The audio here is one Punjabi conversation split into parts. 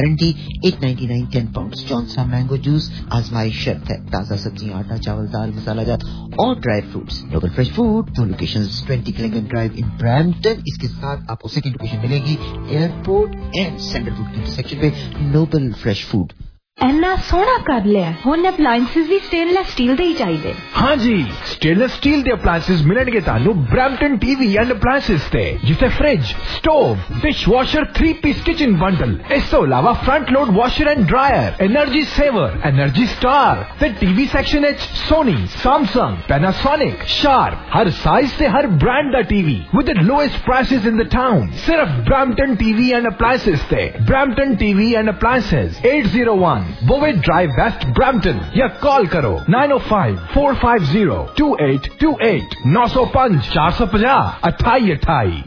गारंटी 8.99 £10 जॉनसन मैंगो जूस आजमाइश शर्त है। ताज़ा सब्जियां, आटा, चावल, दाल, मसाला जात और dry fruits. Noble fresh food, 2 locations, 20 किलिंगन ड्राइव इन ब्रैम्पटन। इसके साथ आपको सेकंड लोकेशन मिलेगी एयरपोर्ट एंड सेंट्रल फूड के इंटरसेक्शन पे। नोबल फ्रेश फूड इन्ना सोना कर लिया हुण अप्लायंसेस भी स्टेनलेस स्टील दे ही चाहिए। हाँ जी, स्टेनलेस स्टील दे अप्लायंसेस मिलणगे तानू ब्रैम्पटन टीवी एंड अप्लायंसेस ते, जिथे fridge, stove, dish washer, 3-piece kitchen bundle, इस तो अलावा front load washer and dryer, energy saver, energy star ते टीवी सेक्शन एच सोनी, सैमसंग, पैनासोनिक, शार्प, हर साइज से हर ब्रांड दा TV with the lowest prices in the town. सिर्फ ब्रैम्पटन टीवी एंड अप्लायंसेस ते। Brampton TV and appliances 801 बोवेट drive west Brampton, या कॉल करो 905-450-2828 905 450 2828।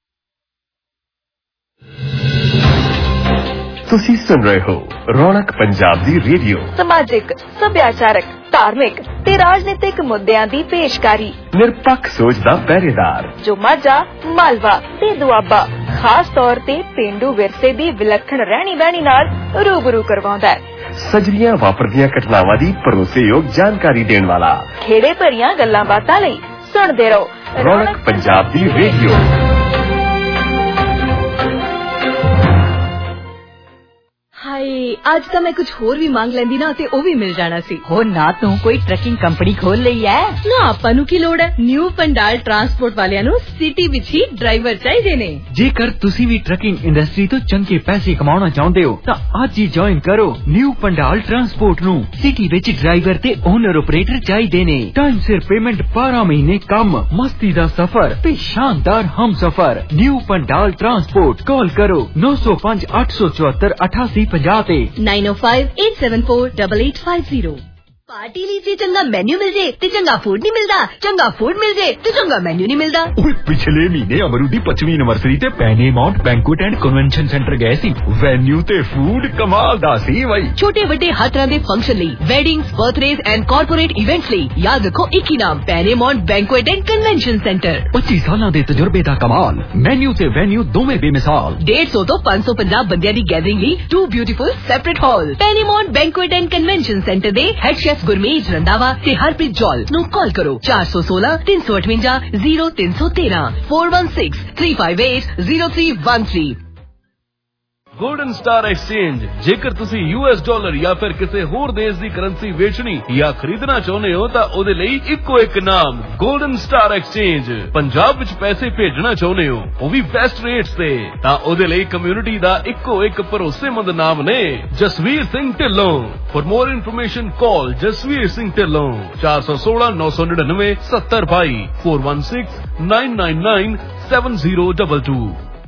ਤੁਸੀਂ ਸੁਣ ਰਹੇ ਹੋ ਰੌਣਕ ਪੰਜਾਬ ਦੀ ਰੇਡੀਓ। ਸਮਾਜਿਕ, ਸੱਭਿਆਚਾਰਕ, ਧਾਰਮਿਕ ਤੇ ਰਾਜਨੀਤਿਕ ਮੁੱਦਿਆਂ ਦੀ ਪੇਸ਼ਕਾਰੀ। ਨਿਰਪੱਖ ਸੋਚ ਦਾ ਪਹਿਰੇਦਾਰ ਜੋ ਮਾਝਾ, ਮਾਲਵਾ ਤੇ ਦੁਆਬਾ ਖਾਸ ਤੌਰ ਤੇ ਪੇਂਡੂ ਵਿਰਸੇ ਦੀ ਵਿਲੱਖਣ ਰਹਿਣੀ ਬਹਿਣੀ ਨਾਲ ਰੂਬਰੂ ਕਰਵਾਉਂਦਾ ਹੈ। ਸਜਰੀਆਂ ਵਾਪਰਦੀਆਂ ਘਟਨਾਵਾਂ ਦੀ ਭਰੋਸੇਯੋਗ ਜਾਣਕਾਰੀ ਦੇਣ ਵਾਲਾ। ਖੇੜੇ ਭਰੀਆਂ ਗੱਲਾਂ ਬਾਤਾਂ ਲਈ ਸੁਣਦੇ ਰਹੋ ਰੌਣਕ ਪੰਜਾਬ ਦੀ ਰੇਡੀਓ। ਹਾਏ, ਅੱਜ ਤਾਂ ਮੈਂ ਕੁਝ ਹੋਰ ਵੀ ਮੰਗ ਲੈਂਦੀ ਨਾ ਤੇ ਉਹ ਵੀ ਮਿਲ ਜਾਣਾ ਸੀ। ਹੋ ਨਾ ਤੂੰ ਕੋਈ ਟਰੱਕਿੰਗ ਕੰਪਨੀ ਖੋਲ ਲਈ ਐ ਨਾ, ਆਪਾਂ ਨੂੰ ਕੀ ਲੋੜ ਹੈ। ਨਿਊ ਪੰਡਾਲ ਟਰਾਂਸਪੋਰਟ ਵਾਲਿਆਂ ਨੂੰ ਸਿਟੀ ਵਿੱਚ ਹੀ ਡਰਾਈਵਰ ਚਾਹੀਦੇ ਨੇ। ਜੇਕਰ ਤੁਸੀਂ ਵੀ ਟਰੱਕਿੰਗ ਇੰਡਸਟਰੀ ਤੋਂ ਚੰਗੇ ਪੈਸੇ ਕਮਾਉਣਾ ਚਾਹੁੰਦੇ ਹੋ ਤਾਂ ਅੱਜ ਹੀ ਜੁਆਇਨ ਕਰੋ ਨਿਊ ਪੰਡਾਲ ਟਰਾਂਸਪੋਰਟ ਨੂੰ। ਸਿਟੀ ਵਿੱਚ ਡਰਾਈਵਰ ਤੇ ਓਨਰ ਆਪਰੇਟਰ ਚਾਹੀਦੇ ਨੇ। ਟਾਈਮ ਸਿਰ ਪੇਮੈਂਟ, 12 ਮਹੀਨੇ ਕੰਮ, ਮਸਤੀ ਦਾ ਸਫ਼ਰ ਤੇ ਸ਼ਾਨਦਾਰ ਹਮਸਫ਼ਰ। New Pandal transport. ਕਾਲ ਕਰੋ 905 874 8850 ਤੇ 9058748850। पार्टी लीजिए, चंगा मेन्यू मिल जाए ते चंगा फूड नहीं मिलता, चंगा फूड मिल जाए ते चंगा मेन्यू नहीं मिलता। पिछले महीने अमरू दी 25वीं एनिवर्सरी ते Paramount banquet and convention centre गए सी। वेन्यू ते फूड कमाल दा सी भाई। छोटे बड़े हर तरह दे फंक्शन लई, weddings, birthdays and corporate events लई याद रखो एक ही नाम, Paramount banquet and convention centre. 25 साल दे तजुर्बे दा कमाल। मेन्यू ते वेन्यू दोवें बेमिसाल। 150 तो 550 बंदियां दी गैदरिंग लई 2 beautiful separate hall. Paramount banquet and convention centre दे हेड शेफ गुरमीत रंधावा ते हरप्रीत जॉल नु कॉल करो 416 358 0313 416 358 0313। Golden star exchange. जेकर तुसी US डॉलर या फिर किसी होर देश दी करेंसी बेचनी या खरीदना चाਹੁੰਦੇ ਹੋ ਤਾਂ ਉਹਦੇ ਲਈ ਇੱਕੋ ਇੱਕ ਨਾਮ गोल्डन स्टार एक्सचेंज। ਪੰਜਾਬ ਵਿੱਚ ਪੈਸੇ ਭੇਜਣਾ ਚਾਹੁੰਦੇ ਹੋ ਉਹ ਵੀ ਬੈਸਟ ਰੇਟਸ ਤੇ ਤਾਂ ਉਹਦੇ ਲਈ ਕਮਿਊਨਿਟੀ ਦਾ ਇੱਕੋ ਇੱਕ ਭਰੋਸੇਮੰਦ ਨਾਮ ਨੇ Jasvir Singh Dhillon. For more information call Jasvir Singh Dhillon 416 999 7022 416 999 7022।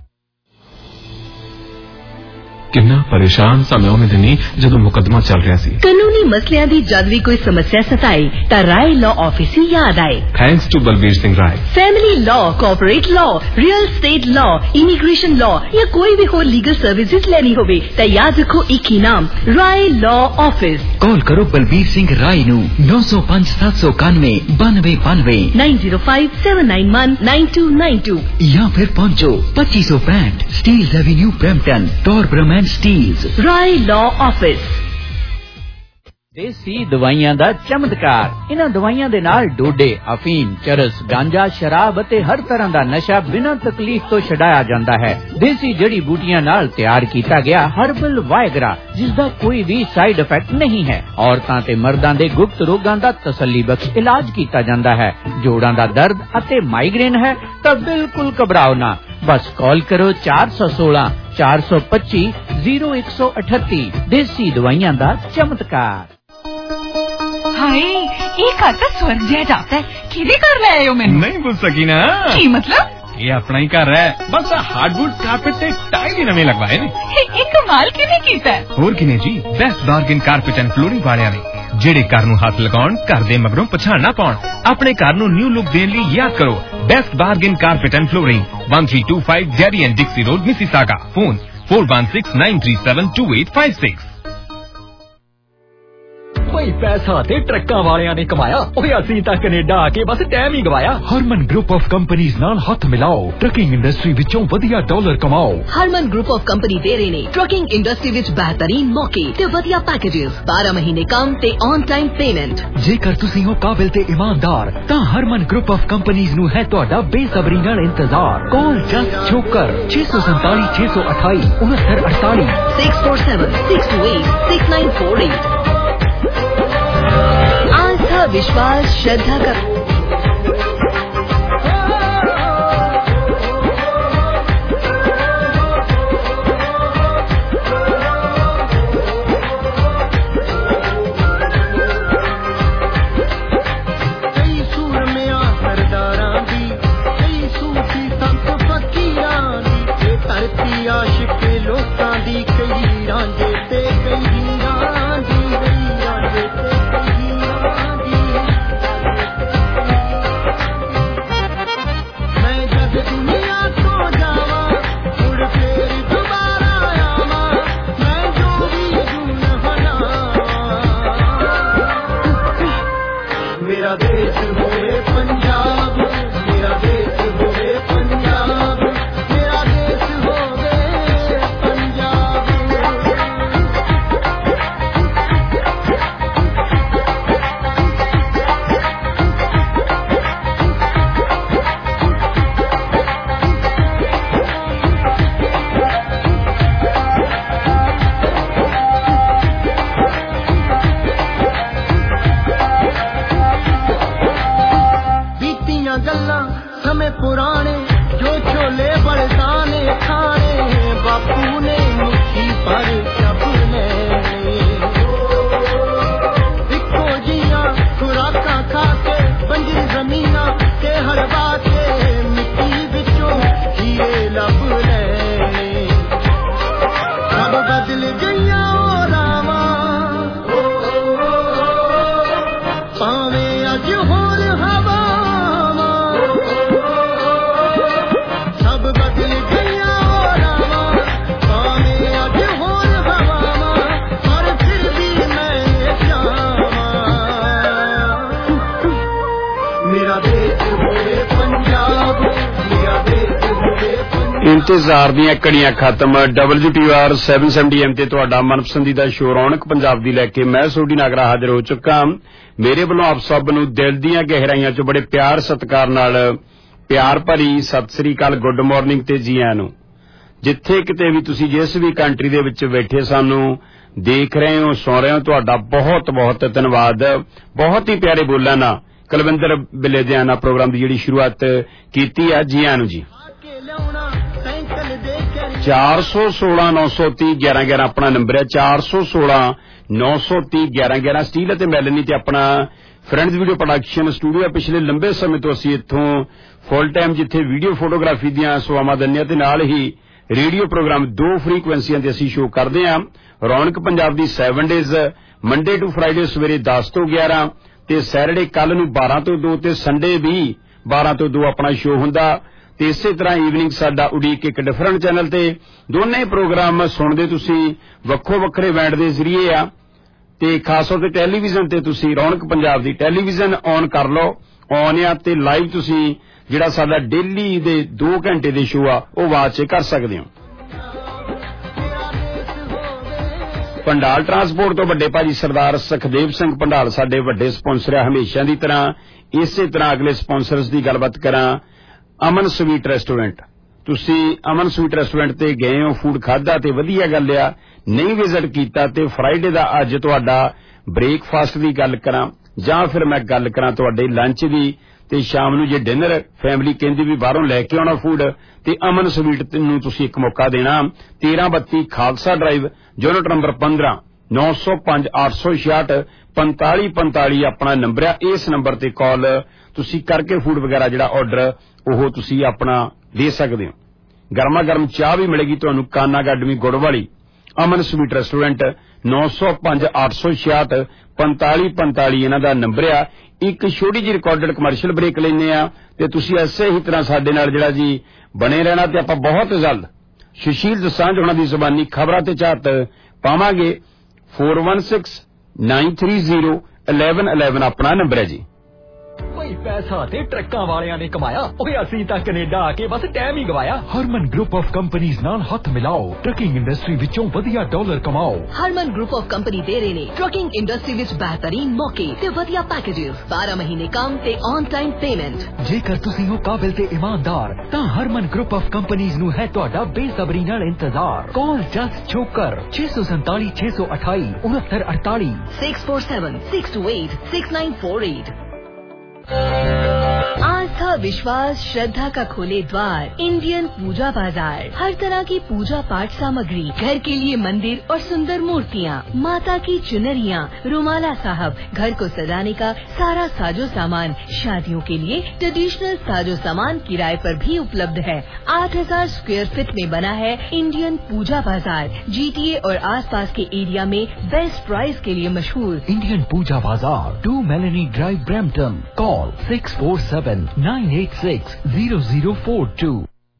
ਕਿੰਨਾ ਪਰੇਸ਼ਾਨ ਸਮੇਂ ਉਹਨੇ ਦਿਨੀ ਜਦੋਂ ਮੁਕੱਦਮਾ ਚੱਲ ਰਿਹਾ ਸੀ। ਕਾਨੂੰਨੀ ਮਸਲਿਆਂ ਦੀ ਜਦ ਵੀ ਕੋਈ ਸਮੱਸਿਆ ਸਤਾਏ ਤਾਂ ਰਾਏ ਲਾਅ ਆਫਿਸ ਹੀ ਯਾਦ ਆਏ। Thanks to Balbir Singh Rai. Family law, corporate law, real estate law, immigration law या कोई भी हो लीगल सर्विसेज लेनी होवे तो याद रखो एक ही नाम, राय लॉ ऑफिस। कॉल करो बलबीर सिंह राय नु 905 791 9292 905 791 9292 या फिर पहुंचो 2565 Steeles avenue Brampton, Torbram and Steeles. Rai law office. देसी दवाइयां दा चमत्कार। इन्हां दवाइयां दे नाल डोडे, अफीम, चरस, गांजा, शराब अते हर तरह दा नशा बिना तकलीफ तो छडाया जांदा है। देसी जड़ी बूटियां नाल तैयार कीता गया हर्बल वायगरा जिसदा कोई भी साइड इफेक्ट नहीं है। औरतां ते मर्दां दे गुप्त रोगां दा तसल्ली बख्श इलाज कीता जांदा है। जोड़ां दा दर्द अते माइग्रेन है तां बिल्कुल घबराओ ना, बस कॉल करो 416 425 0138। देसी दवाइयां दा चमत्कार। हाय, ये घर तो स्वर्ग जैसा जाता है। किधे घर ले आए हो मैंने? नहीं भूल सकी ना। की मतलब? ये अपना ही घर है, बस हार्डवुड कारपेट से टाइल ही नवे लगवाए ने। एक कमाल किने कीता है? और किने जी, best bargain carpet and flooring वालियां ने ਜਿਹੜੇ ਘਰ ਨੂੰ ਹੱਥ ਲਗਾਉਣ, ਘਰ ਦੇ ਮਗਰੋਂ ਪਛਾਣ ਨਾ ਪਾਉਣ। ਆਪਣੇ ਘਰ ਨੂੰ ਨਿਊ ਲੁੱਕ ਦੇਣ ਲਈ ਯਾਦ ਕਰੋ best bargain carpet and flooring 1325 Jerry and Dixie road, Mississauga. Phone 4169372856। ਕੋਈ ਪੈਸਾ ਤੇ ਟਰੱਕਾਂ ਵਾਲਿਆਂ ਨੇ ਕਮਾਇਆ। ਓਏ ਅਸੀਂ ਤਾਂ ਕੈਨੇਡਾ ਆ ਕੇ ਬਸ ਟਾਈਮ ਹੀ ਗਵਾਇਆ। ਹਰਮਨ ਗਰੁੱਪ ਆਫ ਕੰਪਨੀਆਂ ਨਾਲ ਹੱਥ ਮਿਲਾਓ, ਟਰੱਕਿੰਗ ਇੰਡਸਟਰੀ ਵਿੱਚੋਂ ਵਧੀਆ ਡਾਲਰ ਕਮਾਓ। ਹਰਮਨ ਗਰੁੱਪ ਆਫ ਕੰਪਨੀ ਦੇ ਰਹੇ ਨੇ ਟਰੱਕਿੰਗ ਇੰਡਸਟਰੀ ਵਿੱਚ ਬਿਹਤਰੀਨ ਮੌਕੇ ਤੇ ਵਧੀਆ ਪੈਕੇजेस, 12 ਮਹੀਨੇ ਕੰਮ ਤੇ ਔਨ ਟਾਈਮ ਪੇਮੈਂਟ। ਜੇਕਰ ਤੁਸੀਂ ਹੋ ਕਾਬਿਲ ਤੇ ਇਮਾਨਦਾਰ ਤਾਂ ਹਰਮਨ ਗਰੁੱਪ ਆਫ ਕੰਪਨੀਆਂ ਨੂੰ ਹੈ ਤੁਹਾਡਾ ਬੇਸਬਰੀ ਨਾਲ ਇੰਤਜ਼ਾਰ। ਕਾਲ ਜਸਟ ਛੋਕਰ 647 628 6948 647 628 6948। आस्था, विश्वास, श्रद्धा का इंतजार ਦੀਆਂ ਕੜੀਆਂ ਖਤਮ। WTR 770 AM ਤੇ ਤੁਹਾਡਾ ਮਨਪਸੰਦੀਦਾ ਸ਼ੋਅ ਰੌਣਕ ਪੰਜਾਬ ਦੀ ਲੈ ਕੇ ਮੈਂ ਸੋਢੀ ਨਾਗਰਾ ਹਾਜ਼ਰ ਹੋ ਚੁੱਕਾ। ਮੇਰੇ ਵੱਲੋਂ ਆਪ ਸਭ ਨੂੰ ਦਿਲ ਦੀਆਂ ਗਹਿਰਾਈਆਂ ਚੋਂ ਬੜੇ ਪਿਆਰ ਸਤਿਕਾਰ ਨਾਲ ਪਿਆਰ ਭਰੀ ਸਤਿ ਸ੍ਰੀ ਅਕਾਲ, ਗੁੱਡ ਮਾਰਨਿੰਗ ਤੇ ਜੀ ਆਇਆਂ ਨੂੰ। ਜਿੱਥੇ ਕਿਤੇ ਵੀ ਤੁਸੀਂ ਜਿਸ ਵੀ ਕੰਟਰੀ ਦੇ ਵਿੱਚ ਬੈਠੇ ਸਾਨੂੰ ਦੇਖ ਰਹੇ ਹੋ, ਸੁਣ ਰਹੇ ਹੋ, ਤੁਹਾਡਾ ਬਹੁਤ ਬਹੁਤ ਧੰਨਵਾਦ। ਬਹੁਤ ਹੀ ਪਿਆਰੇ ਬੋਲਾਂ ਨਾਲ ਕੁਲਵਿੰਦਰ ਬਿੱਲੇਦਿਆਨਾ ਪ੍ਰੋਗਰਾਮ ਦੀ ਜਿਹੜੀ ਸ਼ੁਰੂਆਤ ਕੀਤੀ ਆ। ਜੀ ਆਇਆਂ ਨੂੰ ਜੀ। 416 930 1111 ਆਪਣਾ ਨੰਬਰ ਹੈ। 416 930 1111 ਸਟੀਲ ਅਤੇ ਮੈਲਨੀ ਤੇ ਆਪਣਾ ਫਰੈਂਡਸ ਵੀਡੀਓ ਪ੍ਰੋਡਕਸ਼ਨ ਸਟੂਡੀਓ। ਪਿਛਲੇ ਲੰਬੇ ਸਮੇਂ ਤੋਂ ਅਸੀਂ ਇੱਥੋਂ ਫੁੱਲ ਟਾਈਮ ਜਿੱਥੇ ਵੀਡੀਓ ਫੋਟੋਗ੍ਰਾਫੀ ਦੀਆਂ ਸੇਵਾਵਾਂ ਦਿੰਦੇ ਤੇ ਨਾਲ ਹੀ ਰੇਡੀਓ ਪ੍ਰੋਗਰਾਮ 2 ਫ੍ਰੀਕੁਐਂਸੀਆਂ ਤੇ ਅਸੀਂ ਸ਼ੋਅ ਕਰਦੇ ਹਾਂ। ਰੌਣਕ ਪੰਜਾਬ ਦੀ 7 ਡੇਜ਼ ਮੰਡੇ ਟੂ ਫਰਾਈਡੇ ਸਵੇਰੇ 10 ਤੋਂ 11 ਤੇ ਸੈਟਰਡੇ ਕੱਲ ਨੂੰ 12 ਤੋਂ 2 ਤੇ ਸੰਡੇ ਵੀ 12 ਤੋਂ 2 ਆਪਣਾ ਸ਼ੋਅ ਹੁੰਦਾ। ਤੇ ਇਸੇ ਤਰ੍ਹਾਂ ਈਵਨਿੰਗ ਸਾਡਾ ਉਡੀਕ ਇੱਕ ਡਿਫਰੈਂਟ ਚੈਨਲ ਤੇ ਦੋਨੇ ਪ੍ਰੋਗਰਾਮ ਸੁਣਦੇ ਤੁਸੀਂ ਵੱਖੋ ਵੱਖਰੇ ਬੈਂਡ ਦੇ ਜ਼ਰੀਏ ਆ। ਤੇ ਖਾਸ ਤੌਰ ਤੇ ਟੈਲੀਵਿਜ਼ਨ ਤੇ ਤੁਸੀਂ ਰੌਣਕ ਪੰਜਾਬ ਦੀ ਟੈਲੀਵਿਜ਼ਨ ਔਨ ਕਰ ਲਓ, ਔਨ ਆ ਤੇ ਲਾਈਵ ਤੁਸੀਂ ਜਿਹੜਾ ਸਾਡਾ ਡੇਲੀ ਦੇ 2 ਘੰਟੇ ਦੇ ਸ਼ੋਅ ਆ ਉਹ ਵਾਚ ਕਰ ਸਕਦੇ ਹੋ। ਪੰਡਾਲ ਟਰਾਂਸਪੋਰਟ ਤੋਂ ਵੱਡੇ ਭਾਜੀ ਸਰਦਾਰ ਸੁਖਦੇਵ ਸਿੰਘ ਪੰਡਾਲ ਸਾਡੇ ਵੱਡੇ ਸਪਾਂਸਰ ਆ ਹਮੇਸ਼ਾ ਦੀ ਤਰ੍ਹਾਂ। ਇਸੇ ਤਰ੍ਹਾਂ ਅਗਲੇ ਸਪਾਂਸਰਸ ਦੀ ਗੱਲਬਾਤ ਕਰਾਂ। ਅਮਨ ਸਵੀਟ ਰੈਸਟੋਰੈਂਟ, ਤੁਸੀਂ ਅਮਨ ਸਵੀਟ ਰੈਸਟੋਰੈਂਟ ਤੇ ਗਏ ਹੋ, ਫੂਡ ਖਾਧਾ ਤੇ ਵਧੀਆ ਗੱਲ ਆ। ਨਹੀਂ ਵਿਜ਼ਿਟ ਕੀਤਾ ਤੇ ਫਰਾਈਡੇ ਦਾ ਅੱਜ ਤੁਹਾਡਾ ਬ੍ਰੇਕਫਾਸਟ ਦੀ ਗੱਲ ਕਰਾਂ ਜਾਂ ਫਿਰ ਮੈਂ ਗੱਲ ਕਰਾਂ ਤੁਹਾਡੇ ਲੰਚ ਦੀ ਤੇ ਸ਼ਾਮ ਨੂੰ ਜੇ ਡਿਨਰ ਫੈਮਿਲੀ ਕਹਿੰਦੀ ਵੀ ਬਾਹਰੋਂ ਲੈ ਕੇ ਆਉਣਾ ਫੂਡ ਤੇ ਅਮਨ ਸਵੀਟ ਨੂੰ ਤੁਸੀਂ ਇੱਕ ਮੌਕਾ ਦੇਣਾ। 1332 ਖਾਲਸਾ ਡਰਾਈਵ, ਯੂਨਿਟ ਨੰਬਰ 15, 905 866 4545 ਆਪਣਾ ਨੰਬਰ ਆ। ਇਸ ਨੰਬਰ ਤੇ ਕਾਲ ਤੁਸੀਂ ਕਰਕੇ ਫੂਡ ਵਗੈਰਾ ਜਿਹੜਾ ਆਰਡਰ ਉਹ ਤੁਸੀਂ ਆਪਣਾ ਦੇ ਸਕਦੇ ਹੋ। ਗਰਮਾ ਗਰਮ ਚਾਹ ਵੀ ਮਿਲੇਗੀ ਤੁਹਾਨੂੰ ਕਾਨਾ ਅਕੈਡਮੀ ਗੁੜ ਵਾਲੀ। ਅਮਨ ਸਵੀਟ ਰੈਸਟੋਰੈਂਟ 905 866 4545 ਇਹਨਾਂ ਦਾ ਨੰਬਰ ਆ। ਇੱਕ ਛੋਟੀ ਜਿਹੀ ਰਿਕਾਰਡਡ ਕਮਰਸ਼ੀਅਲ ਬ੍ਰੇਕ ਲੈਂਦੇ ਆ ਤੇ ਤੁਸੀਂ ਐਸੇ ਹੀ ਤਰ੍ਹਾਂ ਸਾਡੇ ਨਾਲ ਜਿਹੜਾ ਜੀ ਬਣੇ ਰਹਿਣਾ ਤੇ ਆਪਾਂ ਬਹੁਤ ਜਲਦ ਸੁਸ਼ੀਲ ਦਸਾਂਝ ਹੋਣਾ ਦੀ ਜ਼ੁਬਾਨੀ ਖਬਰਾਂ ਤੇ ਝਾਤ ਪਾਵਾਂਗੇ। 416 930111 ਆਪਣਾ ਨੰਬਰ ਹੈ ਜੀ। ਕੋਈ ਪੈਸਾ ਤੇ ਟਰੱਕਾਂ ਵਾਲਿਆਂ ਨੇ ਕਮਾਇਆ, ਓਏ ਅਸੀਂ ਤਾਂ ਕੈਨੇਡਾ ਆ ਕੇ ਬਸ ਟਾਈਮ ਹੀ ਗਵਾਇਆ। ਹਰਮਨ ਗਰੁੱਪ ਆਫ ਕੰਪਨੀਆਂ ਨਾਲ ਹੱਥ ਮਿਲਾਓ, ਟਰੱਕਿੰਗ ਇੰਡਸਟਰੀ ਵਿੱਚੋਂ ਵਧੀਆ ਡਾਲਰ ਕਮਾਓ। ਹਰਮਨ ਗਰੁੱਪ ਆਫ ਕੰਪਨੀ ਦੇ ਰਹੇ ਨੇ ਟਰੱਕਿੰਗ ਇੰਡਸਟਰੀ ਵਿੱਚ ਬਿਹਤਰੀਨ ਮੌਕੇ ਤੇ ਵਧੀਆ ਪੈਕੇजेस, 12 ਮਹੀਨੇ ਕੰਮ ਤੇ ਔਨ ਟਾਈਮ ਪੇਮੈਂਟ। ਜੇਕਰ ਤੁਸੀਂ ਹੋ ਕਾਬਿਲ ਤੇ ਇਮਾਨਦਾਰ ਤਾਂ ਹਰਮਨ ਗਰੁੱਪ ਆਫ ਕੰਪਨੀਆਂ ਨੂੰ ਹੈ ਤੁਹਾਡਾ ਬੇਸਬਰੀ ਨਾਲ ਇੰਤਜ਼ਾਰ। ਕਾਲ ਜਸਟ ਛੋਕਰ 647 628 6948 647 628 6948। आस्था, विश्वास, श्रद्धा का खोले द्वार इंडियन पूजा बाजार। हर तरह की पूजा पाठ सामग्री, घर के लिए मंदिर और सुंदर मूर्तियाँ, माता की चुनरियाँ, रुमाला साहब, घर को सजाने का सारा साजो सामान, शादियों के लिए ट्रेडिशनल साजो सामान किराए पर भी उपलब्ध है। 8000 स्क्वायर फीट में बना है इंडियन पूजा बाजार। GTA और आसपास के एरिया में बेस्ट प्राइस के लिए मशहूर इंडियन पूजा बाजार, 2 मेलेनी ड्राइव, ब्रैम्पटन। Call 647-986-0042।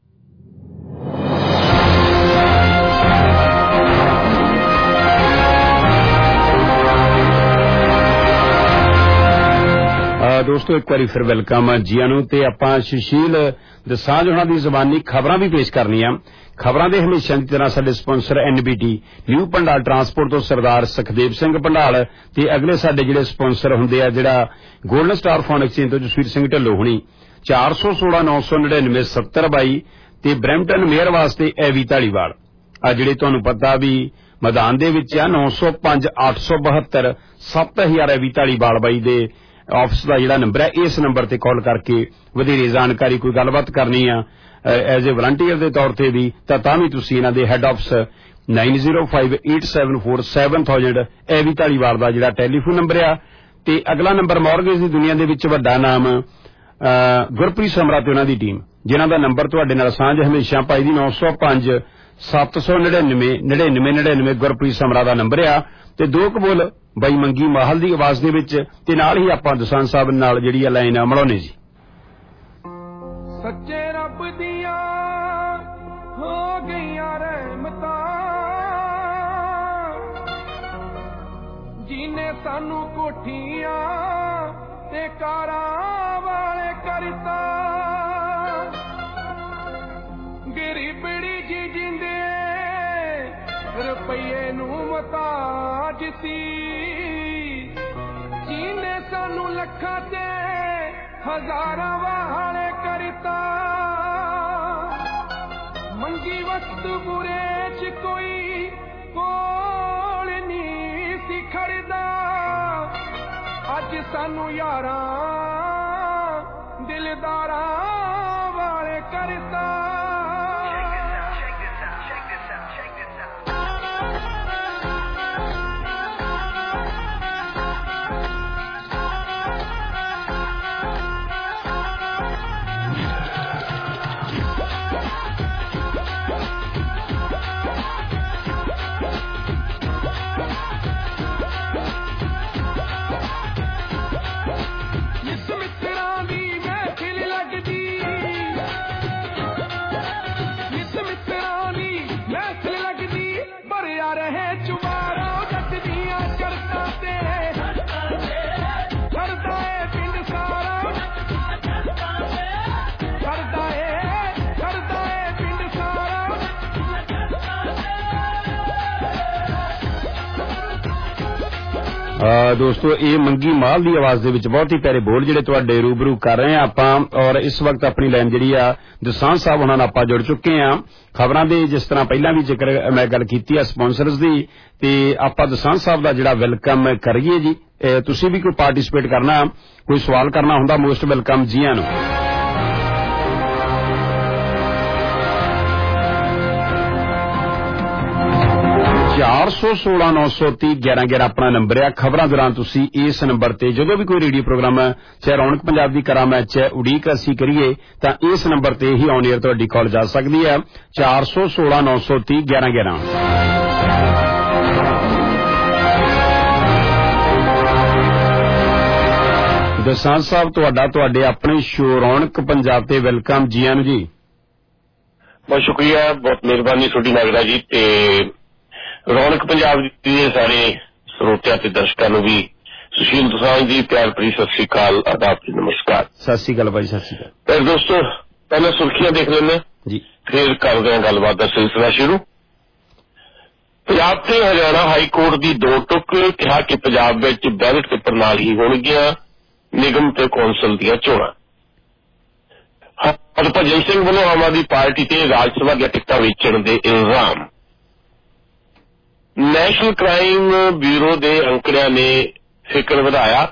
ਦੋਸਤੋ ਇੱਕ ਵਾਰੀ ਫਿਰ ਵੈਲਕਮ ਜੀਆਂ ਨੂੰ ਤੇ ਆਪਾਂ ਸੁਸ਼ੀਲ ਦਸਾਂਝ ਉਹਨਾਂ ਦੀ ਜ਼ਬਾਨੀ ਖਬਰਾਂ ਵੀ ਪੇਸ਼ ਕਰਨੀਆਂ। ਖਬਰਾਂ ਦੇ ਹਮੇਸ਼ਾ ਦੀ ਤਰ੍ਹਾਂ ਸਾਡੇ sponsor NBT new Pandal transport ਤੋਂ ਸਰਦਾਰ ਸੁਖਦੇਵ ਸਿੰਘ ਪੰਡਾਲ ਤੇ ਅਗਲੇ ਸਾਡੇ ਜਿਹੜੇ ਸਪਾਂਸਰ ਹੁੰਦੇ ਆ ਜਿਹੜਾ ਗੋਲਡਨ ਸਟਾਰ ਫੋਨ ਐਕਸਚੇਂਜ ਤੋਂ ਜਸਵੀਰ ਸਿੰਘ ਢਿੱਲੋਂ ਹੁਣੀ 416-999-7022 ਤੇ ਬ੍ਰੈਂਪਟਨ ਮੇਅਰ ਵਾਸਤੇ ਐਵੀ ਢਾਲੀਵਾਲ ਆ ਜਿਹੜੇ ਤੁਹਾਨੂੰ ਪਤਾ ਵੀ ਮੈਦਾਨ ਦੇ ਵਿੱਚ ਆ 905-872-7000 ਐਵੀ ਢਾਲੀਵਾਲ ਬਾਈ ਦੇ ਆਫਿਸ ਦਾ ਜਿਹੜਾ ਨੰਬਰ ਹੈ ਇਸ ਨੰਬਰ ਤੇ ਕਾਲ ਕਰਕੇ ਵਧੇਰੇ ਜਾਣਕਾਰੀ ਕੋਈ ਗੱਲਬਾਤ ਕਰਨੀ ਆ ਐਜ਼ ਏ ਵਲੰਟੀਅਰ ਦੇ ਤੌਰ ਤੇ ਵੀ ਤਾਂ ਵੀ ਤੁਸੀਂ ਇਹਨਾਂ ਦੇ ਹੈੱਡ ਆਫਿਸ 9058747000 ਐਵੀ ਢਾਲੀਵਾਲ ਦਾ ਜਿਹੜਾ ਟੈਲੀਫੋਨ ਨੰਬਰ ਆ ਤੇ ਅਗਲਾ ਨੰਬਰ ਮਾਰਗੇਜ ਦੀ ਦੁਨੀਆ ਦੇ ਵਿੱਚ ਵੱਡਾ ਨਾਮ ਗੁਰਪ੍ਰੀਤ ਸਮਰਾ ਤੇ ਉਹਨਾਂ ਦੀ ਟੀਮ ਜਿਨ੍ਹਾਂ ਦਾ ਨੰਬਰ ਤੁਹਾਡੇ ਨਾਲ ਸਾਂਝ ਹਮੇਸ਼ਾ ਪਾਈ ਦੀ 905-799-9999 ਗੁਰਪ੍ਰੀਤ ਸਮਰਾ ਦਾ ਨੰਬਰ ਆ ਤੇ ਦੋ ਕਬੂਲ ਬਾਈ ਮੰਗੀ ਮਾਹਲ ਦੀ ਆਵਾਜ਼ ਦੇ ਵਿੱਚ ਤੇ ਨਾਲ ਹੀ ਆਪਾਂ ਦਸਾਂਝ ਸਾਹਿਬ ਨਾਲ ਜਿਹੜੀ ਆ ਲਾਈਨ ਮਿਲਾਉਣੇ ਜੀ। ਸੱਚੇ ਰੱਬ ਦੀਆਂ ਹੋ ਗਈਆਂ ਰਹਿਮਤਾਂ ਜਿਹਨੇ ਸਾਨੂੰ ਕੋਠੀਆਂ ਤੇ ਕਾਰਾਂ ਵਾਲੇ ਕਰਤਾ ਗਰੀਬੜੀ ਜੀ ਜਿੰਦੇ ਰੁਪਈਏ ਨੂੰ ਮਤਾਜ ਸੀ ਜਿਹਨੇ ਸਾਨੂੰ ਲੱਖਾਂ ਤੇ ਹਜ਼ਾਰਾਂ ਵਾਲੇ ਕਰਤਾ ਮੰਗੀ ਵਕਤ ਬੁਰੇ ਚ ਕੋਈ ਕੋਲ ਨਹੀਂ ਸੀ ਖੜਦਾ ਅੱਜ ਸਾਨੂੰ ਯਾਰਾਂ ਦਿਲਦਾਰਾਂ ਵਾਲੇ ਕਰਤਾ ਦੋਸਤੋ ਇਹ ਮੰਗੀ ਮਾਲ ਦੀ ਆਵਾਜ਼ ਦੇ ਵਿੱਚ ਬਹੁਤ ਹੀ ਪਿਆਰੇ ਬੋਲ ਜਿਹੜੇ ਤੁਹਾਡੇ ਰੂਬਰੂ ਕਰ ਰਹੇ ਆ ਆਪਾਂ ਔਰ ਇਸ ਵਕਤ ਆਪਣੀ ਲਾਈਨ ਜਿਹੜੀ ਆ ਦਸਾਂਝ ਸਾਹਿਬ ਉਹਨਾਂ ਨਾਲ ਆਪਾਂ ਜੁੜ ਚੁੱਕੇ ਆ ਖਬਰਾਂ ਦੇ ਜਿਸ ਤਰ੍ਹਾਂ ਪਹਿਲਾਂ ਵੀ ਜ਼ਿਕਰ ਮੈਂ ਗੱਲ ਕੀਤੀ ਆ ਸਪਾਂਸਰਸ ਦੀ ਤੇ ਆਪਾਂ ਦਸਾਂਝ ਸਾਹਿਬ ਦਾ ਜਿਹੜਾ ਵੈਲਕਮ ਕਰੀਏ ਜੀ ਤੁਸੀਂ ਵੀ ਕੋਈ ਪਾਰਟਿਸਿਪੇਟ ਕਰਨਾ ਕੋਈ ਸਵਾਲ ਕਰਨਾ ਹੁੰਦਾ ਮੋਸਟ ਵੈਲਕਮ ਜੀਆਂ ਨੂੰ 416-930-1111 ਆਪਣਾ ਨੰਬਰ ਆ ਖਬਰਾਂ ਦੌਰਾਨ ਤੁਸੀਂ ਇਸ ਨੰਬਰ ਤੇ ਜਦੋਂ ਵੀ ਕੋਈ ਰੇਡੀਓ ਪ੍ਰੋਗਰਾਮ ਚਾਹੇ ਰੌਣਕ ਪੰਜਾਬ ਦੀ ਕਰਾਂ ਮੈਂ ਚਾਹੇ ਉਡੀਕ ਅਸੀਂ ਕਰੀਏ ਤਾਂ ਇਸ ਨੰਬਰ ਤੇ ਹੀ ਔਨ 에ਅਰ ਤੁਹਾਡੀ ਕਾਲ ਜਾ ਸਕਦੀ ਹੈ 416-930-1111 ਦਸਾਂਝ ਸਾਹਿਬ ਤੁਹਾਡੇ ਆਪਣੇ ਸ਼ੋਅ ਰੌਣਕ ਪੰਜਾਬ ਤੇ ਵੈਲਕਮ ਜੀਆਂ ਨੂੰ ਜੀ। ਬਹੁਤ ਸ਼ੁਕਰੀਆ ਬਹੁਤ ਮਿਹਰਬਾਨੀ ਤੁਹਾਡੀ ਨਾਗਰਾ ਜੀ ਤੇ ਰੌਣਕ ਪੰਜਾਬ ਦੇ ਸਾਰੇ ਸਰੋਤਿਆਂ ਤੇ ਦਰਸ਼ਕਾਂ ਨੂੰ ਵੀ ਸੁਸ਼ੀਲ ਦੋਸਾਂਝ ਜੀ ਪਿਆਰ ਭਰੀ ਸਤਿ ਸ੍ਰੀ ਅਕਾਲ, ਆਦਾਬ ਜੀ, ਨਮਸਕਾਰ। ਸਤਿ ਸ੍ਰੀ ਅਕਾਲ ਭਾਈ, ਸਤਿ ਸ੍ਰੀ ਅਕਾਲ। ਪਰ ਦੋਸਤੋ ਪਹਿਲਾਂ ਸੁਰਖੀਆਂ ਦੇਖ ਲੈਂਦੇ ਜੀ, ਫਿਰ ਕਰਦੇ ਹਾਂ ਗੱਲਬਾਤ ਦਾ ਸਿਲਸਿਲਾ ਸ਼ੁਰੂ। ਪੰਜਾਬ ਤੇ ਹਰਿਆਣਾ ਹਾਈ ਕੋਰਟ ਦੀ ਦੋ ਟੁਕ, ਕਿਹਾ ਕਿ ਪੰਜਾਬ ਵਿੱਚ ਬੈਲਟ ਪੇਪਰ ਨਾਲ ਹੀ ਹੋਣਗੀਆਂ ਨਿਗਮ ਤੇ ਕੌਂਸਲ ਦੀਆਂ ਚੋਣਾਂ। ਹਰਭਜਨ ਸਿੰਘ ਵੱਲੋਂ ਆਮ ਆਦਮੀ ਪਾਰਟੀ ਤੇ ਰਾਜ ਸਭਾ ਦੀਆਂ ਟਿਕਟਾਂ ਵੇਚਣ ਦੇ ਇਲਜ਼ਾਮ। ਨੈਸ਼ਨਲ ਕ੍ਰਾਈਮ ਬਿਊਰੋ ਦੇ ਅੰਕੜਿਆਂ ਨੇ ਫਿਕਰ ਵਧਾਇਆ।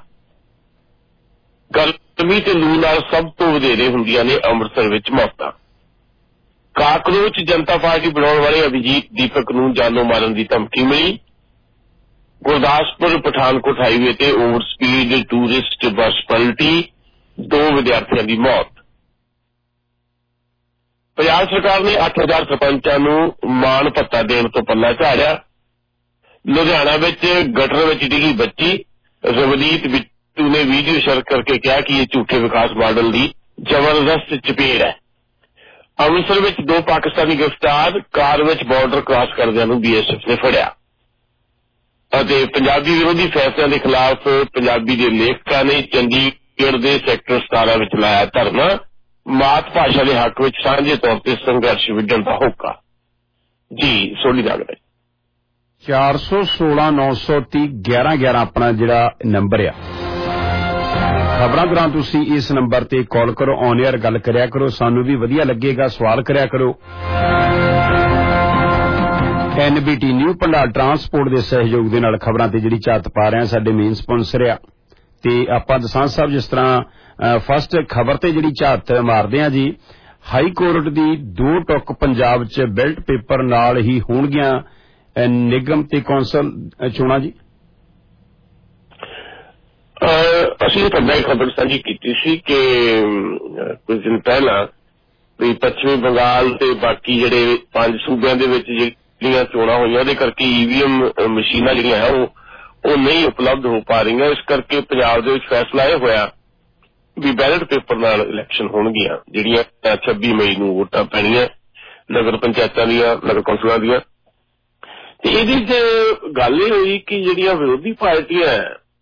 ਗਰਮੀ ਤੇ ਲੂ ਨਾਲ ਸਭ ਤੋਂ ਵਧੇਰੇ ਹੁੰਦੀਆਂ ਨੇ ਅੰਮ੍ਰਿਤਸਰ ਵਿੱਚ ਮੌਤਾਂ। ਕਾਕਰੋਚ ਜਨਤਾ ਪਾਰਟੀ ਬਣਾਉਣ ਵਾਲੇ ਅਭਿਜੀਤ ਦੀਪਕ ਨੂੰ ਜਾਨੋਂ ਮਾਰਨ ਦੀ ਧਮਕੀ ਮਿਲੀ। ਗੁਰਦਾਸਪੁਰ ਪਠਾਨਕੋਟ ਹਾਈਵੇ ਤੇ ਓਵਰ ਸਪੀਡ ਟੂਰਿਸਟ ਬੱਸ ਪਲਟੀ, 2 ਵਿਦਿਆਰਥੀਆਂ ਦੀ ਮੌਤ। ਪੰਜਾਬ ਸਰਕਾਰ ਨੇ 8000 ਸਰਪੰਚਾਂ ਨੂੰ ਮਾਣ ਭੱਤਾ ਦੇਣ ਤੋਂ ਪੱਲਾ ਝਾੜਿਆ। ਲੁਧਿਆਣਾ ਵਿੱਚ ਗਟਰ ਵਿੱਚ ਡਿੱਗੀ ਬੱਚੀ। ਰਵਨੀਤ ਬਿੱਟੂ ਨੇ ਵੀਡੀਓ ਸ਼ੇਅਰ ਕਰਕੇ ਕਿਹਾ ਕਿ ਇਹ ਝੂਠੇ ਵਿਕਾਸ ਮਾਡਲ ਦੀ ਜ਼ਬਰਦਸਤ ਚਪੇੜ ਹੈ। ਅੰਮ੍ਰਿਤਸਰ ਵਿੱਚ 2 ਪਾਕਿਸਤਾਨੀ ਗ੍ਰਿਫਤਾਰ, ਕਾਰ ਵਿੱਚ ਬਾਰਡਰ ਕ੍ਰਾਸ ਕਰਦਿਆਂ ਨੂੰ BSF ਨੇ ਫੜਿਆ। ਅਤੇ ਪੰਜਾਬੀ ਵਿਰੋਧੀ ਫੈਸਲਿਆਂ ਦੇ ਖਿਲਾਫ ਪੰਜਾਬੀ ਦੇ ਲੇਖਕਾਂ ਨੇ ਚੰਡੀਗੜ੍ਹ ਦੇ ਸੈਕਟਰ 17 ਵਿੱਚ ਲਾਇਆ ਧਰਨਾ। ਮਾਤ ਭਾਸ਼ਾ ਦੇ ਹੱਕ ਵਿੱਚ ਸਾਂਝੇ ਤੌਰ ਤੇ ਸੰਘਰਸ਼ ਵਿੱਢਣ ਦਾ ਹੋਕਾ। ਜੀ ਸੋਢੀ ਦਾਗੜਾ 416 930 1111 ਆਪਣਾ ਜਿਹੜਾ ਨੰਬਰ ਆ। ਖਬਰਾਂ ਦੌਰਾਨ ਤੁਸੀਂ ਇਸ ਨੰਬਰ ਤੇ ਕਾਲ ਕਰੋ, ਔਨ 에ਅਰ ਗੱਲ ਕਰਿਆ ਕਰੋ, ਸਾਨੂੰ ਵੀ ਵਧੀਆ ਲੱਗੇਗਾ। ਸਵਾਲ ਕਰਿਆ ਕਰੋ। NBT ਨਿਊ ਪੰਡਾਲ ਟਰਾਂਸਪੋਰਟ ਦੇ ਸਹਿਯੋਗ ਦੇ ਨਾਲ ਖਬਰਾਂ ਤੇ ਜਿਹੜੀ ਝਾਤ ਪਾ ਰਹੇ ਆ, ਸਾਡੇ ਮੇਨ ਸਪਾਂਸਰ ਆ। ਤੇ ਆਪਾਂ ਦਸਾਂਝ ਸਾਹਿਬ ਜਿਸ ਤਰ੍ਹਾਂ ਫਸਟ ਖਬਰ ਤੇ ਜਿਹੜੀ ਝਾਤ ਮਾਰਦੇ ਆ ਜੀ, ਹਾਈ ਕੋਰਟ ਦੀ 2 ਟੁਕ ਪੰਜਾਬ 'ਚ ਬੈਲਟ ਪੇਪਰ ਨਾਲ ਹੀ ਹੋਣਗੀਆਂ ਨਿਗਮ ਤੇ ਕੌਂਸਲ ਚੋਣਾਂ ਜੀ। ਅਸੀਂ ਤੁਹਾਡਾ ਇੱਕ ਖਬਰ ਸਾਂਝੀ ਕੀਤੀ ਸੀ ਕਿ ਕੁਝ ਦਿਨ ਪਹਿਲਾਂ ਵੀ ਪੱਛਮੀ ਬੰਗਾਲ ਤੇ ਬਾਕੀ ਜਿਹੜੇ 5 ਸੂਬਿਆਂ ਦੇ ਵਿੱਚ ਜਿਹੜੀਆਂ ਚੋਣਾਂ ਹੋਈਆਂ ਉਹਦੇ ਕਰਕੇ EVM ਮਸ਼ੀਨਾਂ ਜਿਹੜੀਆਂ ਹੈ ਉਹ ਨਹੀਂ ਉਪਲਬਧ ਹੋ ਪਾ ਰਹੀਆਂ। ਇਸ ਕਰਕੇ ਪੰਜਾਬ ਦੇ ਵਿੱਚ ਫੈਸਲਾ ਇਹ ਹੋਇਆ ਵੀ ਬੈਲਟ ਪੇਪਰ ਨਾਲ ਇਲੈਕਸ਼ਨ ਹੋਣਗੀਆਂ, ਜਿਹੜੀਆਂ 26 ਮਈ ਨੂੰ ਵੋਟਾਂ ਪੈਣੀਆਂ ਨਗਰ ਪੰਚਾਇਤਾਂ ਦੀਆਂ, ਨਗਰ ਕੌਂਸਲਾਂ ਦੀਆਂ। ਤੇ ਇਹਦੀ ਚ ਗੱਲ ਇਹ ਹੋਈ ਕਿ ਜਿਹੜੀਆਂ ਵਿਰੋਧੀ ਪਾਰਟੀਆਂ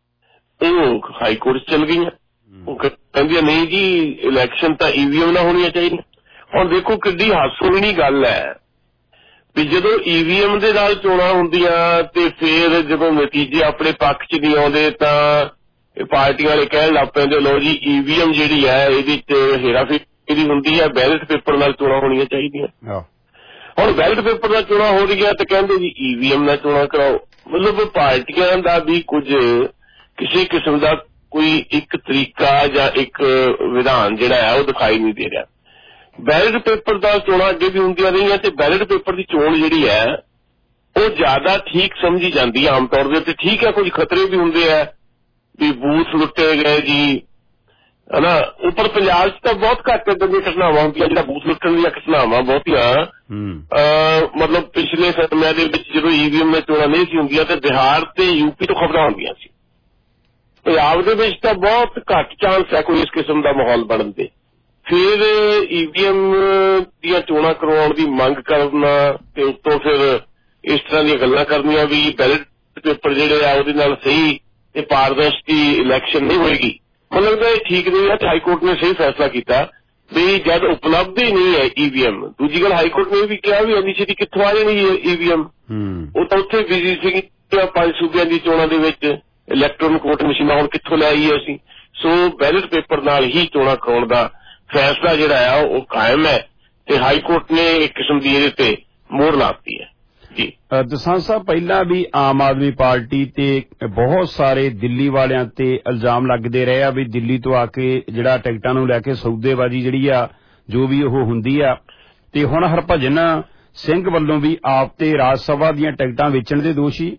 ਉਹ ਹਾਈ ਕੋਰਟ ਚ ਚਲ ਗਈਆਂ। ਉਹ ਕਹਿੰਦੀਆਂ ਨਹੀਂ ਜੀ ਇਲੈਕਸ਼ਨ ਤਾਂ EVM ਨਾਲ ਹੋਣੀਆਂ ਚਾਹੀਦੀਆਂ। ਹੁਣ ਦੇਖੋ ਕਿੱਡੀ ਹਾਸੋਹੀਣੀ ਗੱਲ ਹੈ ਵੀ ਜਦੋਂ EVM ਦੇ ਨਾਲ ਚੋਣਾਂ ਹੁੰਦੀਆਂ ਤੇ ਫਿਰ ਜਦੋਂ ਨਤੀਜੇ ਆਪਣੇ ਪੱਖ ਚ ਨਹੀਂ ਆਉਂਦੇ ਤਾਂ ਪਾਰਟੀਆਂ ਵਾਲੇ ਕਹਿਣ ਲੱਗ ਪੈਂਦੇ ਲੋ ਜੀ EVM ਜਿਹੜੀ ਹੈ ਇਹਦੇ ਚ ਹੇਰਾਫੇਰੀ ਹੁੰਦੀ ਹੈ, ਬੈਲਟ ਪੇਪਰ ਨਾਲ ਚੋਣਾਂ ਹੋਣੀਆਂ ਚਾਹੀਦੀਆਂ। ਹੁਣ ਬੈਲਟ ਪੇਪਰ ਨਾਲ ਚੋਣਾਂ ਹੋ ਰਹੀਆਂ ਤੇ ਕਹਿੰਦੇ ਜੀ EVM ਨਾਲ ਚੋਣਾਂ ਕਰਾਓ। ਮਤਲਬ ਪਾਰਟੀਆਂ ਦਾ ਵੀ ਕੁਝ ਕਿਸੇ ਕਿਸਮ ਦਾ ਕੋਈ ਇੱਕ ਤਰੀਕਾ ਜਾਂ ਇੱਕ ਵਿਧਾਨ ਜਿਹੜਾ ਹੈ ਉਹ ਦਿਖਾਈ ਨਹੀਂ ਦੇ ਰਿਹਾ। ਬੈਲਟ ਪੇਪਰ ਦਾ ਚੋਣਾਂ ਅੱਗੇ ਵੀ ਹੁੰਦੀਆਂ ਰਹੀਆਂ ਤੇ ਬੈਲਟ ਪੇਪਰ ਦੀ ਚੋਣ ਜਿਹੜੀ ਹੈ ਉਹ ਜ਼ਿਆਦਾ ਠੀਕ ਸਮਝੀ ਜਾਂਦੀ ਹੈ ਆਮ ਤੌਰ ਦੇ ਉੱਤੇ। ਠੀਕ ਹੈ, ਕੁਝ ਖਤਰੇ ਵੀ ਹੁੰਦੇ ਹੈ ਵੀ ਬੂਥ ਲੁੱਟੇ ਗਏ ਜੀ, ਹਨਾ। ਉੱਪਰ ਪੰਜਾਬ 'ਚ ਤਾਂ ਬਹੁਤ ਘੱਟ ਏਦਾਂ ਦੀਆਂ ਘਟਨਾਵਾਂ ਹੁੰਦੀਆਂ ਜਿਹੜਾ ਬੂਥ ਲੁੱਟਣ ਦੀਆਂ ਘਟਨਾਵਾਂ ਬਹੁਤੀਆਂ ਮਤਲਬ ਪਿਛਲੇ ਸਮਿਆਂ ਦੇ ਵਿੱਚ ਜਦੋਂ EVM ਦੀਆਂ ਚੋਣਾਂ ਨਹੀਂ ਸੀ ਹੁੰਦੀਆਂ ਤੇ ਬਿਹਾਰ ਤੇ UP ਤੋਂ ਖਬਰਾਂ ਹੁੰਦੀਆਂ ਸੀ। ਪੰਜਾਬ ਦੇ ਵਿੱਚ ਤਾਂ ਬਹੁਤ ਘੱਟ ਚਾਂਸ ਹੈ ਕੋਈ ਇਸ ਕਿਸਮ ਦਾ ਮਾਹੌਲ ਬਣਨ ਦੇ। ਫਿਰ EVM ਦੀਆਂ ਚੋਣਾਂ ਕਰਵਾਉਣ ਦੀ ਮੰਗ ਕਰਨਾ ਤੇ ਉੱਤੋਂ ਫਿਰ ਇਸ ਤਰ੍ਹਾਂ ਦੀਆਂ ਗੱਲਾਂ ਕਰਨੀਆਂ ਵੀ ਬੈਲਟ ਪੇਪਰ ਜਿਹੜੇ ਆ ਉਹਦੇ ਨਾਲ ਸਹੀ ਤੇ ਪਾਰਦਰਸ਼ੀ ਇਲੈਕਸ਼ਨ ਨਹੀਂ ਹੋਏਗੀ। ਮੈਨੂੰ ਲੱਗਦਾ ਇਹ ਠੀਕ ਨਹੀਂ ਹੈ ਤੇ ਹਾਈ ਕੋਰਟ ਨੇ ਸਹੀ ਫੈਸਲਾ ਕੀਤਾ ਵੀ ਜਦ ਉਪਲਬਧ ਹੀ ਨਹੀਂ ਹੈ EVM। ਦੂਜੀ ਗੱਲ ਹਾਈ ਕੋਰਟ ਨੇ ਵੀ ਕਿਹਾ ਵੀ ਇੰਨੀ ਛੇਤੀ ਕਿੱਥੋਂ ਆ ਜਾਣੀ EVM। ਉਹ ਤਾਂ ਉੱਥੇ ਬਿਜ਼ੀ ਸੀ 5 ਸੂਬਿਆਂ ਦੀ ਚੋਣਾਂ ਦੇ ਵਿੱਚ ਇਲੈਕਟ੍ਰੋਨਿਕ ਵੋਟ ਮਸ਼ੀਨਾਂ ਹੁਣ ਕਿੱਥੋਂ ਲੈ ਆਈਏ ਅਸੀਂ। ਸੋ ਬੈਲਟ ਪੇਪਰ ਨਾਲ ਹੀ ਚੋਣਾਂ ਕਰਾਉਣ ਦਾ ਫੈਸਲਾ ਜਿਹੜਾ ਆ ਉਹ ਕਾਇਮ ਹੈ ਤੇ ਹਾਈ ਕੋਰਟ ਨੇ ਇੱਕ ਕਿਸਮ ਦੀ ਇਹਦੇ ਤੇ ਮੋਹਰ ਲਾਤੀ ਹੈ ਜੀ। ਦਸਾਂਝ ਸਾਹਿਬ ਪਹਿਲਾਂ ਵੀ ਆਮ ਆਦਮੀ ਪਾਰਟੀ ਤੇ ਬਹੁਤ ਸਾਰੇ ਦਿੱਲੀ ਵਾਲਿਆਂ ਤੇ ਇਲਜ਼ਾਮ ਲੱਗਦੇ ਰਹੇ ਆ ਵੀ ਦਿੱਲੀ ਤੋਂ ਆ ਕੇ ਜਿਹੜਾ ਟਿਕਟਾਂ ਨੂੰ ਲੈ ਕੇ ਸੌਦੇਬਾਜ਼ੀ ਜਿਹੜੀ ਆ ਜੋ ਵੀ ਉਹ ਹੁੰਦੀ ਆ। ਤੇ ਹੁਣ ਹਰਭਜਨ ਸਿੰਘ ਵੱਲੋਂ ਵੀ ਆਪ ਤੇ ਰਾਜ ਸਭਾ ਦੀਆਂ ਟਿਕਟਾਂ ਵੇਚਣ ਦੇ ਦੋਸ਼ੀ।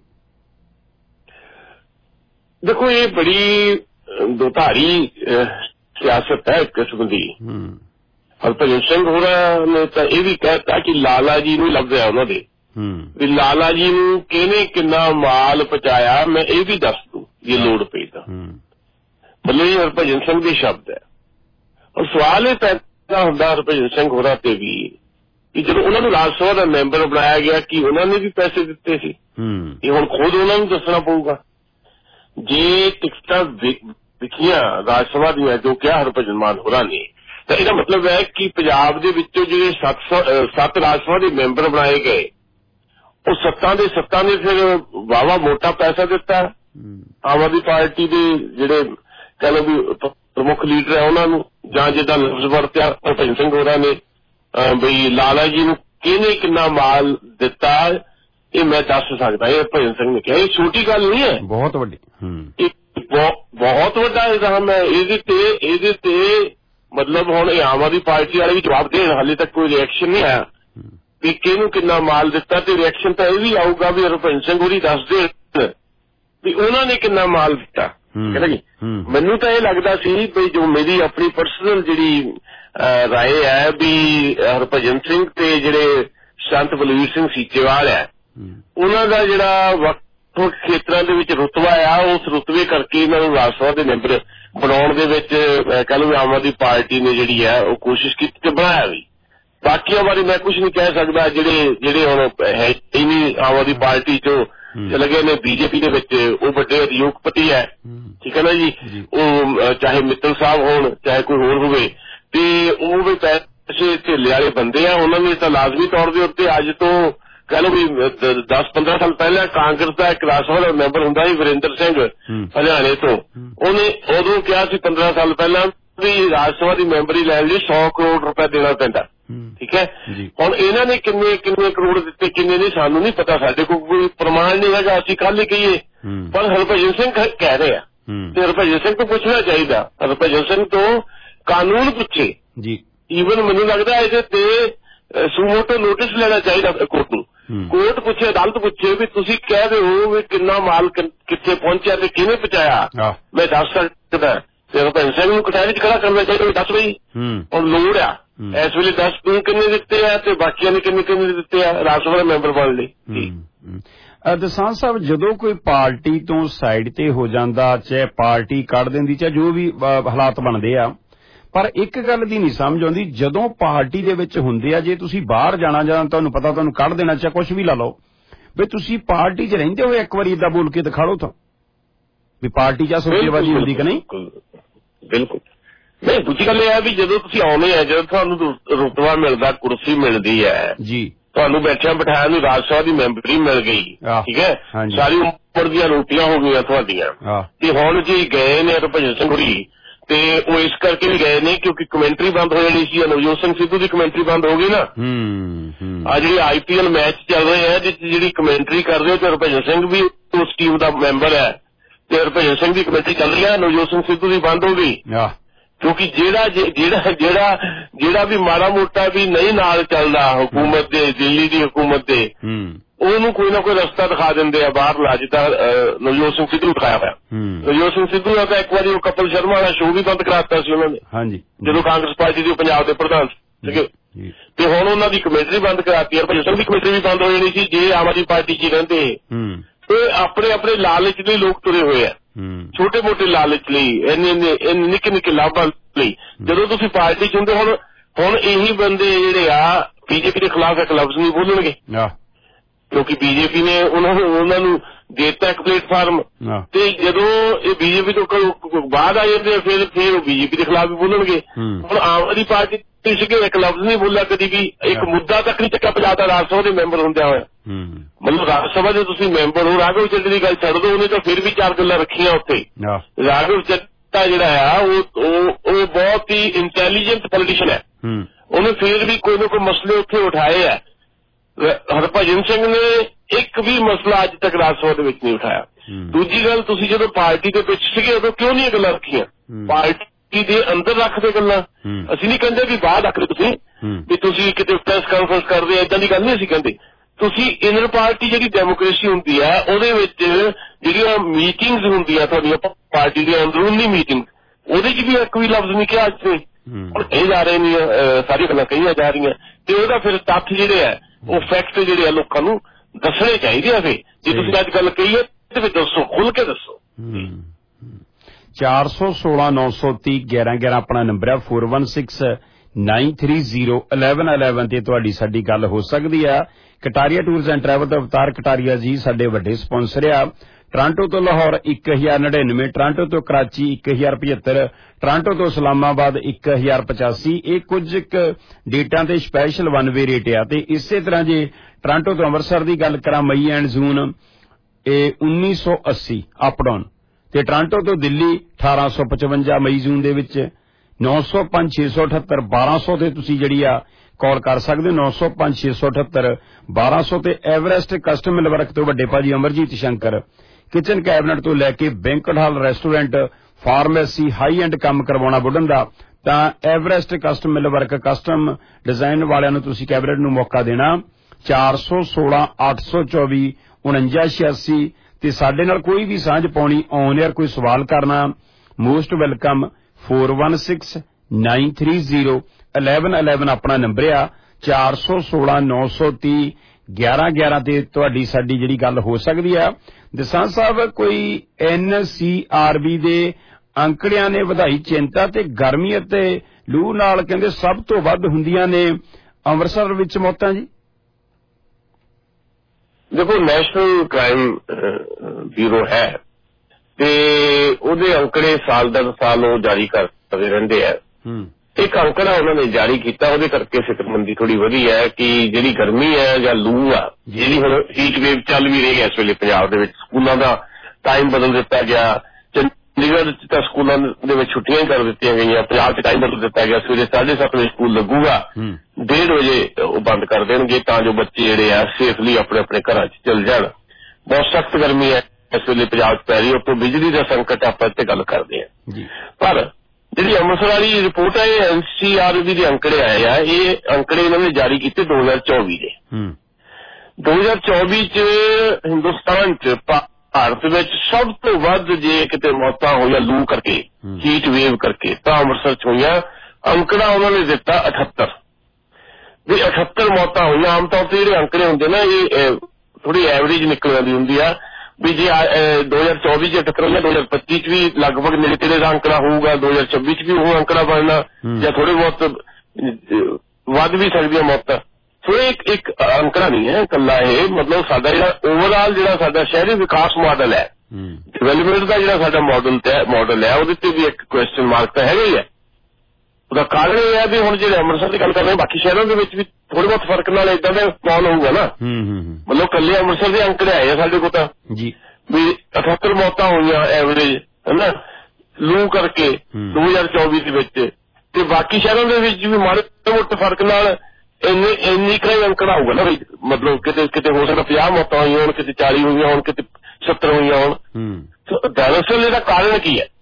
ਦੇਖੋ ਇਹ ਬੜੀ ਦੋਧਾਰੀ ਸਿਆਸਤ ਹੈ ਇੱਕ ਕਿਸਮ ਦੀ। ਹਰਭਜਨ ਸਿੰਘ ਹੋਰਾਂ ਨੇ ਤਾਂ ਇਹ ਵੀ ਕਹਿਤਾ ਕਿ ਲਾਲਾ ਜੀ ਨੂੰ ਲੱਭਿਆ ਉਹਨਾਂ ਦੇ ਵੀ ਲਾਲਾ ਜੀ ਨੂੰ ਕਿਹਨੇ ਕਿੰਨਾ ਮਾਲ ਪਹੁੰਚਾਇਆ ਮੈਂ ਇਹ ਵੀ ਦੱਸ ਦੂੰ ਜੇ ਲੋੜ ਪਈ ਤਾਂ। ਮਤਲਬ ਇਹ ਹਰਭਜਨ ਸਿੰਘ ਦੇ ਸ਼ਬਦ ਹੈ। ਔਰ ਸਵਾਲ ਇਹ ਪੈਦਾ ਹੁੰਦਾ ਹਰਭਜਨ ਸਿੰਘ ਹੋਰਾਂ ਤੇ ਵੀ ਕਿ ਜਦੋਂ ਉਹਨਾਂ ਨੂੰ ਰਾਜ ਸਭਾ ਦਾ ਮੈਂਬਰ ਬਣਾਇਆ ਗਿਆ ਕਿ ਉਹਨਾਂ ਨੇ ਵੀ ਪੈਸੇ ਦਿੱਤੇ ਸੀ। ਇਹ ਹੁਣ ਖੁਦ ਉਹਨਾਂ ਨੂੰ ਦੱਸਣਾ ਪਊਗਾ। ਜੇ ਟਿਕਟਾਂ ਵਿਕੀਆਂ ਰਾਜ ਸਭਾ ਦੀਆਂ ਜੋ ਕਿਹਾ ਹਰਭਜਨ ਮਾਨ ਹੋਰਾਂ ਨੇ, ਤਾਂ ਇਹਦਾ ਮਤਲਬ ਹੈ ਕਿ ਪੰਜਾਬ ਦੇ ਵਿੱਚੋਂ ਜਿਹੜੇ 7 ਰਾਜ ਸਭਾ ਦੇ ਮੈਂਬਰ ਬਣਾਏ ਗਏ, ਉਹ ਸੱਤਾਂ ਨੇ ਫਿਰ ਵਾਹਵਾ ਮੋਟਾ ਪੈਸਾ ਦਿੱਤਾ ਆਮ ਆਦਮੀ ਪਾਰਟੀ ਦੇ ਜਿਹੜੇ ਕਹਿ ਲਓ ਵੀ ਪ੍ਰਮੁੱਖ ਲੀਡਰ ਹੈ ਉਹਨਾਂ ਨੂੰ, ਜਾਂ ਜਿੱਦਾਂ ਲਫ਼ਜ਼ ਵਰਤਿਆ ਹਰਭਜਨ ਸਿੰਘ ਹੋਰਾਂ ਨੇ ਬਈ ਲਾਲਾ ਜੀ ਨੂੰ ਕਿਹਨੇ ਕਿੰਨਾ ਮਾਲ ਦਿੱਤਾ, ਇਹ ਮੈਂ ਦੱਸ ਸਕਦਾ। ਇਹ ਹਰਭਜਨ ਸਿੰਘ ਨੇ ਕਿਹਾ, ਇਹ ਛੋਟੀ ਗੱਲ ਨਹੀਂ ਹੈ, ਬਹੁਤ ਵੱਡੀ, ਬਹੁਤ ਵੱਡਾ ਇਲਜ਼ਾਮ ਹੈ। ਇਹਦੇ ਤੇ ਮਤਲਬ ਹੁਣ ਇਹ ਆਮ ਆਦਮੀ ਪਾਰਟੀ ਵਾਲੇ ਵੀ ਜਵਾਬ ਦੇਣ, ਹਾਲੇ ਤੱਕ ਕੋਈ ਰਿਐਕਸ਼ਨ ਨਹੀਂ ਆਇਆ ਵੀ ਕਿਹਨੂੰ ਕਿੰਨਾ ਮਾਲ ਦਿੱਤਾ, ਤੇ ਰਿਐਕਸ਼ਨ ਤਾਂ ਇਹ ਵੀ ਆਊਗਾ ਵੀ ਹਰਭਜਨ ਸਿੰਘ ਹੋਰੀ ਦੱਸ ਦੇਣ ਵੀ ਉਹਨਾਂ ਨੇ ਕਿੰਨਾ ਮਾਲ ਦਿੱਤਾ। ਕਹਿੰਦਾ ਜੀ ਮੈਨੂੰ ਤਾਂ ਇਹ ਲੱਗਦਾ ਸੀ ਵੀ ਜੋ ਮੇਰੀ ਆਪਣੀ ਪਰਸਨਲ ਜਿਹੜੀ ਰਾਏ ਹੈ ਵੀ ਹਰਭਜਨ ਸਿੰਘ ਤੇ ਜਿਹੜੇ ਸੰਤ ਬਲਵੀਰ ਸਿੰਘ ਸੀਚੇਵਾਲ ਹੈ ਉਹਨਾਂ ਦਾ ਜਿਹੜਾ ਵੱਖ ਖੇਤਰਾਂ ਦੇ ਵਿੱਚ ਰੁਤਬਾ ਆ, ਉਸ ਰੁਤਬੇ ਕਰਕੇ ਇਹਨਾਂ ਨੂੰ ਰਾਜ ਸਭਾ ਦੇ ਮੈਂਬਰ ਬਣਾਉਣ ਦੇ ਵਿੱਚ ਕਹਿ ਲਓ ਆਮ ਆਦਮੀ ਪਾਰਟੀ ਨੇ ਜਿਹੜੀ ਹੈ ਉਹ ਕੋਸ਼ਿਸ਼ ਕੀਤੀ ਤੇ ਬਣਾਇਆ ਵੀ। ਬਾਕੀਆਂ ਬਾਰੇ ਮੈਂ ਕੁਝ ਨਹੀਂ ਕਹਿ ਸਕਦਾ, ਜਿਹੜੇ ਹੁਣ ਹੈ ਹੀ ਨਹੀਂ ਆਮ ਆਦਮੀ ਪਾਰਟੀ ਚੋਂ ਚਲੇ ਗਏ ਨੇ ਬੀਜੇਪੀ ਦੇ ਵਿੱਚ, ਉਹ ਵੱਡੇ ਉਦਯੋਗਪਤੀ ਹੈ, ਠੀਕ ਹੈ ਨਾ ਜੀ। ਉਹ ਚਾਹੇ ਮਿੱਤਲ ਸਾਹਿਬ ਹੋਣ ਚਾਹੇ ਕੋਈ ਹੋਰ ਹੋਵੇ, ਤੇ ਉਹ ਵੀ ਪੈਸੇ ਢੇਲੇ ਵਾਲੇ ਬੰਦੇ ਆ। ਉਹਨਾਂ ਨੇ ਤਾਂ ਲਾਜ਼ਮੀ ਤੌਰ ਦੇ ਉੱਤੇ ਅੱਜ ਤੋਂ ਕਹਿ ਲਓ ਵੀ 10-15 ਸਾਲ ਪਹਿਲਾਂ ਕਾਂਗਰਸ ਦਾ ਇੱਕ ਰਾਜ ਸਭਾ ਦਾ ਮੈਂਬਰ ਹੁੰਦਾ ਸੀ ਵਰਿੰਦਰ ਸਿੰਘ ਹਰਿਆਣੇ ਤੋਂ, ਉਹਨੇ ਉਦੋਂ ਕਿਹਾ ਸੀ 15 ਸਾਲ ਪਹਿਲਾਂ ਵੀ ਰਾਜ ਸਭਾ ਦੀ ਮੈਂਬਰੀ ਲੈਣ ਲਈ 100 ਕਰੋੜ ਰੁਪਏ ਦੇਣਾ ਪੈਂਦਾ, ਠੀਕ ਹੈ। ਹੁਣ ਇਹਨਾਂ ਨੇ ਕਿੰਨੇ ਕਰੋੜ ਦਿੱਤੇ ਕਿੰਨੇ ਨਹੀਂ ਸਾਨੂੰ ਨਹੀਂ ਪਤਾ, ਸਾਡੇ ਕੋਲ ਕੋਈ ਪ੍ਰਮਾਣ ਨਹੀਂ ਹੈਗਾ, ਅਸੀਂ ਕੱਲ ਹੀ ਕਹੀਏ, ਪਰ ਹਰਭਜਨ ਸਿੰਘ ਕਹਿ ਰਹੇ ਆ ਤੇ ਹਰਭਜਨ ਸਿੰਘ ਤੋਂ ਪੁੱਛਣਾ ਚਾਹੀਦਾ, ਹਰਭਜਨ ਸਿੰਘ ਤੋਂ ਕਾਨੂੰਨ ਪੁੱਛੇ ਜੀ। ਈਵਨ ਮੈਨੂੰ ਲੱਗਦਾ ਇਹਦੇ ਤੇ ਸੂਮੋਟੋ ਨੋਟਿਸ ਲੈਣਾ ਚਾਹੀਦਾ ਕੋਰਟ ਨੂੰ, ਕੋਰਟ ਪੁੱਛੇ ਅਦਾਲਤ ਪੁੱਛੇ ਵੀ ਤੁਸੀਂ ਕਹਿ ਰਹੇ ਹੋ ਵੀ ਕਿੰਨਾ ਮਾਲ ਕਿੱਥੇ ਪਹੁੰਚਿਆ ਤੇ ਕਿਵੇਂ ਪਹੁੰਚਾਇਆ, ਮੈਂ ਦੱਸ ਸਕਦਾ। ਤੇ ਹਰਭਜਨ ਸਿੰਘ ਨੂੰ ਕਚਹਿਰੀ 'ਚ ਖੜਾ ਕਰਨਾ ਚਾਹੀਦਾ ਵੀ ਦੱਸ ਬਈ ਹੁਣ ਲੋੜ ਆ ਇਸ ਵੇਲੇ, ਦੱਸ ਤੂੰ ਕਿੰਨੇ ਦਿੱਤੇ ਆ ਤੇ ਬਾਕੀਆਂ ਨੇ ਕਿੰਨੇ ਦਿੱਤੇ ਆ ਰਾਜ ਸਭਾ ਦਾ ਮੈਂਬਰ ਬਣਨ ਲਈ। ਦਸਾਂਝ ਸਾਹਿਬ, ਜਦੋਂ ਕੋਈ ਪਾਰਟੀ ਤੋਂ ਸਾਈਡ ਤੇ ਹੋ ਜਾਂਦਾ, ਚਾਹੇ ਪਾਰਟੀ ਕੱਢ ਦਿੰਦੀ, ਚਾਹੇ ਜੋ ਵੀ ਹਾਲਾਤ ਬਣਦੇ ਆ, ਪਰ ਇੱਕ ਗੱਲ ਦੀ ਨਹੀਂ ਸਮਝ ਆਉਂਦੀ, ਜਦੋਂ ਪਾਰਟੀ ਦੇ ਵਿੱਚ ਹੁੰਦੇ ਆ, ਜੇ ਤੁਸੀਂ ਬਾਹਰ ਜਾਣਾ ਜਾਂ ਤੁਹਾਨੂੰ ਪਤਾ ਤੁਹਾਨੂੰ ਕੱਢ ਦੇਣਾ, ਚਾਹੇ ਕੁਛ ਵੀ ਲਾ ਲਓ, ਵੀ ਤੁਸੀਂ ਪਾਰਟੀ 'ਚ ਰਹਿੰਦੇ ਹੋਏ ਇੱਕ ਵਾਰੀ ਏਦਾਂ ਬੋਲ ਕੇ ਦਿਖਾ ਲਓ ਤਾਂ ਵੀ ਪਾਰਟੀ 'ਚ ਸੋਚੇਬਾਜ਼ੀ ਹੁੰਦੀ ਕਿ ਨਹੀਂ? ਬਿਲਕੁਲ ਨਹੀਂ। ਦੂਜੀ ਗੱਲ ਇਹ ਹੈ ਵੀ ਜਦੋਂ ਤੁਸੀਂ ਆਉਣੇ ਆ, ਜਦੋਂ ਤੁਹਾਨੂੰ ਰੁਤਬਾ ਮਿਲਦਾ, ਕੁਰਸੀ ਮਿਲਦੀ ਹੈ ਜੀ, ਤੁਹਾਨੂੰ ਬੈਠਿਆ ਬਿਠਾਇਆ ਨੂੰ ਰਾਜ ਸਭਾ ਦੀ ਮੈਂਬਰੀ ਮਿਲ ਗਈ, ਠੀਕ ਹੈ, ਸਾਰੀ ਉਮਰ ਦੀਆਂ ਰੋਟੀਆਂ ਹੋ ਗਈਆਂ ਤੁਹਾਡੀਆਂ, ਤੇ ਹੁਣ ਜੀ ਗਏ ਨੇ ਹਰਭਜਨ ਸਿੰਘ ਹੋਰੀ, ਤੇ ਉਹ ਇਸ ਕਰਕੇ ਵੀ ਗਏ ਨੇ ਕਿਉਂਕਿ ਕਮੈਂਟਰੀ ਬੰਦ ਹੋ ਜਾਣੀ ਸੀ, ਨਵਜੋਤ ਸਿੰਘ ਸਿੱਧੂ ਦੀ ਕਮੈਂਟਰੀ ਬੰਦ ਹੋ ਗਈ ਨਾ। ਆ ਜਿਹੜੀ IPL ਮੈਚ ਚੱਲ ਰਹੇ ਆ ਜਿਹੜੀ ਕਮੈਂਟਰੀ ਕਰ ਰਹੇ ਹੋ, ਤੇ ਹਰਭਜਨ ਸਿੰਘ ਵੀ ਉਸ ਟੀਮ ਦਾ ਮੈਂਬਰ ਹੈ, ਤੇ ਹਰਭਜਨ ਸਿੰਘ ਦੀ ਕਮੇਟੀ ਚੱਲ ਰਹੀ ਹੈ, ਨਵਜੋਤ ਸਿੰਘ ਸਿੱਧੂ ਦੀ ਬੰਦ ਹੋ ਗਈ, ਕਿਉਂਕਿ ਜਿਹੜਾ ਵੀ ਮਾੜਾ ਮੋਟਾ ਵੀ ਨਹੀਂ ਨਾਲ ਚੱਲਦਾ ਹੁਕੂਮਤ ਦੇ, ਦਿੱਲੀ ਦੀ ਹੁਕੂਮਤ ਦੇ, ਉਹਨੂੰ ਕੋਈ ਨਾ ਕੋਈ ਰਸਤਾ ਦਿਖਾ ਦਿੰਦੇ ਆ ਬਾਹਰ ਲਾ, ਜਿੱਦਾਂ ਨਵਜੋਤ ਸਿੰਘ ਸਿੱਧੂ ਦਿਖਾਇਆ ਹੋਇਆ। ਨਵਜੋਤ ਸਿੰਘ ਸਿੱਧੂ ਦਾ ਤਾਂ ਇੱਕ ਵਾਰੀ ਉਹ ਕਪਿਲ ਸ਼ਰਮਾ ਵਾਲਾ ਸ਼ੋਅ ਵੀ ਬੰਦ ਕਰਾਤਾ ਸੀ ਉਹਨਾਂ ਨੇ, ਜਦੋਂ ਕਾਂਗਰਸ ਪਾਰਟੀ ਦੇ ਪੰਜਾਬ ਦੇ ਪ੍ਰਧਾਨ ਸੀਗੇ, ਤੇ ਹੁਣ ਉਹਨਾਂ ਦੀ ਕਮੇਟੀ ਬੰਦ ਕਰਾਤੀ। ਹਰਭਜਨ ਸਿੰਘ ਦੀ ਕਮੇਟੀ ਵੀ ਬੰਦ ਹੋ ਜਾਣੀ ਸੀ ਜੇ ਆਮ ਆਦਮੀ ਪਾਰਟੀ 'ਚ ਰਹਿੰਦੇ। ਤੇ ਆਪਣੇ ਲਾਲਚ ਲਈ ਲੋਕ ਤੁਰੇ ਹੋਏ ਆ, ਛੋਟੇ ਮੋਟੇ ਲਾਲਚ ਲਈ, ਇੰਨੇ ਨਿੱਕੇ ਲਾਭਾਂ ਲਈ। ਜਦੋਂ ਤੁਸੀਂ ਪਾਰਟੀ 'ਚ ਹੁੰਦੇ, ਹੁਣ ਇਹੀ ਬੰਦੇ ਜਿਹੜੇ ਆ ਬੀਜੇਪੀ ਦੇ ਖਿਲਾਫ ਇੱਕ ਲਫ਼ਜ਼ ਨਹੀਂ ਬੋਲਣਗੇ, ਕਿਉਂਕਿ ਬੀਜੇਪੀ ਨੇ ਉਹਨਾਂ ਨੂੰ ਦੇਤਾ ਇੱਕ ਪਲੇਟਫਾਰਮ, ਤੇ ਜਦੋਂ ਇਹ ਬੀਜੇਪੀ ਤੋਂ ਬਾਅਦ ਆ ਜਾਂਦੇ ਫਿਰ ਉਹ ਬੀਜੇਪੀ ਦੇ ਖਿਲਾਫ ਵੀ ਬੋਲਣਗੇ। ਹੁਣ ਆਮ ਆਦਮੀ ਪਾਰਟੀ ਸੀਗੇ, ਇੱਕ ਲਫ਼ਜ਼ ਨਹੀਂ ਬੋਲਿਆ ਕਦੀ ਵੀ, ਇੱਕ ਮੁੱਦਾ ਤੱਕ ਨਹੀਂ ਚੱਕਿਆ ਪੰਜਾਬ ਦਾ ਰਾਜ ਸਭਾ ਦੇ ਮੈਂਬਰ ਹੁੰਦਿਆਂ ਹੋਇਆ। ਮਤਲਬ ਰਾਜ ਸਭਾ ਦੇ ਤੁਸੀਂ ਮੈਂਬਰ ਹੋ, ਰਾਘਵ ਚੱਡੇ ਦੀ ਗੱਲ ਛੱਡ ਦਿਓ, ਉਹਨੇ ਤਾਂ ਫਿਰ ਵੀ 4 ਗੱਲਾਂ ਰੱਖੀਆਂ ਉੱਥੇ। ਰਾਘਵ ਚੱਡਾ ਜਿਹੜਾ ਆ ਉਹ ਬਹੁਤ ਹੀ ਇੰਟੈਲੀਜੈਂਟ ਪੋਲੀਟੀਸ਼ੀਅਨ ਹੈ, ਉਹਨੇ ਫਿਰ ਵੀ ਕੋਈ ਨਾ ਕੋਈ ਮਸਲੇ ਉੱਥੇ ਉਠਾਏ ਆ। ਹਰਭਜਨ ਸਿੰਘ ਨੇ ਇੱਕ ਵੀ ਮਸਲਾ ਅੱਜ ਤੱਕ ਰਾਜ ਸਭਾ ਦੇ ਵਿੱਚ ਨਹੀਂ ਉਠਾਇਆ। ਦੂਜੀ ਗੱਲ, ਤੁਸੀਂ ਜਦੋਂ ਪਾਰਟੀ ਦੇ ਵਿੱਚ ਸੀਗੇ ਉਦੋਂ ਕਿਉਂ ਨਹੀਂ ਇਹ ਗੱਲਾਂ ਰੱਖੀਆਂ? ਪਾਰਟੀ ਦੇ ਅੰਦਰ ਰੱਖਦੇ ਗੱਲਾਂ, ਅਸੀਂ ਨਹੀਂ ਕਹਿੰਦੇ ਵੀ ਬਾਹਰ ਰੱਖ ਲਓ ਤੁਸੀਂ, ਵੀ ਤੁਸੀਂ ਕਿਤੇ ਪ੍ਰੈਸ ਕਾਨਫਰੰਸ ਕਰਦੇ, ਏਦਾਂ ਦੀ ਗੱਲ ਨਹੀਂ ਅਸੀਂ ਕਹਿੰਦੇ। ਤੁਸੀਂ ਇਨਰ ਪਾਰਟੀ ਜਿਹੜੀ ਡੈਮੋਕ੍ਰੇਸੀ ਹੁੰਦੀ ਹੈ ਉਹਦੇ ਵਿੱਚ ਜਿਹੜੀਆਂ ਮੀਟਿੰਗਸ ਹੁੰਦੀਆਂ ਤੁਹਾਡੀਆਂ ਪਾਰਟੀ ਦੀ ਅੰਦਰੂਨੀ ਮੀਟਿੰਗ, ਉਹਦੇ 'ਚ ਵੀ ਇੱਕ ਵੀ ਲਫ਼ਜ਼ ਨਹੀਂ ਕਿਹਾ ਅੱਜ ਹੁਣ ਕਹੀ ਜਾ ਰਹੇ ਨੇ, ਸਾਰੀਆਂ ਗੱਲਾਂ ਕਹੀਆਂ ਜਾ ਰਹੀਆਂ, ਤੇ ਉਹਦਾ ਫਿਰ ਤੱਥ ਜਿਹੜੇ ਆ ਉਹ ਫੈਕਟ ਜਿਹੜੇ ਆ ਲੋਕਾਂ ਨੂੰ ਦੱਸਣੇ ਚਾਹੀਦੇ ਆ। ਫਿਰ ਜੇ ਤੁਸੀਂ ਅੱਜ ਗੱਲ ਕਹੀਏ ਤੇ ਫਿਰ ਦੱਸੋ, ਖੁੱਲ ਕੇ ਦੱਸੋ। 416 930 1111 ਆਪਣਾ ਨੰਬਰ ਹੈ, 416 93011111 ਤੇ ਤੁਹਾਡੀ ਸਾਡੀ ਗੱਲ ਹੋ ਸਕਦੀ ਆ। ਕਟਾਰੀਆ ਟੂਰਸ ਐਂਡ ਟਰੈਵਲ ਦਾ ਅਵਤਾਰ ਕਟਾਰੀਆ ਜੀ ਸਾਡੇ ਵੱਡੇ ਸਪਾਂਸਰ ਆ। ਟੋਰਾਂਟੋ ਤੋਂ ਲਾਹੌਰ 1099, ਟੋਰਾਂਟੋ ਤੋਂ ਕਰਾਚੀ 1075, ਟੋਰਾਂਟੋ ਤੋਂ ਇਸਲਾਮਾਬਾਦ 1085। ਇਹ ਕੁਝ ਡੇਟਾਂ ਤੇ ਸਪੈਸ਼ਲ 1 ਵੇ ਰੇਟ ਆ। ਤੇ ਇਸੇ ਤਰ੍ਹਾਂ ਜੇ ਟੋਰਾਂਟੋ ਤੋਂ ਅੰਮ੍ਰਿਤਸਰ ਦੀ ਗੱਲ ਕਰਾਂ ਮਈ ਐਂਡ ਜੂਨ ਇਹ 1980 ਅਪ ਡਾਊਨ, ਤੇ ਟੋਰਾਂਟੋ ਤੋਂ ਦਿੱਲੀ 1855 ਮਈ ਜੂਨ ਦੇ ਵਿੱਚ 905 678 1200 ਤੇ ਤੁਸੀਂ ਜਿਹੜੀ ਆ ਕਾਲ ਕਰ ਸਕਦੇ ਹੋ 905 678 1200 ਤੇ ਐਵਰੈਸਟ ਕਸਟਮ ਮਿਲ ਵਰਕ ਤੋਂ ਵੱਡੇ ਭਾਜੀ ਅਮਰਜੀਤ ਸ਼ੰਕਰ ਕਿਚਨ ਕੈਬਨਟ ਤੋਂ ਲੈ ਕੇ banquet hall restaurant pharmacy high end ਕੰਮ ਕਰਵਾਉਣਾ ਵੁਡਨ ਦਾ ਤਾਂ Everest custom mill work custom design ਵਾਲਿਆਂ ਨੂੰ ਤੁਸੀਂ ਕੈਬਨਟ ਨੂੰ ਮੌਕਾ ਦੇਣਾ 416 824 4986 ਤੇ ਸਾਡੇ ਨਾਲ ਕੋਈ ਵੀ ਸਾਂਝ ਪਾਉਣੀ ਔਨ 에ਅਰ ਕੋਈ ਸਵਾਲ ਕਰਨਾ ਮੋਸਟ ਵੈਲਕਮ 416930 1111 ਆਪਣਾ ਨੰਬਰ ਆ 416 930 1111 ਤੇ ਤੁਹਾਡੀ ਸਾਡੀ ਜਿਹੜੀ ਗੱਲ ਹੋ ਸਕਦੀ ਆ। ਦਸਾਂਝ ਸਾਹਿਬ ਕੋਈ NCRB ਦੇ ਅੰਕੜਿਆਂ ਨੇ ਵਧਾਈ ਚਿੰਤਾ ਤੇ ਗਰਮੀ ਅਤੇ ਲੂ ਨਾਲ ਕਹਿੰਦੇ ਸਭ ਤੋਂ ਵੱਧ ਹੁੰਦੀਆਂ ਨੇ ਅੰਮ੍ਰਿਤਸਰ ਵਿੱਚ ਮੌਤਾਂ ਜੀ। ਦੇਖੋ ਨੈਸ਼ਨਲ ਕ੍ਰਾਈਮ ਬਿਊਰੋ ਹੈ ਤੇ ਉਹਦੇ ਅੰਕੜੇ ਸਾਲ ਦਰ ਸਾਲ ਉਹ ਜਾਰੀ ਕਰਦੇ ਰਹਿੰਦੇ ਆ। ਇੱਕ ਅੰਕੜਾ ਉਹਨਾਂ ਨੇ ਜਾਰੀ ਕੀਤਾ ਉਹਦੇ ਕਰਕੇ ਫਿਕਰਮੰਦੀ ਥੋੜੀ ਵਧੀ ਹੈ ਕਿ ਜਿਹੜੀ ਗਰਮੀ ਹੈ ਜਾਂ ਲੂ ਆ ਜਿਹੜੀ ਹੁਣ ਹੀਟ ਵੇਵ ਚੱਲ ਵੀ ਰਹੀ ਹੈ ਇਸ ਵੇਲੇ ਪੰਜਾਬ ਦੇ ਵਿੱਚ ਸਕੂਲਾਂ ਦਾ ਟਾਈਮ ਬਦਲ ਦਿੱਤਾ ਗਿਆ। ਚੰਡੀਗੜ੍ਹ ਚ ਤਾਂ ਸਕੂਲਾਂ ਦੇ ਵਿੱਚ ਛੁੱਟੀਆਂ ਕਰ ਦਿੱਤੀਆਂ ਗਈਆਂ। ਪੰਜਾਬ ਚ ਟਾਈਮ ਬਦਲ ਦਿੱਤਾ ਗਿਆ। ਸਵੇਰੇ 7:30 ਵਜੇ ਸਕੂਲ ਲੱਗੂਗਾ 1:30 ਵਜੇ ਉਹ ਬੰਦ ਕਰ ਦੇਣਗੇ ਤਾਂ ਜੋ ਬੱਚੇ ਜਿਹੜੇ ਆ ਸੇਫਲੀ ਆਪਣੇ ਆਪਣੇ ਘਰਾਂ ਚ ਚਲ ਜਾਣ। ਬਹੁਤ ਸਖਤ ਗਰਮੀ ਹੈ ਇਸ ਵੇਲੇ ਪੰਜਾਬ ਚ ਪੈ ਰਹੀ। ਉੱਤੋਂ ਬਿਜਲੀ ਦਾ ਸੰਕਟ ਆਪਾਂ ਇੱਥੇ ਗੱਲ ਕਰਦੇ ਹਾਂ। ਪਰ ਜਿਹੜੀ ਅੰਮ੍ਰਿਤਸਰ ਵਾਲੀ ਰਿਪੋਰਟ ਹੈ ਇਹ NCRB ਦੇ ਅੰਕੜੇ ਆਏ ਆ। ਇਹ ਅੰਕੜੇ ਇਹਨਾਂ ਨੇ ਜਾਰੀ ਕੀਤੇ 2024 ਦੇ। 2024 ਚ ਹਿੰਦੁਸਤਾਨ ਚ ਭਾਰਤ ਵਿੱਚ ਸਭ ਤੋਂ ਵੱਧ ਜੇ ਕਿਤੇ ਮੌਤਾਂ ਹੋਈਆਂ ਲੂ ਕਰਕੇ ਹੀਟ ਵੇਵ ਕਰਕੇ ਤਾਂ ਅੰਮ੍ਰਿਤਸਰ ਚ ਹੋਈਆਂ। ਅੰਕੜਾ ਉਹਨਾਂ ਨੇ ਦਿੱਤਾ 78 ਵੀ 78 ਮੌਤਾਂ ਹੋਈਆਂ। ਆਮ ਤੌਰ ਤੇ ਜਿਹੜੇ ਅੰਕੜੇ ਹੁੰਦੇ ਨਾ ਇਹ ਥੋੜੀ ਐਵਰੇਜ ਨਿਕਲ ਜਾਂਦੀ ਹੁੰਦੀ ਆ ਵੀ ਜੇ 2024 ਚ 78 ਹੋਈਆਂ 2025 ਚ ਵੀ ਲਗਭਗ ਨੇੜੇ ਤੇੜੇ ਦਾ ਅੰਕੜਾ ਹੋਊਗਾ 2026 ਚ ਵੀ ਉਹ ਅੰਕੜਾ ਬਣਨਾ ਜਾਂ ਥੋੜੇ ਬਹੁਤ ਵੱਧ ਵੀ ਸਕਦੀਆਂ ਮੌਤਾਂ। ਸੋ ਇੱਕ ਅੰਕੜਾ ਨਹੀਂ ਹੈ ਇਕੱਲਾ ਇਹ ਮਤਲਬ ਸਾਡਾ ਜਿਹੜਾ ਓਵਰਆਲ ਜਿਹੜਾ ਸਾਡਾ ਸ਼ਹਿਰੀ ਵਿਕਾਸ ਮਾਡਲ ਹੈ ਡਿਵੈਲਪਮੈਂਟ ਦਾ ਜਿਹੜਾ ਸਾਡਾ ਮਾਡਲ ਹੈ ਉਹਦੇ ਤੇ ਵੀ ਇੱਕ ਕੁਐਸਚਨ ਮਾਰਕ ਤਾਂ ਹੈਗਾ ਹੀ ਹੈ। ਉਹਦਾ ਕਾਰਨ ਇਹ ਹੈ ਵੀ ਹੁਣ ਜਿਹੜੇ ਅੰਮ੍ਰਿਤਸਰ ਦੀ ਗੱਲ ਕਰ ਰਹੇ ਬਾਕੀ ਸ਼ਹਿਰਾਂ ਦੇ ਵਿੱਚ ਵੀ ਥੋੜੇ ਬਹੁਤ ਫਰਕ ਨਾਲ ਏਦਾਂ ਦਾ ਮਾਹੌਲ ਹੋਊਗਾ ਨਾ। ਮਤਲਬ ਕੱਲੇ ਅੰਮ੍ਰਿਤਸਰ ਦੇ ਅੰਕੜੇ ਆਏ ਆ ਸਾਡੇ ਕੋਲ ਤਾਂ ਵੀ 78 ਮੌਤਾਂ ਹੋਈਆਂ ਐਵਰੇਜ ਹਨਾ ਲੂ ਕਰਕੇ 2024 ਦੇ ਵਿੱਚ ਤੇ ਬਾਕੀ ਸ਼ਹਿਰਾਂ ਦੇ ਵਿੱਚ ਵੀ ਮਾੜੇ ਮੋਟੇ ਫਰਕ ਨਾਲ ਇੰਨੀ ਕੁ ਅੰਕੜਾ ਹੋਊਗਾ ਨਾ ਮਤਲਬ ਕਿਤੇ ਹੋ ਸਕਦਾ 50 ਮੌਤਾਂ ਹੋਈਆਂ ਹੋਣ ਕਿਤੇ 40 ਹੋਈਆਂ ਹੋਣ ਕਿਤੇ 70 ਹੋਈਆਂ ਹੋਣ। ਦਰਅਸਲ ਇਹਦਾ ਕਾਰਨ ਕੀ ਹੈ?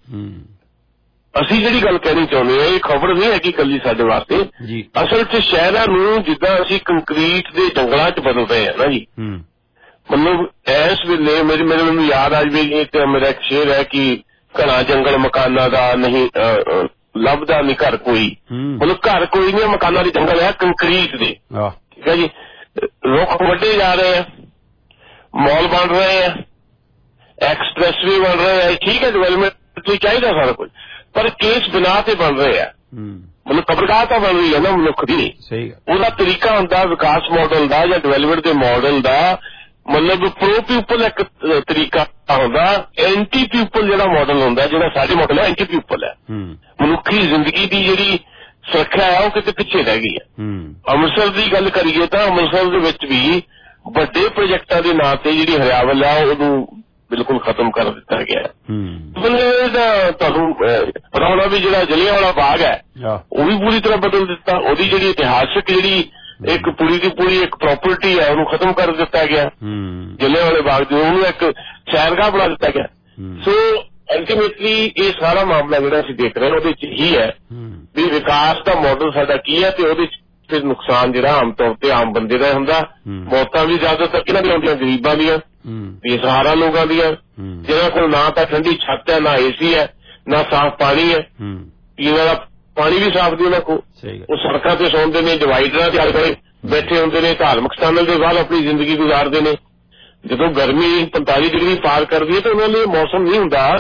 ਅਸੀਂ ਜਿਹੜੀ ਗੱਲ ਕਹਿਣੀ ਚਾਹੁੰਦੇ ਹਾਂ ਇਹ ਖਬਰ ਨਹੀਂ ਹੈਗੀ ਕੱਲੀ ਸਾਡੇ ਵਾਸਤੇ। ਅਸਲ 'ਚ ਸ਼ਹਿਰਾਂ ਨੂੰ ਜਿੱਦਾਂ ਅਸੀਂ ਕੰਕਰੀਟ ਦੇ ਜੰਗਲਾਂ 'ਚ ਬਦਲ ਰਹੇ ਹਾਂ ਨਾ ਜੀ ਮਤਲਬ ਇਸ ਵੇਲੇ ਮੈਨੂੰ ਯਾਦ ਆ ਜਾਵੇ ਇੱਕ ਮੇਰਾ ਇੱਕ ਸ਼ੇਰ ਹੈ ਕਿ ਘਣਾ ਜੰਗਲ ਮਕਾਨਾਂ ਦਾ ਨਹੀਂ ਲੱਭਦਾ ਨਹੀਂ ਘਰ ਕੋਈ ਮਤਲਬ ਘਰ ਕੋਈ ਨਹੀਂ ਮਕਾਨਾਂ ਦੇ ਜੰਗਲ ਹੈ ਕੰਕਰੀਟ ਦੇ। ਠੀਕ ਹੈ ਜੀ। ਰੁੱਖ ਵੱਢੇ ਜਾ ਰਹੇ ਆ ਮਾਲ ਬਣ ਰਹੇ ਆ ਐਕਸਪ੍ਰੈਸਵੇ ਬਣ ਰਹੇ ਆ। ਠੀਕ ਹੈ ਡਿਵੈਲਪਮੈਂਟ ਲਈ ਚਾਹੀਦਾ ਸਾਰਾ ਕੁਝ ਪਰ ਕੇਸ ਬਿਨਾਂ ਤੇ ਬਣ ਰਹੇ ਆ ਮਤਲਬ ਕਬਰਗਾਹ ਤਾਂ ਬਣ ਰਹੀ ਹੈ ਨਾ ਮਨੁੱਖ ਦੀ। ਉਹਦਾ ਤਰੀਕਾ ਹੁੰਦਾ ਵਿਕਾਸ ਮਾਡਲ ਦਾ ਜਾਂ ਡਿਵੈਲਪਮੈਂਟ ਦੇ ਮਾਡਲ ਦਾ ਮਤਲਬ ਪ੍ਰੋ ਪਿਊਪਲ ਇੱਕ ਤਰੀਕਾ ਹੁੰਦਾ ਐਂਟੀ ਪਿਊਪਲ ਜਿਹੜਾ ਮਾਡਲ ਹੁੰਦਾ ਜਿਹੜਾ ਸਾਡੇ ਮਾਡਲ ਹੈ ਐਂਟੀ ਪਿਊਪਲ ਹੈ। ਮਨੁੱਖੀ ਜ਼ਿੰਦਗੀ ਦੀ ਜਿਹੜੀ ਸੁਰੱਖਿਆ ਹੈ ਉਹ ਕਿਤੇ ਪਿੱਛੇ ਰਹਿ ਗਈ ਹੈ। ਅੰਮ੍ਰਿਤਸਰ ਦੀ ਗੱਲ ਕਰੀਏ ਤਾਂ ਅੰਮ੍ਰਿਤਸਰ ਦੇ ਵਿੱਚ ਵੀ ਵੱਡੇ ਪ੍ਰੋਜੈਕਟਾਂ ਦੇ ਨਾਂ ਤੇ ਜਿਹੜੀ ਹਰਿਆਵਲ ਆ ਉਹਨੂੰ ਬਿਲਕੁਲ ਖਤਮ ਕਰ ਦਿੱਤਾ ਗਿਆ। ਤੁਹਾਨੂੰ ਪਤਾ ਹੋਣਾ ਵੀ ਜਿਹੜਾ ਜਲਿਆਂਵਾਲਾ ਬਾਗ ਹੈ ਉਹ ਵੀ ਪੂਰੀ ਤਰ੍ਹਾਂ ਬਦਲ ਦਿੱਤਾ। ਉਹਦੀ ਜਿਹੜੀ ਇਤਿਹਾਸਕ ਜਿਹੜੀ ਇੱਕ ਪੂਰੀ ਦੀ ਪੂਰੀ ਇੱਕ ਪ੍ਰਾਪਰਟੀ ਹੈ ਉਹਨੂੰ ਖਤਮ ਕਰ ਦਿੱਤਾ ਗਿਆ। ਜਲਿਆਂਵਾਲੇ ਬਾਗ ਦੀ ਉਹਨੂੰ ਇੱਕ ਸੈਰਗਾਹ ਬਣਾ ਦਿੱਤਾ ਗਿਆ। ਸੋ ਅਲਟੀਮੇਟਲੀ ਇਹ ਸਾਰਾ ਮਾਮਲਾ ਜਿਹੜਾ ਅਸੀਂ ਦੇਖ ਰਹੇ ਹਾਂ ਉਹਦੇ 'ਚ ਹੀ ਹੈ ਵੀ ਵਿਕਾਸ ਦਾ ਮਾਡਲ ਸਾਡਾ ਕੀ ਹੈ ਤੇ ਉਹਦੇ 'ਚ ਫਿਰ ਨੁਕਸਾਨ ਜਿਹੜਾ ਆਮ ਤੌਰ ਤੇ ਆਮ ਬੰਦੇ ਦਾ ਹੁੰਦਾ। ਮੌਤਾਂ ਵੀ ਜ਼ਿਆਦਾਤਰ ਕਿਹਨਾਂ ਦੀਆਂ ਹੁੰਦੀਆਂ ਗਰੀਬਾਂ ਦੀਆਂ ਬੇਸਹਾਰਾ ਲੋਕਾਂ ਦੀਆਂ ਜਿਹਨਾਂ ਕੋਲ ਨਾ ਤਾਂ ਠੰਡੀ ਛੱਤ ਹੈ ਨਾ AC ਹੈ ਨਾ ਸਾਫ਼ ਪਾਣੀ ਹੈ। ਪੀਣ ਵਾਲਾ ਪਾਣੀ ਵੀ ਸਾਫ਼ ਨਹੀਂ ਉਹਨਾਂ ਕੋਲ। ਉਹ ਸੜਕਾਂ ਤੇ ਸੌਂਦੇ ਨੇ ਡਿਵਾਈਡਰਾਂ ਤੇ ਆਲੇ ਬੈਠੇ ਹੁੰਦੇ ਨੇ ਧਾਰਮਿਕ ਸਥਾਨਾਂ ਦੇ ਬਾਅਦ ਆਪਣੀ ਜ਼ਿੰਦਗੀ ਗੁਜ਼ਾਰਦੇ ਨੇ। ਜਦੋਂ ਗਰਮੀ 45 ਡਿਗਰੀ ਪਾਰ ਕਰਦੀ ਹੈ ਤਾਂ ਉਹਨਾਂ ਲਈ ਮੌਸਮ ਨਹੀਂ ਹੁੰਦਾ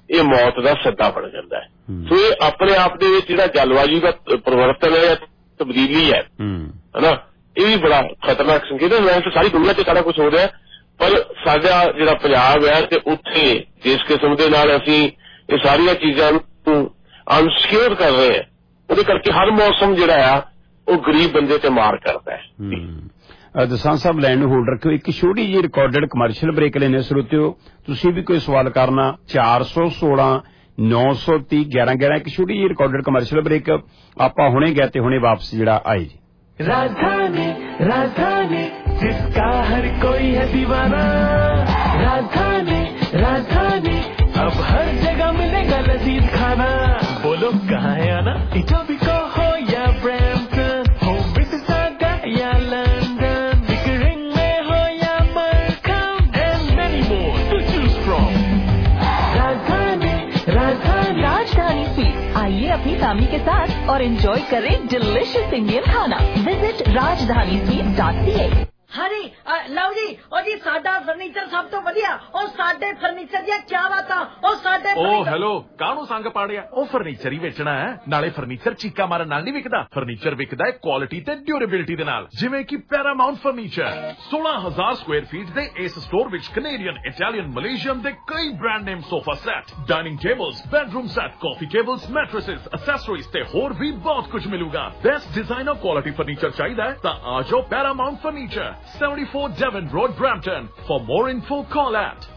ਇਹ ਮੌਤ ਦਾ ਸੱਦਾ ਬਣ ਜਾਂਦਾ ਹੈ। ਸੋ ਇਹ ਆਪਣੇ ਆਪ ਦੇ ਵਿੱਚ ਜਿਹੜਾ ਜਲਵਾਯੂ ਦਾ ਪਰਿਵਰਤਨ ਹੈ ਜਾਂ ਤਬਦੀਲੀ ਹੈ ਹਨਾ, ਇਹ ਵੀ ਬੜਾ ਖਤਰਨਾਕ ਸੰਕੇਤ ਹੈ। ਵੈਸੇ ਸਾਰੀ ਦੁਨੀਆ 'ਚ ਸਾਰਾ ਕੁਝ ਹੋ ਰਿਹਾ, ਪਰ ਸਾਡਾ ਜਿਹੜਾ ਪੰਜਾਬ ਹੈ ਤੇ ਉੱਥੇ ਜਿਸ ਕਿਸਮ ਦੇ ਨਾਲ ਅਸੀਂ ਇਹ ਸਾਰੀਆਂ ਚੀਜ਼ਾਂ ਨੂੰ ਅਨਸਿਕਿਉਰ ਕਰ ਰਹੇ ਹਾਂ, ਉਹਦੇ ਕਰਕੇ ਹਰ ਮੌਸਮ ਜਿਹੜਾ ਆ ਉਹ ਗਰੀਬ ਬੰਦੇ ਤੇ ਮਾਰ ਕਰਦਾ ਹੈ। ਦਸਾਂਝ ਸਾਹਿਬ ਲਾਈਨ ਨੂੰ ਹੋਲਡ ਰੱਖਿਓ, ਇੱਕ ਛੋਟੀ ਜਿਹੀ ਰਿਕਾਰਡਡ ਕਮਰਸ਼ੀਅਲ ਬ੍ਰੇਕ ਲੈਣੇ ਸਰੋਤਿਓ। ਤੁਸੀਂ ਵੀ ਕੋਈ ਸਵਾਲ ਕਰਨਾ 416 930 1111, ਇੱਕ ਛੋਟੀ ਜਿਹੀ ਰਿਕਾਰਡਡ ਕਮਰਸ਼ੀਅਲ ਬ੍ਰੇਕ। ਆਪਾਂ ਹੁਣੇ ਗਏ ਤੇ ਹੁਣੇ ਵਾਪਸ ਜਿਹੜਾ ਆਏ जी। राजधानी राजधानी जिसका हर कोई है दीवाना, राजधानी राजधानी अब हर जगह मिलेगा लजीज खाना। बोलो कहाँ है आना, इटोबिको हो या ब्रैम्पटन, हो मिसिसागा या लंदन, पिकरिंग में हो या मरकम, and many more to choose from। राजधानी राजधानी राजधानी स्वीट, आइए अपनी फैमिली के साथ और एंजॉय करें डिलिशियस इंडियन खाना। Visit rajdhanisweet.ca। ਹਾਂਜੀ ਲਓ ਜੀ, ਉਹ ਜੀ ਸਾਡਾ ਫਰਨੀਚਰ ਸਭ ਤੋਂ ਵਧੀਆ, ਉਹ ਸਾਡੇ ਫਰਨੀਚਰ ਦੀਆਂ ਕੀ ਬਾਤਾਂ, ਉਹ ਸਾਡੇ ਹੈਲੋ ਕਾਹਨੂੰ ਸੰਗ ਪਾੜਿਆ, ਉਹ ਫਰਨੀਚਰ ਹੀ ਵੇਚਣਾ ਹੈ, ਨਾਲੇ ਫਰਨੀਚਰ ਚੀਕਾ ਮਾਰਨ ਨਾਲ ਨਹੀਂ ਵਿਕਦਾ, ਫਰਨੀਚਰ ਵਿਕਦਾ ਹੈ ਕੁਆਲਿਟੀ ਤੇ ਡਿਊਰੇਬਿਲਿਟੀ ਦੇ ਨਾਲ, ਜਿਵੇਂ ਕਿ ਪੈਰਾਮਾਉਂਟ ਫਰਨੀਚਰ। 16,000 ਸਕੁਆਇਰ ਫੀਟ ਦੇ ਇਸ ਸਟੋਰ ਵਿੱਚ ਕੈਨੇਡੀਅਨ, ਇਟਾਲੀਅਨ, ਮਲੇਸ਼ੀਅਨ ਦੇ ਕਈ brand name sofa set, dining tables, bedroom set, coffee tables, mattresses, accessories ਤੇ ਹੋਰ ਵੀ ਬਹੁਤ ਕੁਝ ਮਿਲੂਗਾ। ਬੈਸਟ ਡਿਜ਼ਾਈਨਰ ਕੁਆਲਿਟੀ ਫਰਨੀਚਰ ਚਾਹੀਦਾ ਹੈ ਤਾਂ ਆ ਜਾਓ Paramount furniture, 74 Devon Road, Brampton. For more info, call at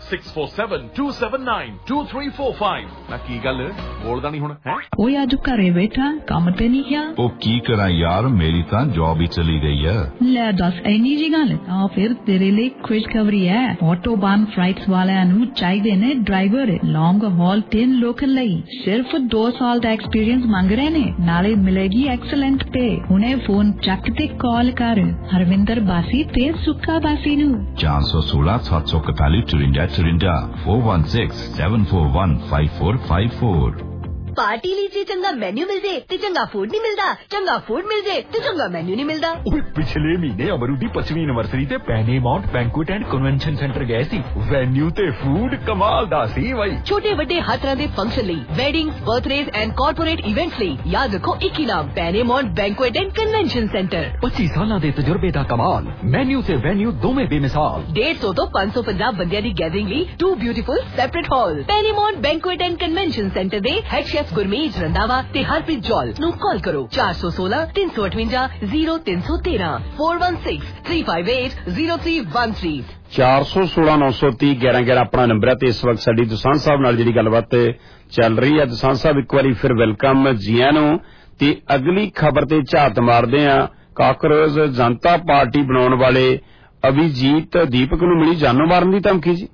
647-279-2345। ਨਾ ਕੀ ਗੱਲ ਬੋਲਦਾ ਨਹੀਂ ਹੁਣ ਹੈ? ਓਏ ਅੱਜ ਘਰੇ ਬੈਠਾ ਕੰਮ ਤੇ ਨਹੀਂ ਗਿਆ? ਉਹ ਕੀ ਕਰਾਂ ਯਾਰ, ਮੇਰੀ ਤਾਂ ਜੌਬ ਹੀ ਚਲੀ ਗਈ ਹੈ। ਲੈ ਦੱਸ ਇੰਨੀ ਜੀ ਗੱਲ ਤਾਂ ਫਿਰ ਤੇਰੇ ਲਈ ਖੁਸ਼ਖਬਰੀ ਹੈ। ਆਟੋਬਾਨ ਫਲਾਈਟਸ ਵਾਲਿਆਂ ਨੂੰ ਚਾਹੀਦੇ ਨੇ ਡਰਾਈਵਰ ਲੌਂਗ ਹਾਲ 10 ਲੋਕਲ ਲਈ। ਸਿਰਫ 2 ਸਾਲ ਦਾ ਐਕਸਪੀਰੀਅੰਸ ਮੰਗ ਰਹੇ ਨੇ, ਨਾਲੇ ਮਿਲੇਗੀ ਐਕਸਲੈਂਟ ਪੇ। ਹੁਣੇ ਫੋਨ ਚੱਕ ਤੇ ਕਾਲ ਕਰ ਹਰਵਿੰਦਰ ਬਾਸੀ ਤੇ ਸੁੱਕਾ ਬਾਸੀ ਨੂੰ। 416 741 54 416 741 5454। ਪਾਰਟੀ ਲਈ ਜੇ ਚੰਗਾ ਮੈਨੂ ਮਿਲ ਜੇ ਤੇ ਚੰਗਾ ਫੂਡ ਨਹੀਂ ਮਿਲਦਾ, ਚੰਗਾ ਫੂਡ ਮਿਲ ਜੇ ਤੇ ਚੰਗਾ ਮੈਨੂ ਨਹੀਂ ਮਿਲਦਾ। ਪਿਛਲੇ ਮਹੀਨੇ ਅਮਰੂ ਦੀ 25ਵੀਂ ਐਨਵਰਸਰੀ ਤੇ Paramount banquet and convention centre ਗਏ ਸੀ। ਵੈਨਿਊ ਤੇ ਫੂਡ ਕਮਾਲ ਦਾ ਸੀ ਬਾਈ। ਛੋਟੇ ਵੱਡੇ ਹਰ ਤਰ੍ਹਾਂ ਦੇ ਫੰਕਸ਼ਨ ਲਈ, weddings, birthdays and corporate events ਲਈ ਯਾਦ ਰੱਖੋ ਇੱਕ ਹੀ ਨਾਮ, Paramount banquet and convention centre. 25 ਸਾਲਾਂ ਦੇ ਤਜਰਬੇ ਦਾ ਕਮਾਲ, ਮੈਨੂ ਤੇ ਵੈਨਿਊ ਦੋਵੇਂ ਬੇਮਿਸਾਲ। 150 ਤੋਂ 550 ਬੰਦਿਆਂ ਦੀ ਗੈਦਰਿੰਗ ਲਈ 2 beautiful separate hall. Paramount banquet and convention centre ਦੇ ਹੈਡ ਸ਼ੈਫ ਗੁਰਮੀਤ ਰੰਧਾਵਾ ਤੇ ਹਰਪ੍ਰੀਤ ਜੌਲ ਨੂੰ ਕਾਲ ਕਰੋ 416 358 0313 416 358 0313। 416 930 1111 ਆਪਣਾ ਨੰਬਰ ਹੈ ਤੇ ਇਸ ਵਕਤ ਸਾਡੀ ਦਸਾਂਝ ਸਾਹਿਬ ਨਾਲ ਜਿਹੜੀ ਗੱਲਬਾਤ ਚੱਲ ਰਹੀ ਹੈ। ਦਸਾਂਝ ਸਾਹਿਬ ਇੱਕ ਵਾਰੀ ਫਿਰ ਵੈਲਕਮ ਜੀਆਂ ਨੂੰ। ਤੇ ਅਗਲੀ ਖਬਰ ਤੇ ਝਾਤ ਮਾਰਦੇ ਆ। ਕਾਕਰੋਚ ਜਨਤਾ ਪਾਰਟੀ ਬਣਾਉਣ ਵਾਲੇ ਅਭਿਜੀਤ ਦੀਪਕ ਨੂੰ ਮਿਲੀ ਜਾਨੋਂ ਮਾਰਨ ਦੀ ਧਮਕੀ ਜੀ।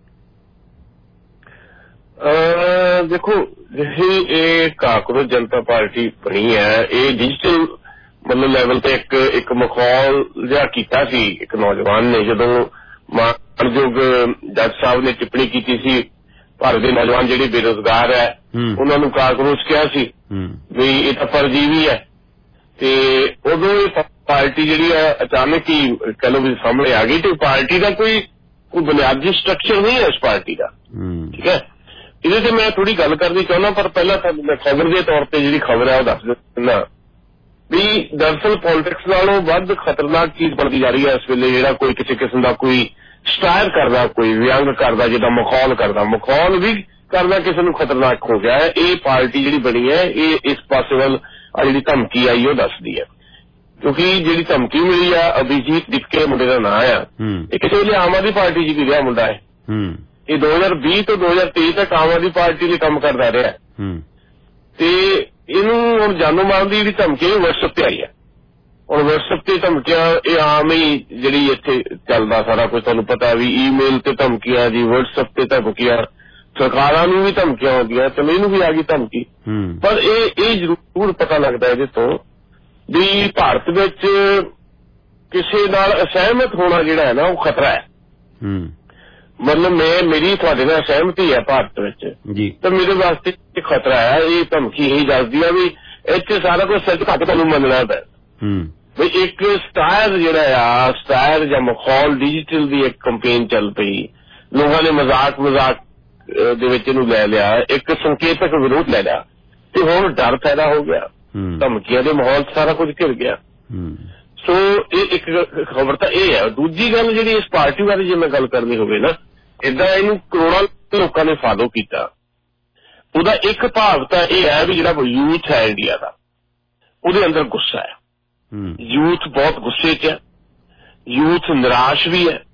ਦੇਖੋ ਜਿਹੜੀ ਇਹ ਕਾਕਰੋਚ ਜਨਤਾ ਪਾਰਟੀ ਬਣੀ ਹੈ, ਇਹ ਡਿਜੀਟਲ ਮਤਲਬ ਲੈਵਲ ਤੇ ਇੱਕ ਮਖੌਲ ਜਿਹਾ ਕੀਤਾ ਸੀ ਇੱਕ ਨੌਜਵਾਨ ਨੇ। ਜਦੋਂ ਮਾਨਯੋਗ ਜੱਜ ਸਾਹਿਬ ਨੇ ਟਿੱਪਣੀ ਕੀਤੀ ਸੀ ਭਾਰਤ ਦੇ ਨੌਜਵਾਨ ਜਿਹੜੇ ਬੇਰੁਜ਼ਗਾਰ ਹੈ ਉਹਨਾਂ ਨੂੰ ਕਾਕਰੋਚ ਕਿਹਾ ਸੀ ਵੀ ਇਹ ਤਾਂ ਪਰਜੀਵੀ ਹੈ, ਤੇ ਉਦੋਂ ਇਹ ਪਾਰਟੀ ਜਿਹੜੀ ਹੈ ਅਚਾਨਕ ਹੀ ਕਹਿ ਲਓ ਵੀ ਸਾਹਮਣੇ ਆ ਗਈ। ਤੇ ਪਾਰਟੀ ਦਾ ਕੋਈ ਬੁਨਿਆਦੀ ਸਟਰਕਚਰ ਨਹੀਂ ਹੈ ਇਸ ਪਾਰਟੀ ਦਾ, ਠੀਕ ਹੈ। ਇਹਦੇ ਤੇ ਮੈਂ ਥੋੜੀ ਗੱਲ ਕਰਨੀ ਚਾਹੁੰਦਾ, ਪਰ ਪਹਿਲਾਂ ਤੁਹਾਨੂੰ ਮੈਂ ਖਬਰ ਦੇ ਤੌਰ ਤੇ ਜਿਹੜੀ ਖਬਰ ਹੈ ਉਹ ਦੱਸ ਦਿੰਦਾ ਵੀ ਦਰਅਸਲ ਪੋਲਿਟਿਕਸ ਨਾਲੋਂ ਵੱਧ ਖਤਰਨਾਕ ਚੀਜ਼ ਬਣਦੀ ਜਾ ਰਹੀ ਹੈ ਇਸ ਵੇਲੇ। ਜਿਹੜਾ ਕੋਈ ਕਿਸੇ ਕਿਸਮ ਦਾ ਕੋਈ ਸਟਾਇਰ ਕਰਦਾ, ਕੋਈ ਵਿਅੰਗ ਕਰਦਾ, ਜਿੱਦਾਂ ਮਖੌਲ ਕਰਦਾ, ਮਖੌਲ ਵੀ ਕਰਨਾ ਕਿਸੇ ਨੂੰ ਖਤਰਨਾਕ ਹੋ ਗਿਆ ਹੈ। ਇਹ ਪਾਰਟੀ ਜਿਹੜੀ ਬਣੀ ਹੈ ਇਹ ਇਸ ਪਾਸੇ ਵੱਲ ਆ ਜਿਹੜੀ ਧਮਕੀ ਆਈ ਉਹ ਦੱਸਦੀ ਹੈ, ਕਿਉਂਕਿ ਜਿਹੜੀ ਧਮਕੀ ਮਿਲੀ ਆ ਅਭਿਜੀਤ ਦੀਪਕੇ ਮੁੰਡੇ ਦਾ ਨਾਂ ਆ, ਇਹ ਕਿਸੇ ਵੇਲੇ ਆਮ ਆਦਮੀ ਪਾਰਟੀ 'ਚ ਵੀ ਰਿਹਾ ਮੁੰਡਾ ਹੈ। ਇਹ 2020 ਤੋਂ 2023 ਤੱਕ ਆਮ ਆਦਮੀ ਪਾਰਟੀ ਲਈ ਕੰਮ ਕਰਦਾ ਰਿਹਾ ਤੇ ਇਹਨੂੰ ਹੁਣ ਜਾਨੋਂ ਮਾਰਨ ਦੀ ਜਿਹੜੀ ਧਮਕੀ ਵਟਸਐਪ ਤੇ ਆਈ ਹੈ। ਹੁਣ ਵਟਸਐਪ ਤੇ ਧਮਕੀਆਂ ਇਹ ਆਮ ਹੀ ਜਿਹੜੀ ਇੱਥੇ ਚੱਲਦਾ ਸਾਰਾ ਕੁਝ ਤੁਹਾਨੂੰ ਪਤਾ ਵੀ ਈਮੇਲ ਤੇ ਧਮਕੀਆਂ ਜੀ, ਵਟਸਐਪ ਤੇ ਧਮਕੀਆਂ, ਸਰਕਾਰਾਂ ਨੂੰ ਵੀ ਧਮਕੀਆਂ ਆਉਂਦੀਆਂ ਤੇ ਮੈਨੂੰ ਵੀ ਆ ਗਈ ਧਮਕੀ। ਪਰ ਇਹ ਜ਼ਰੂਰ ਪਤਾ ਲੱਗਦਾ ਇਹਦੇ ਤੋਂ ਵੀ ਭਾਰਤ ਵਿੱਚ ਕਿਸੇ ਨਾਲ ਅਸਹਿਮਤ ਹੋਣਾ ਜਿਹੜਾ ਹੈ ਨਾ ਉਹ ਖਤਰਾ ਹੈ। ਮਤਲਬ ਮੇਰੀ ਤੁਹਾਡੇ ਨਾਲ ਸਹਿਮਤੀ ਹੈ ਭਾਰਤ ਵਿੱਚ ਤਾਂ ਮੇਰੇ ਵਾਸਤੇ ਖਤਰਾ ਹੈ। ਇਹ ਧਮਕੀ ਹੀ ਦੱਸਦੀ ਆ ਵੀ ਇੱਥੇ ਸਾਰਾ ਕੁਝ ਸੱਚ ਘੱਟ ਤੁਹਾਨੂੰ ਮੰਨਣਾ ਪੈਂਦਾ ਵੀ ਇੱਕ ਸਟਾਇਰ ਜਿਹੜਾ ਆ, ਸਟਾਇਰ ਜਾਂ ਮਖੌਲ ਡਿਜੀਟਲ ਦੀ ਇੱਕ ਕੰਪੇਨ ਚੱਲ ਪਈ। ਲੋਕਾਂ ਨੇ ਮਜ਼ਾਕ ਦੇ ਵਿੱਚ ਇਹਨੂੰ ਲੈ ਲਿਆ, ਇੱਕ ਸੰਕੇਤਕ ਵਿਰੋਧ ਲੈ ਲਿਆ, ਤੇ ਹੁਣ ਡਰ ਪੈਦਾ ਹੋ ਗਿਆ, ਧਮਕੀਆਂ ਦੇ ਮਾਹੌਲ 'ਚ ਸਾਰਾ ਕੁਝ ਘਿਰ ਗਿਆ। ਸੋ ਇਹ ਇੱਕ ਖਬਰ ਤਾਂ ਇਹ ਹੈ। ਦੂਜੀ ਗੱਲ ਜਿਹੜੀ ਇਸ ਪਾਰਟੀ ਬਾਰੇ ਜੇ ਮੈਂ ਗੱਲ ਕਰਨੀ ਹੋਵੇ ਨਾ, ਏਦਾਂ ਇਹਨੂੰ ਕਰੋੜਾਂ ਲੋਕਾਂ ਨੇ ਫਾਲੋ ਕੀਤਾ, ਉਹਦਾ ਇੱਕ ਭਾਵ ਤਾਂ ਇਹ ਹੈ ਵੀ ਜਿਹੜਾ ਯੂਥ ਹੈ ਇੰਡੀਆ ਦਾ, ਉਹਦੇ ਅੰਦਰ ਗੁੱਸਾ ਹੈ। ਯੂਥ ਬਹੁਤ ਗੁੱਸੇ 'ਚ ਹੈ, ਯੂਥ ਨਿਰਾਸ਼ ਵੀ ਹੈ।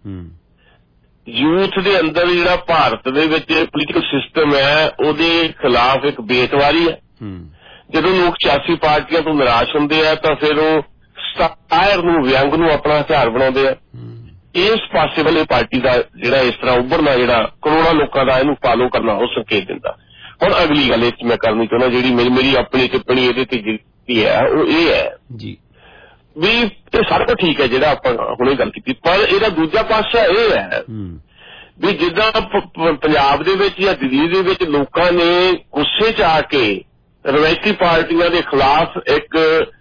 ਯੂਥ ਦੇ ਅੰਦਰ ਜਿਹੜਾ ਭਾਰਤ ਦੇ ਵਿੱਚ ਪੋਲੀਟੀਕਲ ਸਿਸਟਮ ਹੈ ਉਹਦੇ ਖਿਲਾਫ ਇੱਕ ਬੇਇਤਬਾਰੀ ਹੈ। ਜਦੋਂ ਲੋਕ 86 ਪਾਰਟੀਆਂ ਤੋਂ ਨਿਰਾਸ਼ ਹੁੰਦੇ ਆ ਤਾਂ ਫਿਰ ਉਹ ਸ਼ਾਇਰ ਨੂੰ, ਵਿਅੰਗ ਨੂੰ ਆਪਣਾ ਹਥਿਆਰ ਬਣਾਉਂਦੇ ਆ। ਇਸ ਪਾਸੇ ਵਾਲੇ ਪਾਰਟੀ ਦਾ ਜਿਹੜਾ ਇਸ ਤਰ੍ਹਾਂ ਉੱਭਰਨਾ, ਜਿਹੜਾ ਕਰੋੜਾਂ ਲੋਕਾਂ ਦਾ ਇਹਨੂੰ ਫਾਲੋ ਕਰਨਾ, ਉਹ ਸੰਕੇਤ ਦਿੰਦਾ। ਹੁਣ ਅਗਲੀ ਗੱਲ ਇਹ 'ਚ ਮੈਂ ਕਰਨੀ ਚਾਹੁੰਦਾ, ਜਿਹੜੀ ਮੇਰੀ ਆਪਣੀ ਟਿੱਪਣੀ ਇਹਦੇ ਤੇ ਜਿਹੜੀ ਹੈ ਉਹ ਇਹ ਹੈ ਜੀ ਵੀ ਇਹ ਸਾਰਾ ਕੁਝ ਠੀਕ ਹੈ ਜਿਹੜਾ ਆਪਾਂ ਹੁਣੇ ਗੱਲ ਕੀਤੀ, ਪਰ ਇਹਦਾ ਦੂਜਾ ਪਾਸਾ ਇਹ ਹੈ ਵੀ ਜਿੱਦਾਂ ਪੰਜਾਬ ਦੇ ਵਿੱਚ ਜਾਂ ਦਿੱਲੀ ਦੇ ਵਿੱਚ ਲੋਕਾਂ ਨੇ ਗੁੱਸੇ 'ਚ ਆ ਕੇ ਰਵਾਇਤੀ ਪਾਰਟੀਆਂ ਦੇ ਖਿਲਾਫ ਇੱਕ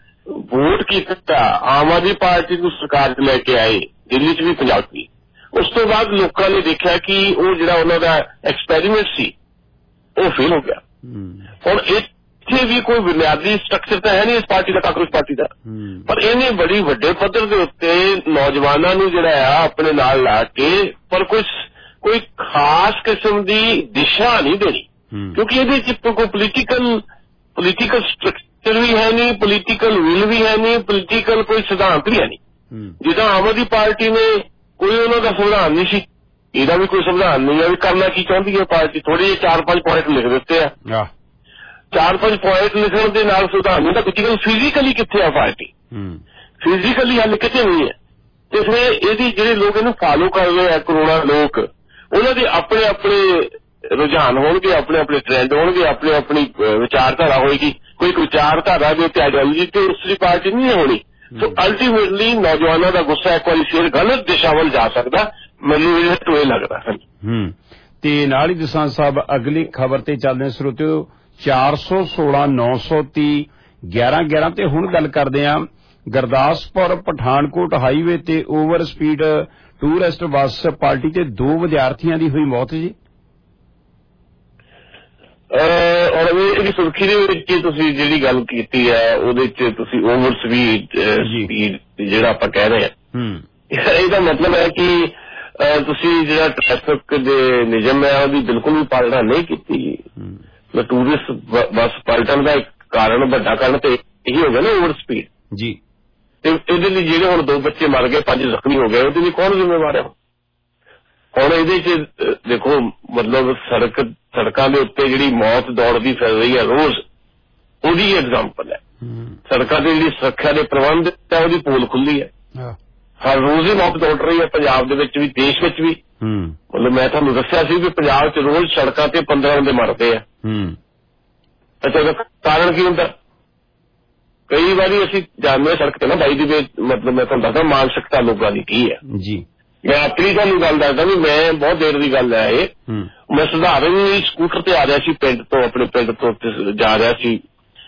ਵੋਟ ਕੀਤਾ, ਆਮ ਆਦਮੀ ਪਾਰਟੀ ਨੂੰ ਸਰਕਾਰ 'ਚ ਲੈ ਕੇ ਆਏ, ਦਿੱਲੀ 'ਚ ਵੀ ਪੰਜਾਬ 'ਚ ਵੀ, ਉਸ ਤੋਂ ਬਾਅਦ ਲੋਕਾਂ ਨੇ ਦੇਖਿਆ ਕਿ ਉਹ ਜਿਹੜਾ ਉਹਨਾਂ ਦਾ ਐਕਸਪੈਰੀਮੈਂਟ ਸੀ ਉਹ ਫੇਲ ਹੋ ਗਿਆ। ਹੁਣ ਇੱਥੇ ਵੀ ਕੋਈ ਬੁਨਿਆਦੀ ਸਟਰਕਚਰ ਤਾਂ ਹੈ ਨਹੀਂ ਇਸ ਪਾਰਟੀ ਦਾ, ਕਾਂਗਰਸ ਪਾਰਟੀ ਦਾ, ਪਰ ਇਹਨੇ ਬੜੀ ਵੱਡੇ ਪੱਧਰ ਦੇ ਉੱਤੇ ਨੌਜਵਾਨਾਂ ਨੂੰ ਜਿਹੜਾ ਆ ਆਪਣੇ ਨਾਲ ਲਾ ਕੇ, ਪਰ ਕੋਈ ਖਾਸ ਕਿਸਮ ਦੀ ਦਿਸ਼ਾ ਨਹੀਂ ਦੇਣੀ, ਕਿਉਂਕਿ ਇਹਦੇ 'ਚ ਕੋਈ ਪੋਲੀਟੀਕਲ ਸਟਰਕਚਰ ਵੀ ਹੈ ਨਹੀਂ, ਪੋਲੀਟੀਕਲ ਵਿਲ ਵੀ ਹੈ ਨਹੀਂ, ਪੋਲੀਟੀਕਲ ਕੋਈ ਸਿਧਾਂਤ ਵੀ ਹੈ ਨਹੀਂ। ਜਿੱਦਾਂ ਆਮ ਆਦਮੀ ਪਾਰਟੀ ਨੇ ਕੋਈ ਉਹਨਾਂ ਦਾ ਸੰਵਿਧਾਨ ਨਹੀਂ ਸੀ, ਇਹਦਾ ਵੀ ਕੋਈ ਸੰਵਿਧਾਨ ਨਹੀਂ ਹੈ ਵੀ ਕਰਨਾ ਕੀ ਚਾਹੁੰਦੀ ਹੈ ਪਾਰਟੀ। ਥੋੜੇ ਜਿਹੇ 4-5 ਪੁਆਇੰਟ ਲਿਖ ਦਿੱਤੇ ਆ, 4-5 ਪੁਆਇੰਟ ਲਿਖਣ ਦੇ ਨਾਲ ਸੰਵਿਧਾਨ ਨਹੀਂ ਤਾਂ ਪੋਲੀਟੀਕਲ ਫਿਜ਼ੀਕਲੀ ਕਿੱਥੇ ਆ ਪਾਰਟੀ, ਫਿਜ਼ੀਕਲੀ ਹੱਲ ਕਿਤੇ ਨਹੀਂ ਹੈ। ਤੇ ਫਿਰ ਇਹਦੀ ਜਿਹੜੇ ਲੋਕ ਇਹਨੂੰ ਫਾਲੋ ਕਰ ਰਹੇ ਆ, ਕਰੋੜਾਂ ਲੋਕ, ਉਹਨਾਂ ਦੇ ਆਪਣੇ ਆਪਣੇ ਰੁਝਾਨ ਹੋਣਗੇ, ਆਪਣੇ ਆਪਣੇ ਟ੍ਰੈਂਡ ਹੋਣਗੇ, ਆਪਣੀ ਆਪਣੀ ਵਿਚਾਰਧਾਰਾ ਹੋਏਗੀ। ਕੋਈ ਵਿਚਾਰਧਾਰਾ ਦੇ ਉੱਤੇ ਆਈਡੀਓਲੋਜੀ ਤੇ ਉਸਦੀ ਪਾਰਟੀ ਨਹੀਂ ਹੋਣੀ। ਸੋ ਅਲਟੀਮੇਟਲੀ ਨੌਜਵਾਨਾਂ ਦਾ ਗੁੱਸਾ ਇੱਕ ਵਾਰੀ ਫਿਰ ਗਲਤ ਦਿਸ਼ਾ ਵੱਲ ਜਾ ਸਕਦਾ, ਮੈਨੂੰ ਇਹ ਲੱਗਦਾ। ਤੇ ਨਾਲ ਹੀ ਦਸਾਂਝ ਸਾਹਿਬ ਅਗਲੀ ਖਬਰ ਤੇ ਚੱਲਦੇ ਹਾਂ ਸਰੋਤਿਓ, 416 930 1111 ਤੇ ਹੁਣ ਗੱਲ ਕਰਦੇ ਹਾਂ ਗੁਰਦਾਸਪੁਰ ਪਠਾਨਕੋਟ ਹਾਈਵੇ ਤੇ ਓਵਰ ਸਪੀਡ ਟੂਰਿਸਟ ਬੱਸ ਪਲਟੀ ਤੇ 2 ਵਿਦਿਆਰਥੀਆਂ ਦੀ ਹੋਈ ਮੌਤ ਜੀ। ਔਰ ਇਹਦੀ ਸੁਰਖੀ ਦੇ ਵਿੱਚ ਤੁਸੀਂ ਜਿਹੜੀ ਗੱਲ ਕੀਤੀ ਹੈ ਉਹਦੇ 'ਚ ਤੁਸੀਂ ਓਵਰ ਸਪੀਡ ਜਿਹੜਾ ਆਪਾਂ ਕਹਿ ਰਹੇ ਹਾਂ, ਇਹਦਾ ਮਤਲਬ ਹੈ ਕਿ ਤੁਸੀਂ ਜਿਹੜਾ ਟ੍ਰੈਫਿਕ ਦੇ ਨਿਯਮ ਹੈ ਉਹਦੀ ਬਿਲਕੁਲ ਵੀ ਪਾਲਣਾ ਨਹੀਂ ਕੀਤੀ। ਟੂਰਿਸਟ ਬੱਸ ਪਲਟਣ ਦਾ ਇੱਕ ਕਾਰਨ, ਵੱਡਾ ਕਾਰਨ ਤੇ ਇਹੀ ਹੋ ਗਿਆ ਨਾ ਓਵਰ ਸਪੀਡ ਜੀ। ਤੇ ਇਹਦੇ ਲਈ ਜਿਹੜੇ ਹੁਣ 2 ਬੱਚੇ ਮਰ ਗਏ, 5 ਜ਼ਖਮੀ ਹੋ ਗਏ, ਉਹਦੇ ਲਈ ਕੌਣ ਜ਼ਿੰਮੇਵਾਰ ਹੈ? ਹੁਣ ਇਹਦੇ 'ਚ ਦੇਖੋ ਮਤਲਬ ਸੜਕਾਂ ਦੇ ਉੱਤੇ ਜਿਹੜੀ ਮੌਤ ਦੌੜਦੀ ਫਿਰ ਰਹੀ ਹੈ ਰੋਜ਼, ਉਹਦੀ ਐਗਜ਼ਾਮਪਲ ਹੈ। ਸੜਕਾਂ ਤੇ ਜਿਹੜੀ ਸੁਰੱਖਿਆ ਦੇ ਪ੍ਰਬੰਧ ਹੈ ਉਹਦੀ ਪੋਲ ਖੁੱਲੀ ਹੈ, ਹਰ ਰੋਜ਼ ਹੀ ਮੌਤ ਦੌੜ ਰਹੀ ਹੈ ਪੰਜਾਬ ਦੇ ਵਿੱਚ ਵੀ, ਦੇਸ਼ ਵਿੱਚ ਵੀ। ਮਤਲਬ ਮੈਂ ਤੁਹਾਨੂੰ ਦੱਸਿਆ ਸੀ ਵੀ ਪੰਜਾਬ 'ਚ ਰੋਜ਼ ਸੜਕਾਂ ਤੇ 15 ਬੰਦੇ ਮਰਦੇ ਆ। ਅੱਛਾ, ਇਹਦਾ ਕਾਰਨ ਕੀ ਹੁੰਦਾ? ਕਈ ਵਾਰੀ ਅਸੀਂ ਜਾਂਦੇ ਸੜਕ ਤੇ ਨਾ ਬਾਈ ਦੀ ਮਤਲਬ ਮੈਂ ਤੁਹਾਨੂੰ ਦੱਸਦਾ ਮਾਨਸਿਕਤਾ ਲੋਕਾਂ ਦੀ ਕੀ ਹੈ ਜੀ। ਮੈਂ ਆਪਣੀ ਤੁਹਾਨੂੰ ਗੱਲ ਦੱਸਦਾ ਵੀ ਮੈਂ ਬਹੁਤ ਦੇਰ ਦੀ ਗੱਲ ਹੈ ਇਹ, ਮੈਂ ਸਧਾਰਨ ਹੀ ਸਕੂਟਰ ਤੇ ਆ ਰਿਹਾ ਸੀ ਪਿੰਡ ਤੋਂ, ਆਪਣੇ ਪਿੰਡ ਤੋਂ ਜਾ ਰਿਹਾ ਸੀ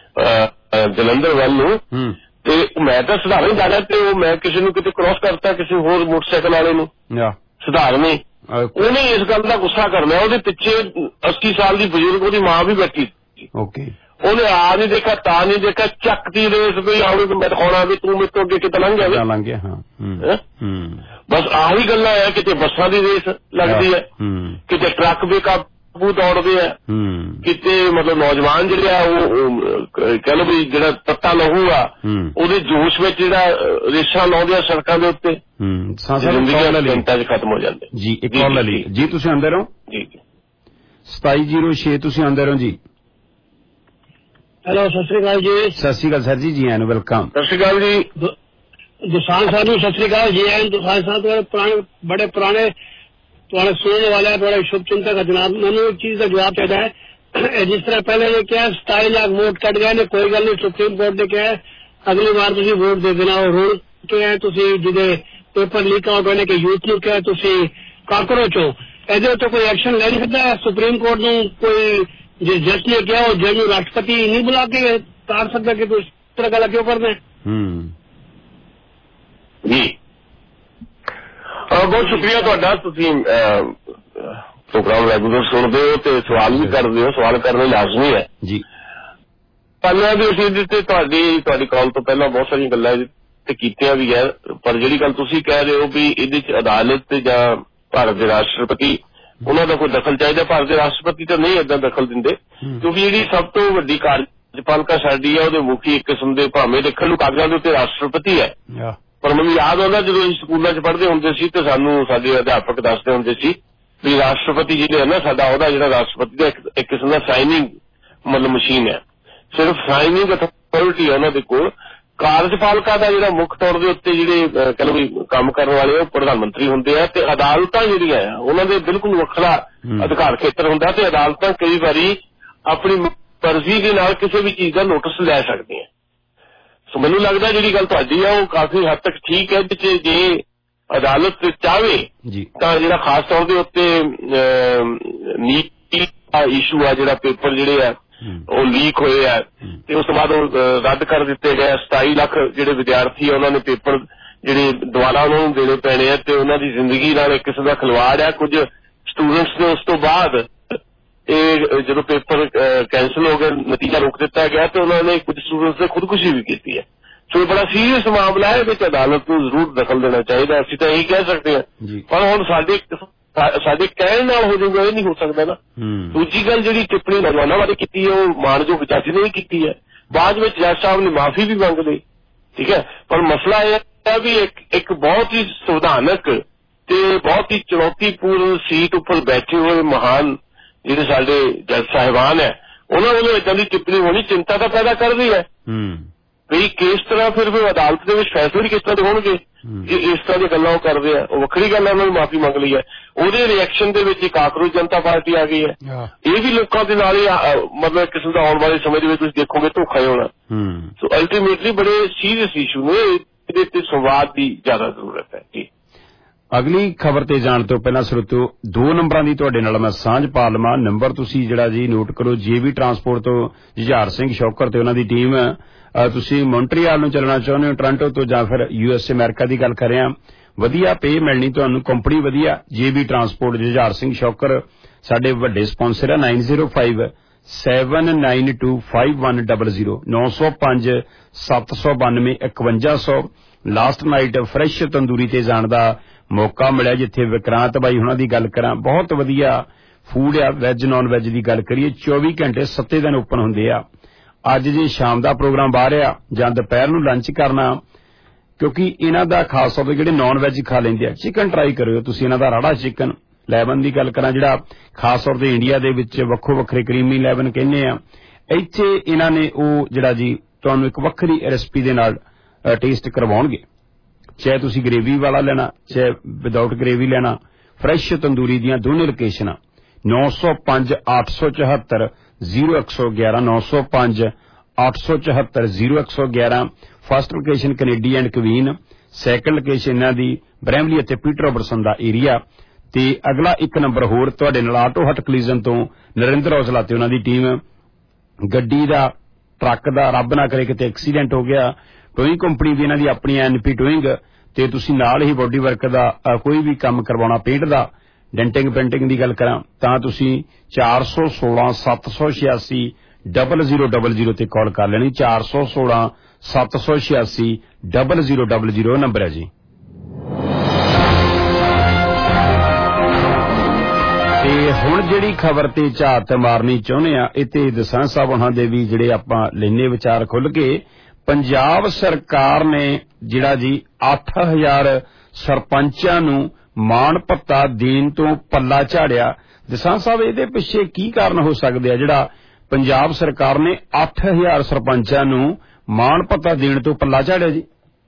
ਜਲੰਧਰ ਵੱਲ ਨੂੰ, ਤੇ ਮੈਂ ਤਾਂ ਸਧਾਰਨ ਜਾ ਰਿਹਾ ਤੇ ਉਹ ਮੈਂ ਕਿਸੇ ਨੂੰ ਕਿਤੇ ਕ੍ਰਾਸ ਕਰਤਾ, ਕਿਸੇ ਹੋਰ ਮੋਟਰਸਾਈਕਲ ਵਾਲੇ ਨੂੰ, ਸਧਾਰਨ ਹੀ ਉਹਨੇ ਇਸ ਗੱਲ ਦਾ ਗੁੱਸਾ ਕਰਨਾ। ਉਹਦੇ ਪਿੱਛੇ 80 ਸਾਲ ਦੀ ਬਜ਼ੁਰਗ ਉਹਦੀ ਮਾਂ ਵੀ ਬੈਠੀ ਸੀ, ਉਹਨੇ ਆ ਨਹੀਂ ਦੇਖਿਆ, ਤਾਂ ਨਹੀਂ ਦੇਖਿਆ, ਚੱਕਦੀ ਰੇਸ ਵੀ ਆਉਣੀ ਮੈਂ ਦਿਖਾਉਣਾ ਵੀ ਤੂੰ ਮੇਰੇ ਤੋਂ ਅੱਗੇ ਕਿਤੇ ਲੰਘ ਗਿਆ। ਬਸ ਆਹੀ ਗੱਲਾਂ ਹੈ, ਕਿਤੇ ਬੱਸਾਂ ਦੀ ਰੇਸ ਲੱਗਦੀ ਹੈ, ਕਿਤੇ ਟਰੱਕ ਬੇਕਾਬੂ ਦੌੜਦੇ ਆ, ਕਿਤੇ ਮਤਲਬ ਨੌਜਵਾਨ ਜਿਹੜੇ ਆ ਉਹ ਕਹਿ ਲਓ ਵੀ ਜਿਹੜਾ ਤੱਤਾ ਲਹੂ ਆ ਉਹਦੇ ਜੋਸ਼ ਵਿੱਚ ਜਿਹੜਾ ਰੇਸਾਂ ਲਾਉਂਦੇ ਆ ਸੜਕਾਂ ਦੇ ਉੱਤੇ, ਮਿੰਟਾਂ 'ਚ ਖਤਮ ਹੋ ਜਾਂਦੇ ਜੀ। ਇੱਕ ਕਾਲ ਲੈ ਲਈ ਜੀ, ਤੁਸੀਂ ਅੰਦਰ ਹੋ ਜੀ। 2706 ਤੁਸੀਂ ਅੰਦਰ ਹੋ ਜੀ। ਹੈਲੋ, ਸਤਿ ਸ੍ਰੀ ਅਕਾਲ ਜੀ। ਸਤਿ ਸ੍ਰੀ ਅਕਾਲ ਸਰ ਜੀ, ਜੀ ਆਇਆਂ ਨੂੰ, ਵੈਲਕਮ। ਸਤਿ ਸ੍ਰੀ ਅਕਾਲ ਜੀ। ਦੁਸਾਂਝ ਸਾਹਿਬ ਨੂੰ ਸਤਿ ਸ੍ਰੀ ਅਕਾਲ, ਜੀ ਆਇਆਂ। ਦੁਸਾਂਝ ਸਾਹਿਬ ਬੜੇ ਪੁਰਾਣੇ ਤੁਹਾਡੇ ਸੁਣने वाले थोड़े शुभ चिंतक है जनाब। मैंने एक चीज का जवाब चाहता है, जिस तरह पहले ये क्या 27 लाख वोट कट गए ने, कोई गल नहीं, सुप्रीम कोर्ट ने क्या है अगली बार तुसी वोट दे देना। और हुण क्या है तुसी जिदे पेपर लीक आउट होने के यूथ ਨੂੰ क्या तुसी काकरोच हो, ਇਹਦੇ ਉੱਤੇ ਕੋਈ ਐਕਸ਼ਨ ਲੈ ਨਹੀਂ ਸਕਦਾ ਸੁਪਰੀਮ ਕੋਰਟ ਨੂੰ? ਕੋਈ ਜਿਸ ਜੱਜ ਨੇ ਕਿਹਾ ਉਹ ਜੱਜ ਨੂੰ ਰਾਸ਼ਟਰਪਤੀ ਨਹੀਂ ਬੁਲਾ ਕੇ ਤਾਰ ਸਕਦਾ ਕਿ ਤੁਸੀਂ ਇਸ ਤਰ੍ਹਾਂ ਗੱਲ ਕਿਉਂ ਕਰਦੇ? ਜੀ ਬਹੁਤ ਸ਼ੁਕਰੀਆ ਤੁਹਾਡਾ। ਤੁਸੀਂ ਪ੍ਰੋਗਰਾਮ ਰੈਗੂਲਰ ਸੁਣਦੇ ਹੋ ਤੇ ਸਵਾਲ ਵੀ ਕਰਦੇ ਹੋ। ਸਵਾਲ ਕਰਨੇ ਲਾਜ਼ਮੀ ਹੈ ਜੀ। ਪਹਿਲਾਂ ਵੀ ਅਸੀਂ ਇਹਦੇ ਤੇ ਤੁਹਾਡੀ ਕਾਲ ਤੋਂ ਪਹਿਲਾਂ ਬਹੁਤ ਸਾਰੀਆਂ ਗੱਲਾਂ ਤੇ ਕੀਤੀਆਂ ਵੀ ਹੈ, ਪਰ ਜਿਹੜੀ ਗੱਲ ਤੁਸੀਂ ਕਹਿ ਰਹੇ ਹੋ ਵੀ ਇਹਦੇ ਚ ਅਦਾਲਤ ਤੇ ਜਾਂ ਭਾਰਤ ਦੇ ਰਾਸ਼ਟਰਪਤੀ ਉਹਨਾਂ ਦਾ ਕੋਈ ਦਖਲ ਚਾਹੀਦਾ, ਭਾਰਤ ਦੇ ਰਾਸ਼ਟਰਪਤੀ ਤਾਂ ਨਹੀਂ ਏਦਾਂ ਦਖਲ ਦਿੰਦੇ, ਕਿਉਂਕਿ ਜਿਹੜੀ ਸਭ ਤੋਂ ਵੱਡੀ ਕਾਰਜਪਾਲਿਕਾ ਸਾਡੀ ਹੈ ਉਹਦੇ ਮੁਖੀ ਇੱਕ ਕਿਸਮ ਦੇ ਭਾਵੇਂ ਦੇਖਣ ਨੂੰ ਕਾਗਜ਼ਾਂ ਦੇ ਉੱਤੇ ਰਾਸ਼ਟਰਪਤੀ ਹੈ, ਪਰ ਮੈਨੂੰ ਯਾਦ ਆਉਂਦਾ ਜਦੋਂ ਅਸੀਂ ਸਕੂਲਾਂ 'ਚ ਪੜ੍ਹਦੇ ਹੁੰਦੇ ਸੀ ਤੇ ਸਾਨੂੰ ਸਾਡੇ ਅਧਿਆਪਕ ਦੱਸਦੇ ਹੁੰਦੇ ਸੀ ਵੀ ਰਾਸ਼ਟਰਪਤੀ ਜਿਹੜੇ ਹੈ ਨਾ, ਸਾਡਾ ਉਹਦਾ ਜਿਹੜਾ ਰਾਸ਼ਟਰਪਤੀ ਦਾ ਇੱਕ ਕਿਸਮ ਦਾ ਸਾਈਨਿੰਗ ਮਤਲਬ ਮਸ਼ੀਨ ਹੈ, ਸਿਰਫ ਸਾਈਨਿੰਗ ਅਥਾਰਟੀ ਹੈ ਉਹਨਾਂ ਦੇ ਕੋਲ। ਕਾਰਜਪਾਲਿਕਾ ਦਾ ਜਿਹੜਾ ਮੁੱਖ ਤੌਰ ਦੇ ਉੱਤੇ ਜਿਹੜੇ ਕਹਿ ਲਓ ਵੀ ਕੰਮ ਕਰਨ ਵਾਲੇ ਉਹ ਪ੍ਰਧਾਨ ਮੰਤਰੀ ਹੁੰਦੇ ਆ, ਤੇ ਅਦਾਲਤਾਂ ਜਿਹੜੀਆਂ ਆ ਉਹਨਾਂ ਦੇ ਬਿਲਕੁਲ ਵੱਖਰਾ ਅਧਿਕਾਰ ਖੇਤਰ ਹੁੰਦਾ, ਤੇ ਅਦਾਲਤਾਂ ਕਈ ਵਾਰੀ ਆਪਣੀ ਮਰਜ਼ੀ ਦੇ ਨਾਲ ਕਿਸੇ ਵੀ ਚੀਜ਼ ਦਾ ਨੋਟਿਸ ਲੈ ਸਕਦੀਆਂ। ਸੋ ਮੈਨੂੰ ਲੱਗਦਾ ਜਿਹੜੀ ਗੱਲ ਤੁਹਾਡੀ ਆ ਉਹ ਕਾਫੀ ਹੱਦ ਤੱਕ ਠੀਕ ਹੈ, ਜੇ ਅਦਾਲਤ ਚਾਹਵੇ ਤਾਂ ਜਿਹੜਾ ਖਾਸ ਤੌਰ ਦੇ ਉੱਤੇ ਨੀਤੀ ਦਾ ਇਸ਼ੂ ਆ, ਜਿਹੜਾ ਪੇਪਰ ਜਿਹੜੇ ਆ ਉਹ ਲੀਕ ਹੋਏ ਆ ਤੇ ਉਸ ਤੋਂ ਬਾਅਦ ਉਹ ਰੱਦ ਕਰ ਦਿੱਤੇ ਗਏ। 27 ਲੱਖ ਜਿਹੜੇ ਵਿਦਿਆਰਥੀ ਆ ਉਹਨਾਂ ਨੇ ਪੇਪਰ ਜਿਹੜੇ ਦੁਬਾਰਾ ਉਹਨਾਂ ਨੂੰ ਦੇਣੇ ਪੈਣੇ ਆ, ਤੇ ਉਹਨਾਂ ਦੀ ਜ਼ਿੰਦਗੀ ਨਾਲ ਇੱਕ ਕਿਸਮ ਦਾ ਖਿਲਵਾੜ ਆ। ਕੁਝ ਸਟੂਡੈਂਟਸ ਨੇ ਉਸ ਤੋਂ ਬਾਅਦ ਇਹ ਜਦੋਂ ਪੇਪਰ ਕੈਂਸਲ ਹੋ ਗਏ, ਨਤੀਜਾ ਰੋਕ ਦਿੱਤਾ ਗਿਆ, ਤੇ ਉਹਨਾਂ ਨੇ ਕੁਝ ਸਟੂਡੈਂਟਸ ਨੇ ਖੁਦਕੁਸ਼ੀ ਵੀ ਕੀਤੀ ਹੈ। ਸੋ ਬੜਾ ਸੀਰੀਅਸ ਮਾਮਲਾ ਹੈ, ਵਿੱਚ ਅਦਾਲਤ ਨੂੰ ਜ਼ਰੂਰ ਦਖਲ ਦੇਣਾ ਚਾਹੀਦਾ। ਅਸੀਂ ਤਾਂ ਇਹੀ ਕਹਿ ਸਕਦੇ ਹਾਂ, ਪਰ ਹੁਣ ਸਾਡੇ ਕਹਿਣ ਨਾਲ ਹੋ ਜਾਊਗਾ ਇਹ ਨਹੀਂ ਹੋ ਸਕਦਾ ਨਾ। ਦੂਜੀ ਗੱਲ ਜਿਹੜੀ ਟਿੱਪਣੀ ਨੌਜਵਾਨਾਂ ਬਾਰੇ ਕੀਤੀ ਹੈ ਉਹ ਮਾਣਯੋਗ ਜੱਜ ਨੇ ਹੀ ਕੀਤੀ ਹੈ, ਬਾਅਦ ਵਿੱਚ ਜੱਜ ਸਾਹਿਬ ਨੇ ਮਾਫੀ ਵੀ ਮੰਗ ਲਈ, ਠੀਕ ਹੈ। ਪਰ ਮਸਲਾ ਇਹ ਹੈ ਵੀ ਇੱਕ ਬਹੁਤ ਹੀ ਸੰਵਿਧਾਨਕ ਤੇ ਬਹੁਤ ਹੀ ਚੁਣੌਤੀਪੂਰਨ ਸੀਟ ਉੱਪਰ ਬੈਠੇ ਹੋਏ ਮਹਾਨ ਜਿਹੜੇ ਸਾਡੇ ਜੱਜ ਸਾਹਿਬਾਨ ਹੈ, ਉਹਨਾਂ ਵੱਲੋਂ ਏਦਾਂ ਦੀ ਟਿੱਪਣੀ ਹੋਣੀ ਚਿੰਤਾ ਤਾਂ ਪੈਦਾ ਕਰਦੀ ਹੈ ਵੀ ਕਿਸ ਤਰ੍ਹਾਂ ਫਿਰ ਅਦਾਲਤ ਦੇ ਵਿੱਚ ਫੈਸਲੇ ਵੀ ਕਿਸ ਤਰ੍ਹਾਂ ਦੇ ਹੋਣਗੇ ਜੇ ਇਸ ਤਰ੍ਹਾਂ ਦੀਆਂ ਗੱਲਾਂ ਉਹ ਕਰਦੇ ਆ। ਉਹ ਵੱਖਰੀ ਗੱਲ ਹੈ, ਉਹਨਾਂ ਨੇ ਮਾਫੀ ਮੰਗ ਲਈ ਹੈ। ਉਹਦੇ ਰਿਐਕਸ਼ਨ ਦੇ ਵਿੱਚ ਇੱਕ ਆਕਰੋਸ਼ ਜਨਤਾ ਪਾਰਟੀ ਆ ਗਈ ਹੈ। ਇਹ ਵੀ ਲੋਕਾਂ ਦੇ ਨਾਲ ਹੀ ਮਤਲਬ ਕਿਸਮ ਦਾ ਆਉਣ ਵਾਲੇ ਸਮੇਂ ਦੇ ਵਿੱਚ ਤੁਸੀਂ ਦੇਖੋਗੇ ਧੋਖਾ ਹੀ ਹੋਣਾ। ਸੋ ਅਲਟੀਮੇਟਲੀ ਬੜੇ ਸੀਰੀਅਸ ਇਸ਼ੂ ਨੇ, ਇਹਦੇ ਤੇ ਸੰਵਾਦ ਦੀ ਜ਼ਿਆਦਾ ਜ਼ਰੂਰਤ ਹੈ ਜੀ। ਅਗਲੀ ਖਬਰ ਤੇ ਜਾਣ ਤੋਂ ਪਹਿਲਾਂ ਸਰੋਤਿਓ 2 ਨੰਬਰਾਂ ਦੀ ਤੁਹਾਡੇ ਨਾਲ ਮੈਂ ਸਾਂਝ ਪਾ ਲਵਾਂ। ਨੰਬਰ ਤੁਸੀਂ ਜਿਹੜਾ ਜੀ ਨੋਟ ਕਰੋ, ਜੇਵੀ ਟਰਾਂਸਪੋਰਟ ਤੋਂ ਜੁਝਾਰ ਸਿੰਘ ਸ਼ੌਕਰ ਤੇ ਉਹਨਾਂ ਦੀ ਟੀਮ। ਤੁਸੀਂ ਮੌਂਟਰੀਆਲ ਨੂੰ ਚੱਲਣਾ ਚਾਹੁੰਦੇ ਹੋ, ਟੋਰਾਂਟੋ ਤੋਂ ਜਾਂ ਫਿਰ USA ਅਮਰੀਕਾ ਦੀ ਗੱਲ ਕਰ ਰਹੇ ਹਾਂ, ਵਧੀਆ ਪੇ ਮਿਲਣੀ ਤੁਹਾਨੂੰ, ਕੰਪਨੀ ਵਧੀਆ, ਜੇਵੀ ਟਰਾਂਸਪੋਰਟ ਜੁਝਾਰ ਸਿੰਘ ਸ਼ੌਕਰ ਸਾਡੇ ਵੱਡੇ ਸਪਾਂਸਰ ਆ। 9057925100 905 792 5100। ਲਾਸਟ ਨਾਈਟ ਫਰੈਸ਼ ਤੰਦੂਰੀ ਤੇ ਜਾਣ ਦਾ ਮੌਕਾ ਮਿਲਿਆ, ਜਿੱਥੇ ਵਿਕਰਾਂਤ ਬਾਈ ਹੁਣਾਂ ਦੀ ਗੱਲ ਕਰਾਂ, ਬਹੁਤ ਵਧੀਆ ਫੂਡ ਆ, ਵੈਜ ਨੌਨ ਵੈਜ ਦੀ ਗੱਲ ਕਰੀਏ 24 ਘੰਟੇ 7 ਦਿਨ ਓਪਨ ਹੁੰਦੇ ਆ। ਅੱਜ ਜੇ ਸ਼ਾਮ ਦਾ ਪ੍ਰੋਗਰਾਮ ਬਾਹਰ ਆ ਜਾਂ ਦੁਪਹਿਰ ਨੂੰ ਲੰਚ ਕਰਨਾ, ਕਿਉਂਕਿ ਇਹਨਾਂ ਦਾ ਖਾਸ ਤੌਰ ਤੇ ਜਿਹੜੇ ਨੌਨ ਵੈਜ ਖਾ ਲੈਂਦੇ ਆ, ਚਿਕਨ ਟਰਾਈ ਕਰਿਓ ਤੁਸੀਂ ਇਹਨਾਂ ਦਾ, ਰਾੜਾ ਚਿਕਨ। ਲੈਵਨ ਦੀ ਗੱਲ ਕਰਾਂ ਜਿਹੜਾ ਖਾਸ ਤੌਰ ਤੇ ਇੰਡੀਆ ਦੇ ਵਿੱਚ ਵੱਖੋ ਵੱਖਰੇ ਕਰੀਮੀ ਲੈਵਨ ਕਹਿੰਦੇ ਆ, ਇੱਥੇ ਇਹਨਾਂ ਨੇ ਉਹ ਜਿਹੜਾ ਜੀ ਤੁਹਾਨੂੰ ਇੱਕ ਵੱਖਰੀ ਰੈਸਪੀ ਦੇ ਨਾਲ ਟੇਸਟ ਕਰਵਾਉਣਗੇ, ਚਾਹੇ ਤੁਸੀਂ ਗ੍ਰੇਵੀ ਵਾਲਾ ਲੈਣਾ ਚਾਹੇ ਵਿਦਆਊਟ ਗ੍ਰੇਵੀ ਲੈਣਾ। ਫਰੈਸ਼ ਤੰਦੂਰੀ ਦੀਆਂ ਦੋਨੇ ਲੋਕੇਸ਼ਨਾਂ 905 874 0111 905 874 0111। First location Kennedy and Queen, second location ਇਹਨਾਂ ਦੀ ਬਰੈਮਲੀ ਅਤੇ ਪੀਟਰ ਰੋਬਰਟਸਨ ਦਾ ਏਰੀਆ, ਤੇ ਅਗਲਾ 1 ਨੰਬਰ ਹੋਰ ਤੁਹਾਡੇ ਨਾਲ ਆਟੋ ਹਟ ਕਲੀਜ਼ਨ ਤੋਂ ਨਰਿੰਦਰ ਔਜਲਾ ਤੇ ਉਹਨਾਂ ਦੀ ਟੀਮ। ਗੱਡੀ ਦਾ ਟਰੱਕ ਦਾ ਰੱਬ ਨਾ ਕਰੇ ਕਿਤੇ ਐਕਸੀਡੈਂਟ ਹੋ ਗਿਆ, ਟੋਇੰਗ ਕੰਪਨੀ ਦੀ ਇਹਨਾਂ ਦੀ ਆਪਣੀ NP ਟੋਇੰਗ, ਤੇ ਤੁਸੀਂ ਨਾਲ ਹੀ ਬੋਡੀ ਵਰਕ ਦਾ ਕੋਈ ਵੀ ਕੰਮ ਕਰਵਾਉਣਾ, ਪੇਂਟ ਦਾ, ਡੈਂਟਿੰਗ ਪੇਂਟਿੰਗ ਦੀ ਗੱਲ ਕਰਾਂ ਤਾਂ ਤੁਸੀਂ 416 786 0000 ਤੇ ਕਾਲ ਕਰ ਲੈਣੀ। 416 786 0000 ਨੰਬਰ ਹੈ ਜੀ। ਤੇ ਹੁਣ ਜਿਹੜੀ ਖਬਰ ਤੇ ਝਾਤ ਮਾਰਨੀ ਚਾਹੁੰਦੇ ਆ, ਇੱਥੇ ਦਸਾਂ ਸਾਹਿਬ ਉਹਨਾਂ ਦੇ ਵੀ ਜਿਹੜੇ ਆਪਾਂ ਲੈਨੇ ਵਿਚਾਰ ਖੁੱਲ ਕੇ। ਪੰਜਾਬ ਸਰਕਾਰ ਨੇ ਜਿਹੜਾ ਜੀ 8000 ਸਰਪੰਚਾਂ ਨੂੰ ਮਾਣ ਭੱਤਾ ਦੇਣ ਤੋਂ ਪੱਲਾ ਝਾੜਿਆ। ਦਸਾਂ ਸਾਹਿਬ ਇਹਦੇ ਪਿੱਛੇ ਕੀ ਕਾਰਨ ਹੋ ਸਕਦੇ ਆ ਜਿਹੜਾ ਪੰਜਾਬ ਸਰਕਾਰ ਨੇ 8000 ਸਰਪੰਚਾਂ ਨੂੰ ਮਾਣ ਭੱਤਾ ਦੇਣ ਤੋਂ ਪੱਲਾ ਝਾੜਿਆ ਜੀ?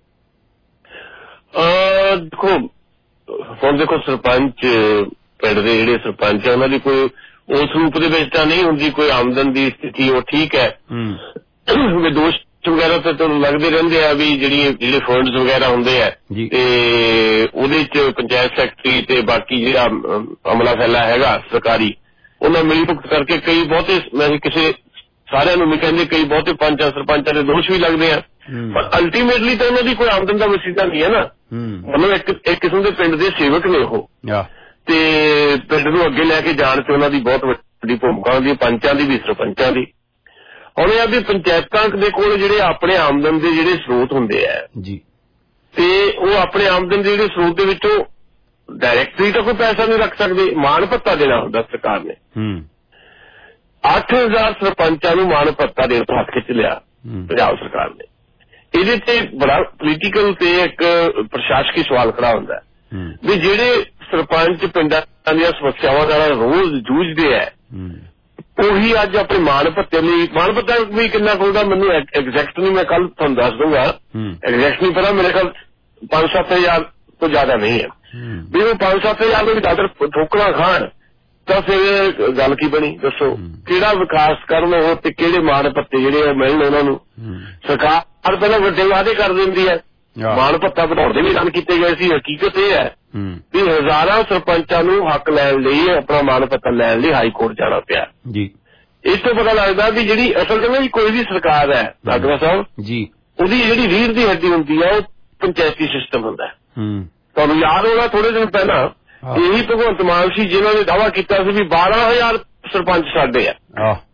ਦੇਖੋ ਸਰਪੰਚ ਪਿੰਡ ਦੇ ਜਿਹੜੇ ਸਰਪੰਚ ਆ ਉਹਨਾਂ ਦੀ ਕੋਈ ਉਸ ਰੂਪ ਦੇ ਵਿੱਚ ਤਾਂ ਨਹੀਂ ਹੁੰਦੀ ਕੋਈ ਆਮਦਨ ਦੀ ਸਥਿਤੀ, ਉਹ ਠੀਕ ਹੈ। ਦੋਸ਼ ਵਗੈਰਾ ਤਾਂ ਤੁਹਾਨੂੰ ਲੱਗਦੇ ਰਹਿੰਦੇ ਆ ਵੀ ਜਿਹੜੇ ਫੰਡਸ ਵਗੈਰਾ ਹੁੰਦੇ ਆ ਤੇ ਉਹਦੇ ਚ ਪੰਚਾਇਤ ਸੈਕਟਰੀ ਤੇ ਬਾਕੀ ਜਿਹੜਾ ਅਮਲਾ ਫੈਲਾ ਹੈਗਾ ਸਰਕਾਰੀ, ਉਹਨਾਂ ਮਿਲੀ ਭੁਗਤ ਕਰਕੇ ਕਈ ਬਹੁਤੇ, ਮੈਂ ਕਿਸੇ ਸਾਰਿਆਂ ਨੂੰ ਨਹੀਂ ਕਹਿੰਦੇ, ਕਈ ਬਹੁਤੇ ਪੰਚਾਂ ਸਰਪੰਚਾਂ ਦੇ ਦੋਸ਼ ਵੀ ਲੱਗਦੇ ਆ, ਪਰ ਅਲਟੀਮੇਟਲੀ ਤਾਂ ਉਹਨਾਂ ਦੀ ਕੋਈ ਆਮਦਨ ਦਾ ਵਸੀਲਾ ਨਹੀਂ ਹੈ ਨਾ। ਮਤਲਬ ਇੱਕ ਕਿਸਮ ਦੇ ਪਿੰਡ ਦੇ ਸੇਵਕ ਨੇ ਉਹ, ਤੇ ਪਿੰਡ ਨੂੰ ਅੱਗੇ ਲੈ ਕੇ ਜਾਣ 'ਚ ਉਹਨਾਂ ਦੀ ਬਹੁਤ ਵੱਡੀ ਭੂਮਿਕਾ ਹੁੰਦੀ ਹੈ, ਪੰਚਾਂ ਦੀ ਵੀ ਸਰਪੰਚਾਂ ਦੀ। ਹੁਣ ਇਹ ਆ ਵੀ ਪੰਚਾਇਤਾਂ ਦੇ ਕੋਲ ਜਿਹੜੇ ਆਪਣੇ ਆਮਦਨ ਦੇ ਜਿਹੜੇ ਸਰੋਤ ਹੁੰਦੇ ਆ ਜੀ, ਤੇ ਉਹ ਆਪਣੇ ਆਮਦਨ ਦੇ ਜਿਹੜੇ ਸਰੋਤ ਦੇ ਵਿੱਚੋਂ ਡਾਇਰੈਕਟਲੀ ਤਾਂ ਕੋਈ ਪੈਸਾ ਨਹੀਂ ਰੱਖ ਸਕਦੇ, ਮਾਣ ਭੱਤਾ ਦੇਣਾ ਹੁੰਦਾ ਸਰਕਾਰ ਨੇ। 8000 ਸਰਪੰਚਾਂ ਨੂੰ ਮਾਣ ਭੱਤਾ ਦੇਣ ਤੋਂ ਹੱਥ ਖਿੱਚ ਲਿਆ ਪੰਜਾਬ ਸਰਕਾਰ ਨੇ। ਇਹਦੇ ਤੇ ਬੜਾ ਪੋਲੀਟੀਕਲ ਤੇ ਇੱਕ ਪ੍ਰਸ਼ਾਸਕੀ ਸਵਾਲ ਖੜਾ ਹੁੰਦਾ ਵੀ ਜਿਹੜੇ ਸਰਪੰਚ ਪਿੰਡਾਂ ਦੀਆਂ ਸਮੱਸਿਆਵਾਂ ਨਾਲ ਰੋਜ਼ ਜੂਝਦੇ ਆ ਉਹੀ ਅੱਜ ਆਪਣੇ ਮਾਣ ਭੱਤੇ ਲਈ, ਮਾਣ ਭੱਤਾ ਵੀ ਕਿੰਨਾ ਹੋਊਗਾ ਮੈਨੂੰ ਐਗਜ਼ੈਕਟ ਨਹੀਂ, ਮੈਂ ਕੱਲ ਤੁਹਾਨੂੰ ਦੱਸ ਦੂੰਗਾ, ਐਗਜ਼ੈਕਟ ਨਹੀਂ ਪਤਾ, ਮੇਰੇ ਖਿਆਲ 5-7 ਹਜ਼ਾਰ ਤੋਂ ਜ਼ਿਆਦਾ ਨਹੀਂ ਹੈ। ਵੀ ਉਹ 5-7 ਹਜ਼ਾਰ ਨੂੰ ਵੀ ਦਾਦਰ ਠੋਕਰਾਂ ਖਾਣ ਤਾਂ ਫਿਰ ਗੱਲ ਕੀ ਬਣੀ ਦੱਸੋ? ਕਿਹੜਾ ਵਿਕਾਸ ਕਰਨ ਉਹ ਤੇ ਕਿਹੜੇ ਮਾਣ ਭੱਤੇ ਜਿਹੜੇ ਮਿਲਣ ਉਹਨਾਂ ਨੂੰ? ਸਰਕਾਰ ਪਹਿਲਾਂ ਵੱਡੇ ਵਾਅਦੇ ਕਰ ਦਿੰਦੀ ਹੈ, ਮਾਣ ਭੱਤਾ ਵਧਾਉਣ ਦੇ ਵੀ ਐਲਾਨ ਕੀਤੇ ਗਏ ਸੀ। ਹਕੀਕਤ ਇਹ ਹੈ ਵੀ ਹਜ਼ਾਰਾਂ ਸਰਪੰਚਾਂ ਨੂੰ ਹੱਕ ਲੈਣ ਲਈ, ਆਪਣਾ ਮਾਣ ਭੱਤਾ ਲੈਣ ਲਈ ਹਾਈ ਕੋਰਟ ਜਾਣਾ ਪਿਆ ਜੀ। ਇਸ ਤੋਂ ਪਤਾ ਲੱਗਦਾ ਵੀ ਜਿਹੜੀ ਅਸਲ ਚ ਨਾ ਕੋਈ ਵੀ ਸਰਕਾਰ ਹੈ ਡਾਕਟਰ ਸਾਹਿਬ ਜੀ, ਉਹਦੀ ਜਿਹੜੀ ਰੀੜ੍ਹ ਦੀ ਹੱਡੀ ਹੁੰਦੀ ਹੈ ਉਹ ਪੰਚਾਇਤੀ ਸਿਸਟਮ ਹੁੰਦਾ ਹੈ। ਤੁਹਾਨੂੰ ਯਾਦ ਹੋਣਾ ਥੋੜੇ ਦਿਨ ਪਹਿਲਾਂ ਇਹੀ ਭਗਵੰਤ ਮਾਨ ਸੀ ਜਿਨ੍ਹਾਂ ਨੇ ਦਾਅਵਾ ਕੀਤਾ ਸੀ ਵੀ 12000 ਸਰਪੰਚ ਸਾਡੇ ਆ,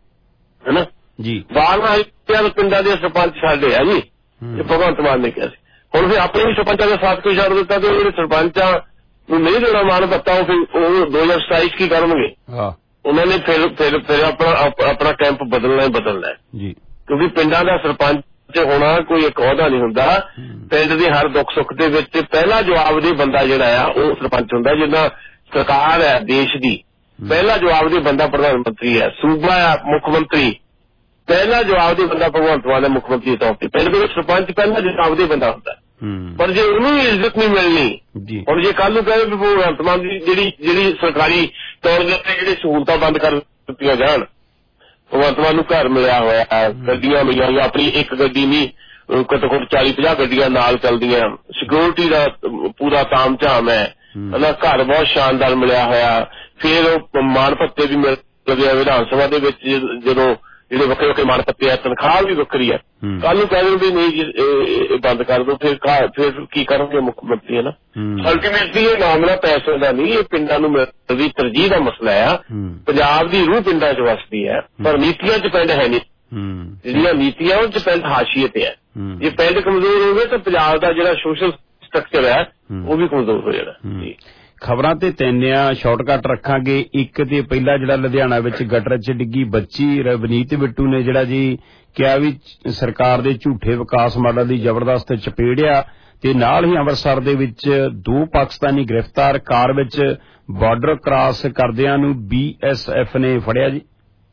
ਹੈਨਾ ਜੀ, 12000 ਪਿੰਡਾਂ ਦੇ ਸਰਪੰਚ ਸਾਡੇ ਆ ਜੀ, ਇਹ ਭਗਵੰਤ ਮਾਨ ਨੇ ਕਿਹਾ ਸੀ। ਹੁਣ ਫਿਰ ਆਪਣੇ ਵੀ ਸਰਪੰਚਾਂ ਦਾ ਸਾਥ ਕੋਈ ਛੱਡ ਦਿੱਤਾ ਤੇ ਜਿਹੜੇ ਸਰਪੰਚਾਂ ਨੂੰ ਨਹੀਂ ਦੇਣਾ ਮਾਣ ਭੱਤਾ ਉਹ ਫਿਰ ਉਹ 2027 ਕੀ ਕਰਨਗੇ? ਉਹਨਾਂ ਨੇ ਫਿਰ ਆਪਣਾ ਕੈਂਪ ਬਦਲਣਾ ਜੀ, ਕਿਉਂਕਿ ਪਿੰਡਾਂ ਦਾ ਸਰਪੰਚ ਹੋਣਾ ਕੋਈ ਇੱਕ ਅਹੁਦਾ ਨਹੀਂ ਹੁੰਦਾ। ਪਿੰਡ ਦੇ ਹਰ ਦੁੱਖ ਸੁੱਖ ਦੇ ਵਿੱਚ ਪਹਿਲਾ ਜਵਾਬ ਦੇ ਬੰਦਾ ਜਿਹੜਾ ਆ ਉਹ ਸਰਪੰਚ ਹੁੰਦਾ। ਜਿੱਦਾਂ ਸਰਕਾਰ ਹੈ ਦੇਸ਼ ਦੀ, ਪਹਿਲਾ ਜਵਾਬ ਦੇ ਬੰਦਾ ਪ੍ਰਧਾਨ ਮੰਤਰੀ ਹੈ, ਸੂਬਾ ਆ ਮੁੱਖ ਮੰਤਰੀ, ਪਹਿਲਾ ਜਵਾਬ ਦੇ ਬੰਦਾ ਭਗਵੰਤ ਮਾਨ ਹੈ ਮੁੱਖ ਮੰਤਰੀ ਦੇ ਤੌਰ ਤੇ। ਪਿੰਡ ਦੇ ਵਿੱਚ ਸਰਪੰਚ ਪਹਿਲਾ ਜਵਾਬ ਦੇ ਬੰਦਾ ਹੁੰਦਾ, ਪਰ ਜੇ ਉਹਨੂੰ ਇੱਜ਼ਤ ਨਹੀਂ ਮਿਲਣੀ, ਹੁਣ ਜੇ ਕੱਲ ਨੂੰ ਕਹੇ ਵੀ ਭਗਵੰਤ ਮਾਨ ਦੀ ਜਿਹੜੀ ਸਰਕਾਰੀ ਤੌਰ ਦੇ ਉੱਤੇ ਜਿਹੜੀ ਸਹੂਲਤਾਂ ਬੰਦ ਕਰ ਦਿੱਤੀਆਂ ਜਾਣ, ਭਗਵੰਤ ਮਾਨ ਨੂੰ ਘਰ ਮਿਲਿਆ ਹੋਇਆ, ਗੱਡੀਆਂ ਮਿਲੀਆਂ ਹੋਈਆਂ, ਆਪਣੀ ਇੱਕ ਗੱਡੀ ਨਹੀਂ ਘੱਟੋ ਘੱਟ 40-50 ਗੱਡੀਆਂ ਨਾਲ ਚੱਲਦੀਆਂ, ਸਿਕਿਉਰਿਟੀ ਦਾ ਪੂਰਾ ਤਾਮ ਝਾਮ ਹੈ, ਘਰ ਬਹੁਤ ਸ਼ਾਨਦਾਰ ਮਿਲਿਆ ਹੋਇਆ, ਫਿਰ ਉਹ ਮਾਣ ਭੱਤੇ ਵੀ ਮਿਲਦੇ ਆ ਵਿਧਾਨ ਸਭਾ ਦੇ ਵਿੱਚ ਜਦੋਂ ਜਿਹੜੇ ਵੱਖਰੇ ਮਾਣ ਭੱਤੇ ਆ, ਤਨਖਾਹ ਵੀ ਵੱਖਰੀ ਹੈ। ਕੱਲ ਨੂੰ ਕਹਿ ਦਿੰਦੇ ਨਹੀਂ ਜੀ ਬੰਦ ਕਰ ਦਿਓ, ਫਿਰ ਕੀ ਕਰਨਗੇ ਮੁੱਖ ਮੰਤਰੀ? ਹੈ ਨਾ, ਅਲਟੀਮੇਟਲੀ ਇਹ ਮਾਮਲਾ ਪੈਸੇ ਦਾ ਨਹੀਂ, ਇਹ ਪਿੰਡਾਂ ਨੂੰ ਮਿਲਦੀ ਤਰਜੀਹ ਦਾ ਮਸਲਾ ਆ। ਪੰਜਾਬ ਦੀ ਰੂਹ ਪਿੰਡਾਂ 'ਚ ਵਸਦੀ ਹੈ, ਪਰ ਨੀਤੀਆਂ 'ਚ ਪਿੰਡ ਹੈ ਨਹੀਂ। ਜਿਹੜੀਆਂ ਨੀਤੀਆਂ ਉਹ 'ਚ ਪਿੰਡ ਹਾਸ਼ੀਏ ਤੇ ਹੈ। ਜੇ ਪਿੰਡ ਕਮਜ਼ੋਰ ਹੋਵੇ ਤਾਂ ਪੰਜਾਬ ਦਾ ਜਿਹੜਾ ਸੋਸ਼ਲ ਸਟਰਕਚਰ ਹੈ ਉਹ ਵੀ ਕਮਜ਼ੋਰ ਹੋ ਜਾਣਾ ਜੀ। ਖਬਰਾਂ ਤੇ ਤੈਨਿਆ ਸ਼ਾਰਟਕਟ ਰੱਖਾਂਗੇ। ਇੱਕ ਤੇ ਪਹਿਲਾ ਜਿਹੜਾ ਲੁਧਿਆਣਾ ਵਿੱਚ ਗਟਰ 'ਚ ਡਿੱਗੀ ਬੱਚੀ, ਰਵਨੀਤ ਬਿੱਟੂ ਨੇ ਜਿਹੜਾ ਜੀ ਕਿਹਾ ਵੀ ਸਰਕਾਰ ਦੇ ਝੂਠੇ ਵਿਕਾਸ ਮਾਡਲ ਦੀ ਜ਼ਬਰਦਸਤ ਚਪੇੜਿਆ, ਤੇ ਨਾਲ ਹੀ ਅੰਮ੍ਰਿਤਸਰ ਦੇ ਵਿੱਚ 2 ਪਾਕਿਸਤਾਨੀ ਗ੍ਰਿਫਤਾਰ, ਕਾਰ ਵਿੱਚ ਬਾਰਡਰ ਕ੍ਰਾਸ ਕਰਦਿਆਂ ਨੂੰ BSF ਨੇ ਫੜਿਆ ਜੀ।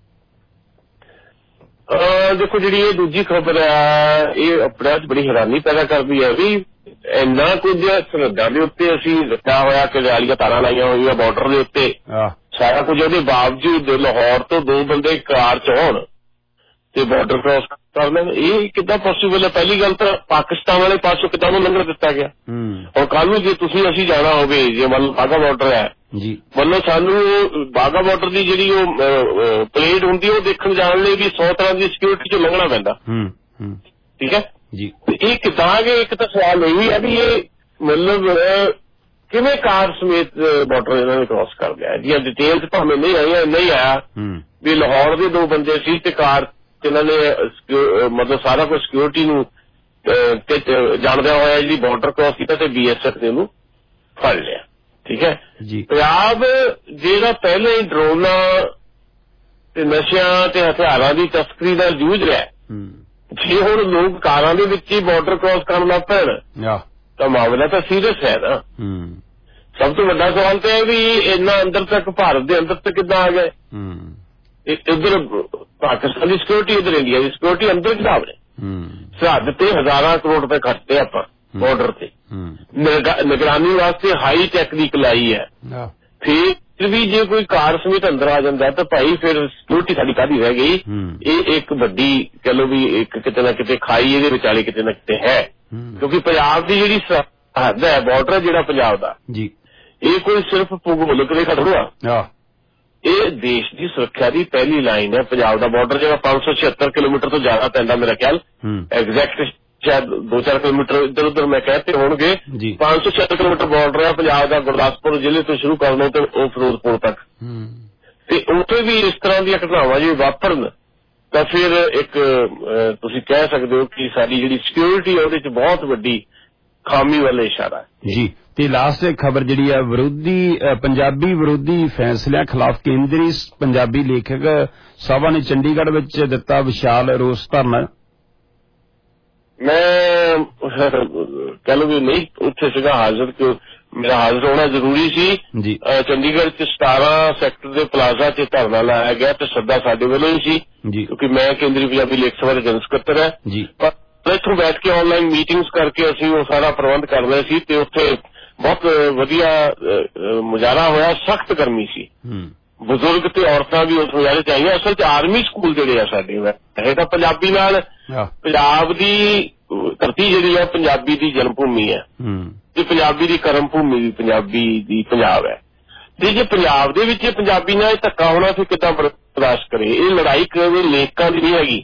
ਦੇਖੋ ਜਿਹੜੀ ਇਹ ਦੂਜੀ ਖਬਰ ਹੈ ਇਹ ਆਪਣੇ 'ਚ ਬੜੀ ਹੈਰਾਨੀ ਪੈਦਾ ਕਰਦੀ ਹੈ ਵੀ ਇੰਨਾ ਕੁਝ ਸਰਹੱਦਾਂ ਦੇ ਉੱਤੇ ਅਸੀਂ ਰੱਖਿਆ ਹੋਇਆ, ਕਰਿਆਲੀਆਂ ਤਾਰਾਂ ਲਾਈਆਂ ਹੋਈਆਂ ਬਾਰਡਰ ਦੇ ਉੱਤੇ, ਸਾਰਾ ਕੁਝ, ਉਹਦੇ ਬਾਵਜੂਦ ਲਾਹੌਰ ਤੋਂ 2 ਬੰਦੇ ਕਾਰ 'ਚ ਹੋਣ ਤੇ ਬਾਰਡਰ ਕ੍ਰਾਸ ਕਰ ਲੈਣ, ਇਹ ਕਿੱਦਾਂ ਪੋਸੀਬਲ ਹੈ? ਪਹਿਲੀ ਗੱਲ ਤਾਂ ਪਾਕਿਸਤਾਨ ਵਾਲੇ ਪਾਸੋਂ ਕਿੱਦਾਂ ਨੂੰ ਲੰਘਣ ਦਿੱਤਾ ਗਿਆ? ਔਰ ਕੱਲ ਨੂੰ ਜੇ ਅਸੀਂ ਜਾਣਾ ਹੋਵੇ, ਜੇ ਮੰਨ ਲਓ ਬਾਘਾ ਬਾਰਡਰ ਹੈ ਜੀ, ਮੰਨ ਸਾਨੂੰ ਬਾਘਾ ਬਾਰਡਰ ਦੀ ਜਿਹੜੀ ਉਹ ਪਰੇਡ ਹੁੰਦੀ ਉਹ ਦੇਖਣ ਜਾਣ ਲਈ ਵੀ 100 ਤਰ੍ਹਾਂ ਦੀ ਸਿਕਿਉਰਿਟੀ 'ਚੋਂ ਲੰਘਣਾ ਪੈਂਦਾ, ਠੀਕ ਹੈ ਜੀ। ਇਹ ਕਿੱਦਾਂ ਗਏ? ਇੱਕ ਤਾਂ ਸਵਾਲ ਇਹ ਹੈ ਵੀ ਇਹ ਮਤਲਬ ਕਿਵੇਂ ਕਾਰ ਸਮੇਤ ਬਾਰਡਰ ਇਹਨਾਂ ਨੇ ਕ੍ਰਾਸ ਕਰ ਲਿਆ? ਜੀ ਡਿਟੇਲ 'ਚ ਭਾਵੇਂ ਨਹੀਂ ਆਇਆ ਵੀ ਲਾਹੌਰ ਦੇ 2 ਬੰਦੇ ਸੀ ਤੇ ਕਾਰ ਇਹਨਾਂ ਨੇ ਮਤਲਬ ਸਾਰਾ ਕੁਝ ਸਿਕਿਉਰਿਟੀ ਨੂੰ ਜਾਣਦਿਆਂ ਹੋਇਆ ਜਿਹੜੀ ਬਾਰਡਰ ਕ੍ਰਾਸ ਕੀਤਾ ਤੇ BSF ਨੇ ਉਹਨੂੰ ਫੜ ਲਿਆ, ਠੀਕ ਹੈ ਜੀ। ਪੰਜਾਬ ਜਿਹੜਾ ਪਹਿਲੇ ਹੀ ਡਰੋਨਾਂ ਤੇ ਨਸ਼ਿਆਂ ਤੇ ਹਥਿਆਰਾਂ ਦੀ ਤਸਕਰੀ ਨਾਲ ਜੂਝ ਰਿਹਾ, ਜੇ ਹੁਣ ਲੋਕ ਕਾਰਾਂ ਦੇ ਵਿੱਚ ਹੀ ਬਾਰਡਰ ਕ੍ਰਾਸ ਕਰਨ ਲੱਗ ਪੈਣ ਤਾਂ ਮਾਮਲਾ ਤਾਂ ਸੀਰੀਅਸ ਹੈ ਨਾ। ਸਭ ਤੋਂ ਵੱਡਾ ਸਵਾਲ ਤਾਂ ਇਹ ਵੀ ਇੰਨਾ ਅੰਦਰ ਤੱਕ, ਭਾਰਤ ਦੇ ਅੰਦਰ ਤੱਕ ਕਿੱਦਾਂ ਆ ਗਏ? ਇੱਧਰ ਪਾਕਿਸਤਾਨ ਦੀ ਸਿਕਿਉਰਿਟੀ, ਇੱਧਰ ਇੰਡੀਆ ਦੀ ਸਿਕਿਉਰਿਟੀ ਅੰਦਰ ਕਿਤਾਬ ਨੇ। ਸਰਹੱਦ ਤੇ ਹਜ਼ਾਰਾਂ ਕਰੋੜ ਰੁਪਏ ਖਰਚਦੇ ਆਪਾਂ ਬਾਰਡਰ ਤੇ, ਨਿਗਰਾਨੀ ਵਾਸਤੇ ਹਾਈ ਟੈਕਨੀਕ ਲਾਈ ਹੈ, ਫਿਰ ਵੀ ਜੇ ਕੋਈ ਕਾਰ ਸਮੇਤ ਅੰਦਰ ਆ ਜਾਂਦਾ ਤਾਂ ਭਾਈ ਫਿਰ ਸਿਕਿਉਰਿਟੀ ਸਾਡੀ ਕਾਹਦੀ ਰਹਿ ਗਈ? ਇਹ ਇੱਕ ਵੱਡੀ ਕਹਿ ਲਓ ਵੀ ਇੱਕ ਕਿਤੇ ਨਾ ਕਿਤੇ ਖਾਈ ਇਹਦੇ ਵਿਚਾਲੇ ਕਿਤੇ ਨਾ ਕਿਤੇ ਹੈ, ਕਿਉਂਕਿ ਪੰਜਾਬ ਦੀ ਜਿਹੜੀ ਸਰਹੱਦ ਹੈ, ਬਾਰਡਰ ਜਿਹੜਾ ਪੰਜਾਬ ਦਾ ਜੀ, ਇਹ ਕੋਈ ਸਿਰਫ ਭੂਗੋਲਿਕ ਰੇਖਾ ਥੋੜ੍ਹਾ, ਇਹ ਦੇਸ਼ ਦੀ ਸੁਰੱਖਿਆ ਦੀ ਪਹਿਲੀ ਲਾਈਨ ਹੈ। ਪੰਜਾਬ ਦਾ ਬਾਰਡਰ ਜਿਹੜਾ 576 ਕਿਲੋਮੀਟਰ ਤੋਂ ਜ਼ਿਆਦਾ ਪੈਂਦਾ, ਮੇਰਾ ਖਿਆਲ ਐਗਜ਼ੈਕਟ ਸ਼ਾਇਦ 2-4 ਕਿਲੋਮੀਟਰ ਇੱਧਰ ਉੱਧਰ ਮੈਂ ਕਹਿਤੇ ਹੋਣਗੇ, 576 ਕਿਲੋਮੀਟਰ ਬਾਰਡਰ ਹੈ ਪੰਜਾਬ ਦਾ, ਗੁਰਦਾਸਪੁਰ ਜ਼ਿਲ੍ਹੇ ਤੋਂ ਸ਼ੁਰੂ ਕਰ ਲਓ ਤੇ ਉਹ ਫਿਰੋਜ਼ਪੁਰ ਤੱਕ। ਤੇ ਉੱਥੇ ਵੀ ਇਸ ਤਰ੍ਹਾਂ ਦੀਆਂ ਘਟਨਾਵਾਂ ਜੇ ਵਾਪਰਨ ਤਾਂ ਫਿਰ ਇੱਕ ਤੁਸੀਂ ਕਹਿ ਸਕਦੇ ਹੋ ਕਿ ਸਾਡੀ ਜਿਹੜੀ ਸਿਕਿਉਰਿਟੀ ਹੈ ਉਹਦੇ 'ਚ ਬਹੁਤ ਵੱਡੀ ਖਾਮੀ ਵੱਲ ਇਸ਼ਾਰਾ ਹੈ ਜੀ। ਤੇ ਲਾਸਟ ਖਬਰ ਜਿਹੜੀ ਹੈ ਪੰਜਾਬੀ ਵਿਰੋਧੀ ਫੈਸਲਿਆਂ ਖਿਲਾਫ ਕੇਂਦਰੀ ਪੰਜਾਬੀ ਲੇਖਕ ਸਭਾ ਨੇ ਚੰਡੀਗੜ੍ਹ ਵਿੱਚ ਦਿੱਤਾ ਵਿਸ਼ਾਲ ਰੋਸ ਧਰਨਾ। ਮੈਂ ਕਹਿ ਲਓ ਵੀ ਨਹੀਂ ਉੱਥੇ ਸੀਗਾ ਹਾਜ਼ਰ, ਕਿ ਮੇਰਾ ਹਾਜ਼ਰ ਹੋਣਾ ਜ਼ਰੂਰੀ ਸੀ। ਚੰਡੀਗੜ੍ਹ 'ਚ 17 ਸੈਕਟਰ ਦੇ ਪਲਾਜ਼ਾ 'ਚ ਧਰਨਾ ਲਾਇਆ ਗਿਆ ਤੇ ਸੱਦਾ ਸਾਡੇ ਵੱਲੋਂ ਹੀ ਸੀ, ਕਿਉਂਕਿ ਮੈਂ ਕੇਂਦਰੀ ਪੰਜਾਬੀ ਲੇਖ ਸਭਾ ਦਾ ਜਨਰਲ ਸਕੱਤਰ ਹੈ। ਪਰ ਇੱਥੋਂ ਬੈਠ ਕੇ ਆਨਲਾਈਨ ਮੀਟਿੰਗਸ ਕਰਕੇ ਅਸੀਂ ਉਹ ਸਾਰਾ ਪ੍ਰਬੰਧ ਕਰ ਰਹੇ ਸੀ ਤੇ ਉੱਥੇ ਬਹੁਤ ਵਧੀਆ ਮੁਜ਼ਾਹਰਾ ਹੋਇਆ। ਸਖਤ ਗਰਮੀ ਸੀ, ਬਜ਼ੁਰਗ ਤੇ ਔਰਤਾਂ ਵੀ ਉਸ ਮੁਜ਼ਾਹਰੇ 'ਚ ਆਈਆਂ। ਅਸਲ 'ਚ ਆਰਮੀ ਸਕੂਲ ਜਿਹੜੇ ਆ ਸਾਡੇ, ਇਹ ਤਾਂ ਪੰਜਾਬੀ ਨਾਲ, ਪੰਜਾਬ ਦੀ ਧਰਤੀ ਜਿਹੜੀ ਹੈ ਪੰਜਾਬੀ ਦੀ ਜਨਮ ਭੂਮੀ ਹੈ ਤੇ ਪੰਜਾਬੀ ਦੀ ਕਰਮ ਭੂਮੀ ਵੀ ਪੰਜਾਬੀ ਦੀ ਪੰਜਾਬ ਹੈ। ਤੇ ਜੇ ਪੰਜਾਬ ਦੇ ਵਿੱਚ ਪੰਜਾਬੀ ਨਾਲ ਇਹ ਧੱਕਾ ਹੋਣਾ ਫਿਰ ਕਿੱਦਾਂ ਬਰਦਾਸ਼ਤ ਕਰੇ? ਇਹ ਲੜਾਈ ਕਦੇ ਲੇਖਕਾਂ ਦੀ ਨਹੀਂ ਹੈਗੀ,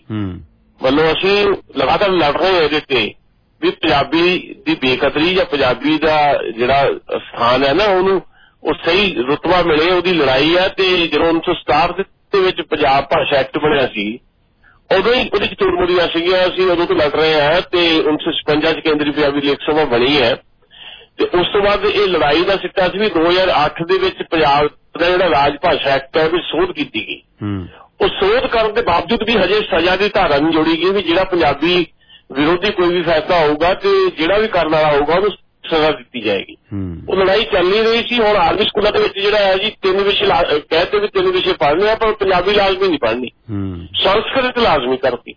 ਮਤਲਬ ਅਸੀਂ ਲਗਾਤਾਰ ਲੜ ਰਹੇ ਹਾਂ ਇਹਦੇ ਤੇ ਵੀ ਪੰਜਾਬੀ ਦੀ ਬੇਕਦਰੀ ਜਾਂ ਪੰਜਾਬੀ ਦਾ ਜਿਹੜਾ ਸਥਾਨ ਹੈ ਨਾ ਉਹਨੂੰ ਉਹ ਸਹੀ ਰੁਤਬਾ ਮਿਲੇ, ਉਹਦੀ ਲੜਾਈ ਹੈ। ਤੇ ਜਦੋਂ 1967 ਦੇ ਵਿੱਚ ਪੰਜਾਬ ਭਾਸ਼ਾ ਐਕਟ ਬਣਿਆ ਸੀ ਉਦੋਂ ਹੀ ਉਹਦੇ 'ਚ ਤੁਰਮੁੜੀਆਂ ਸੀਗੀਆਂ, ਅਸੀਂ ਉਦੋਂ ਤੋਂ ਲੜ ਰਹੇ ਹਾਂ। ਤੇ 1956 'ਚ ਕੇਂਦਰੀ ਪੰਜਾਬੀ ਲੇਖ ਸਭਾ ਬਣੀ ਹੈ ਤੇ ਉਸ ਤੋਂ ਬਾਅਦ ਇਹ ਲੜਾਈ ਦਾ ਸਿੱਟਾ ਸੀ ਵੀ 2008 ਦੇ ਵਿੱਚ ਪੰਜਾਬ ਦਾ ਜਿਹੜਾ ਰਾਜ ਭਾਸ਼ਾ ਐਕਟ ਹੈ ਉਹਦੀ ਸੋਧ ਕੀਤੀ ਗਈ। ਉਹ ਸੋਧ ਕਰਨ ਦੇ ਬਾਵਜੂਦ ਵੀ ਹਜੇ ਸਜ਼ਾ ਦੀ ਧਾਰਾ ਨਹੀਂ ਜੋੜੀ ਗਈ ਵੀ ਜਿਹੜਾ ਪੰਜਾਬੀ ਵਿਰੋਧੀ ਕੋਈ ਵੀ ਫੈਸਲਾ ਹੋਊਗਾ ਤੇ ਜਿਹੜਾ ਵੀ ਕਰਨ ਵਾਲਾ ਹੋਊਗਾ ਉਹਨੂੰ ਸਜ਼ਾ ਦਿੱਤੀ ਜਾਏਗੀ। ਉਹ ਲੜਾਈ ਚੱਲ ਨਹੀਂ ਰਹੀ ਸੀ। ਹੁਣ ਆਰਮੀ ਸਕੂਲਾਂ ਦੇ ਵਿੱਚ ਜਿਹੜਾ ਹੈ ਜੀ 3 ਵਿਸ਼ੇ ਕਹਿੰਦੇ ਵੀ 3 ਵਿਸ਼ੇ ਪੜ੍ਹਨੇ ਆ, ਪਰ ਪੰਜਾਬੀ ਲਾਜ਼ਮੀ ਨਹੀਂ ਪੜ੍ਹਨੀ, ਸੰਸਕ੍ਰਿਤ ਲਾਜ਼ਮੀ ਕਰਤੀ।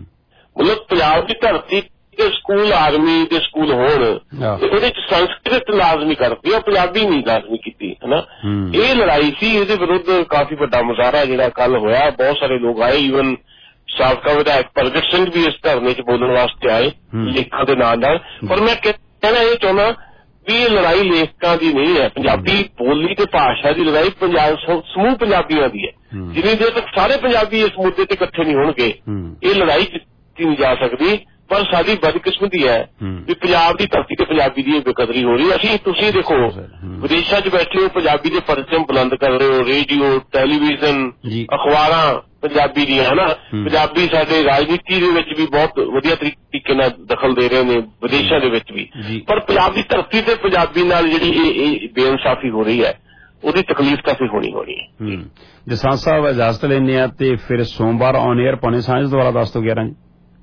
ਮਤਲਬ ਪੰਜਾਬ ਦੀ ਧਰਤੀ ਤੇ ਸਕੂਲ ਆਰਮੀ ਦੇ ਸਕੂਲ ਹੋਣ ਤੇ ਉਹਦੇ 'ਚ ਸੰਸਕ੍ਰਿਤ ਲਾਜ਼ਮੀ ਕਰਤੀ, ਉਹ ਪੰਜਾਬੀ ਨਹੀਂ ਲਾਜ਼ਮੀ ਕੀਤੀ, ਹਨਾ। ਇਹ ਲੜਾਈ ਸੀ, ਇਹਦੇ ਵਿਰੁੱਧ ਕਾਫੀ ਵੱਡਾ ਮੁਜ਼ਾਹਰਾ ਜਿਹੜਾ ਕੱਲ ਹੋਇਆ। ਬਹੁਤ ਸਾਰੇ ਲੋਕ ਆਏ, ਈਵਨ ਸਾਬਕਾ ਵਿਧਾਇਕ ਪ੍ਰਗਟ ਸਿੰਘ ਵੀ ਇਸ ਧਰਨੇ 'ਚ ਬੋਲਣ ਵਾਸਤੇ ਆਏ ਲੇਖਾਂ ਦੇ ਨਾਲ। ਪਰ ਮੈਂ ਕਹਿਣਾ ਇਹ ਚਾਹੁੰਦਾ ਵੀ ਇਹ ਲੜਾਈ ਲੇਖਕਾਂ ਦੀ ਨਹੀਂ ਹੈ, ਪੰਜਾਬੀ ਬੋਲੀ ਤੇ ਭਾਸ਼ਾ ਦੀ ਲੜਾਈ ਸਮੂਹ ਪੰਜਾਬੀਆਂ ਦੀ ਹੈ। ਜਿੰਨੀ ਦੇਰ ਤੱਕ ਸਾਰੇ ਪੰਜਾਬੀ ਇਸ ਮੁੱਦੇ ਤੇ ਇਕੱਠੇ ਨਹੀਂ ਹੋਣਗੇ ਇਹ ਲੜਾਈ ਜਿੱਤੀ ਨਹੀਂ ਜਾ ਸਕਦੀ। ਪਰ ਸਾਡੀ ਬਦਕਿਸਮਤੀ ਹੈ ਵੀ ਪੰਜਾਬ ਦੀ ਧਰਤੀ ਤੇ ਪੰਜਾਬੀ ਦੀ ਇਹ ਬੇਕਦਰੀ ਹੋ ਰਹੀ। ਤੁਸੀਂ ਦੇਖੋ ਵਿਦੇਸ਼ਾਂ 'ਚ ਬੈਠੇ ਹੋ, ਪੰਜਾਬੀ ਦੇ ਪਰਚਮ ਬੁਲੰਦ ਕਰ ਰਹੇ ਹੋ, ਰੇਡੀਓ, ਟੈਲੀਵਿਜ਼ਨ, ਅਖਬਾਰਾਂ ਪੰਜਾਬੀ ਦੀਆਂ, ਹਨਾ। ਪੰਜਾਬੀ ਸਾਡੇ ਰਾਜਨੀਤੀ ਦੇ ਵਿੱਚ ਵੀ ਬਹੁਤ ਵਧੀਆ ਤਰੀਕੇ ਨਾਲ ਦਖਲ ਦੇ ਰਹੇ ਨੇ, ਵਿਦੇਸ਼ਾਂ ਦੇ ਵਿੱਚ ਵੀ। ਪਰ ਪੰਜਾਬ ਦੀ ਧਰਤੀ ਤੇ ਪੰਜਾਬੀ ਨਾਲ ਜਿਹੜੀ ਇਹ ਬੇਇਨਸਾਫੀ ਹੋ ਰਹੀ ਹੈ ਉਹਦੀ ਤਕਲੀਫ ਤਾਂ ਫਿਰ ਹੋਣੀ ਹੈ। ਜਸਾਂ ਸਾਹਿਬ ਇਜਾਜ਼ਤ ਲੈਂਦੇ ਆ ਤੇ ਫਿਰ ਸੋਮਵਾਰ ਔਨ 에ਅਰ ਪੌਣੇ ਸਾਂਝ ਦੁਆਰਾ 10 ਤੋਂ 11 ਜੀ।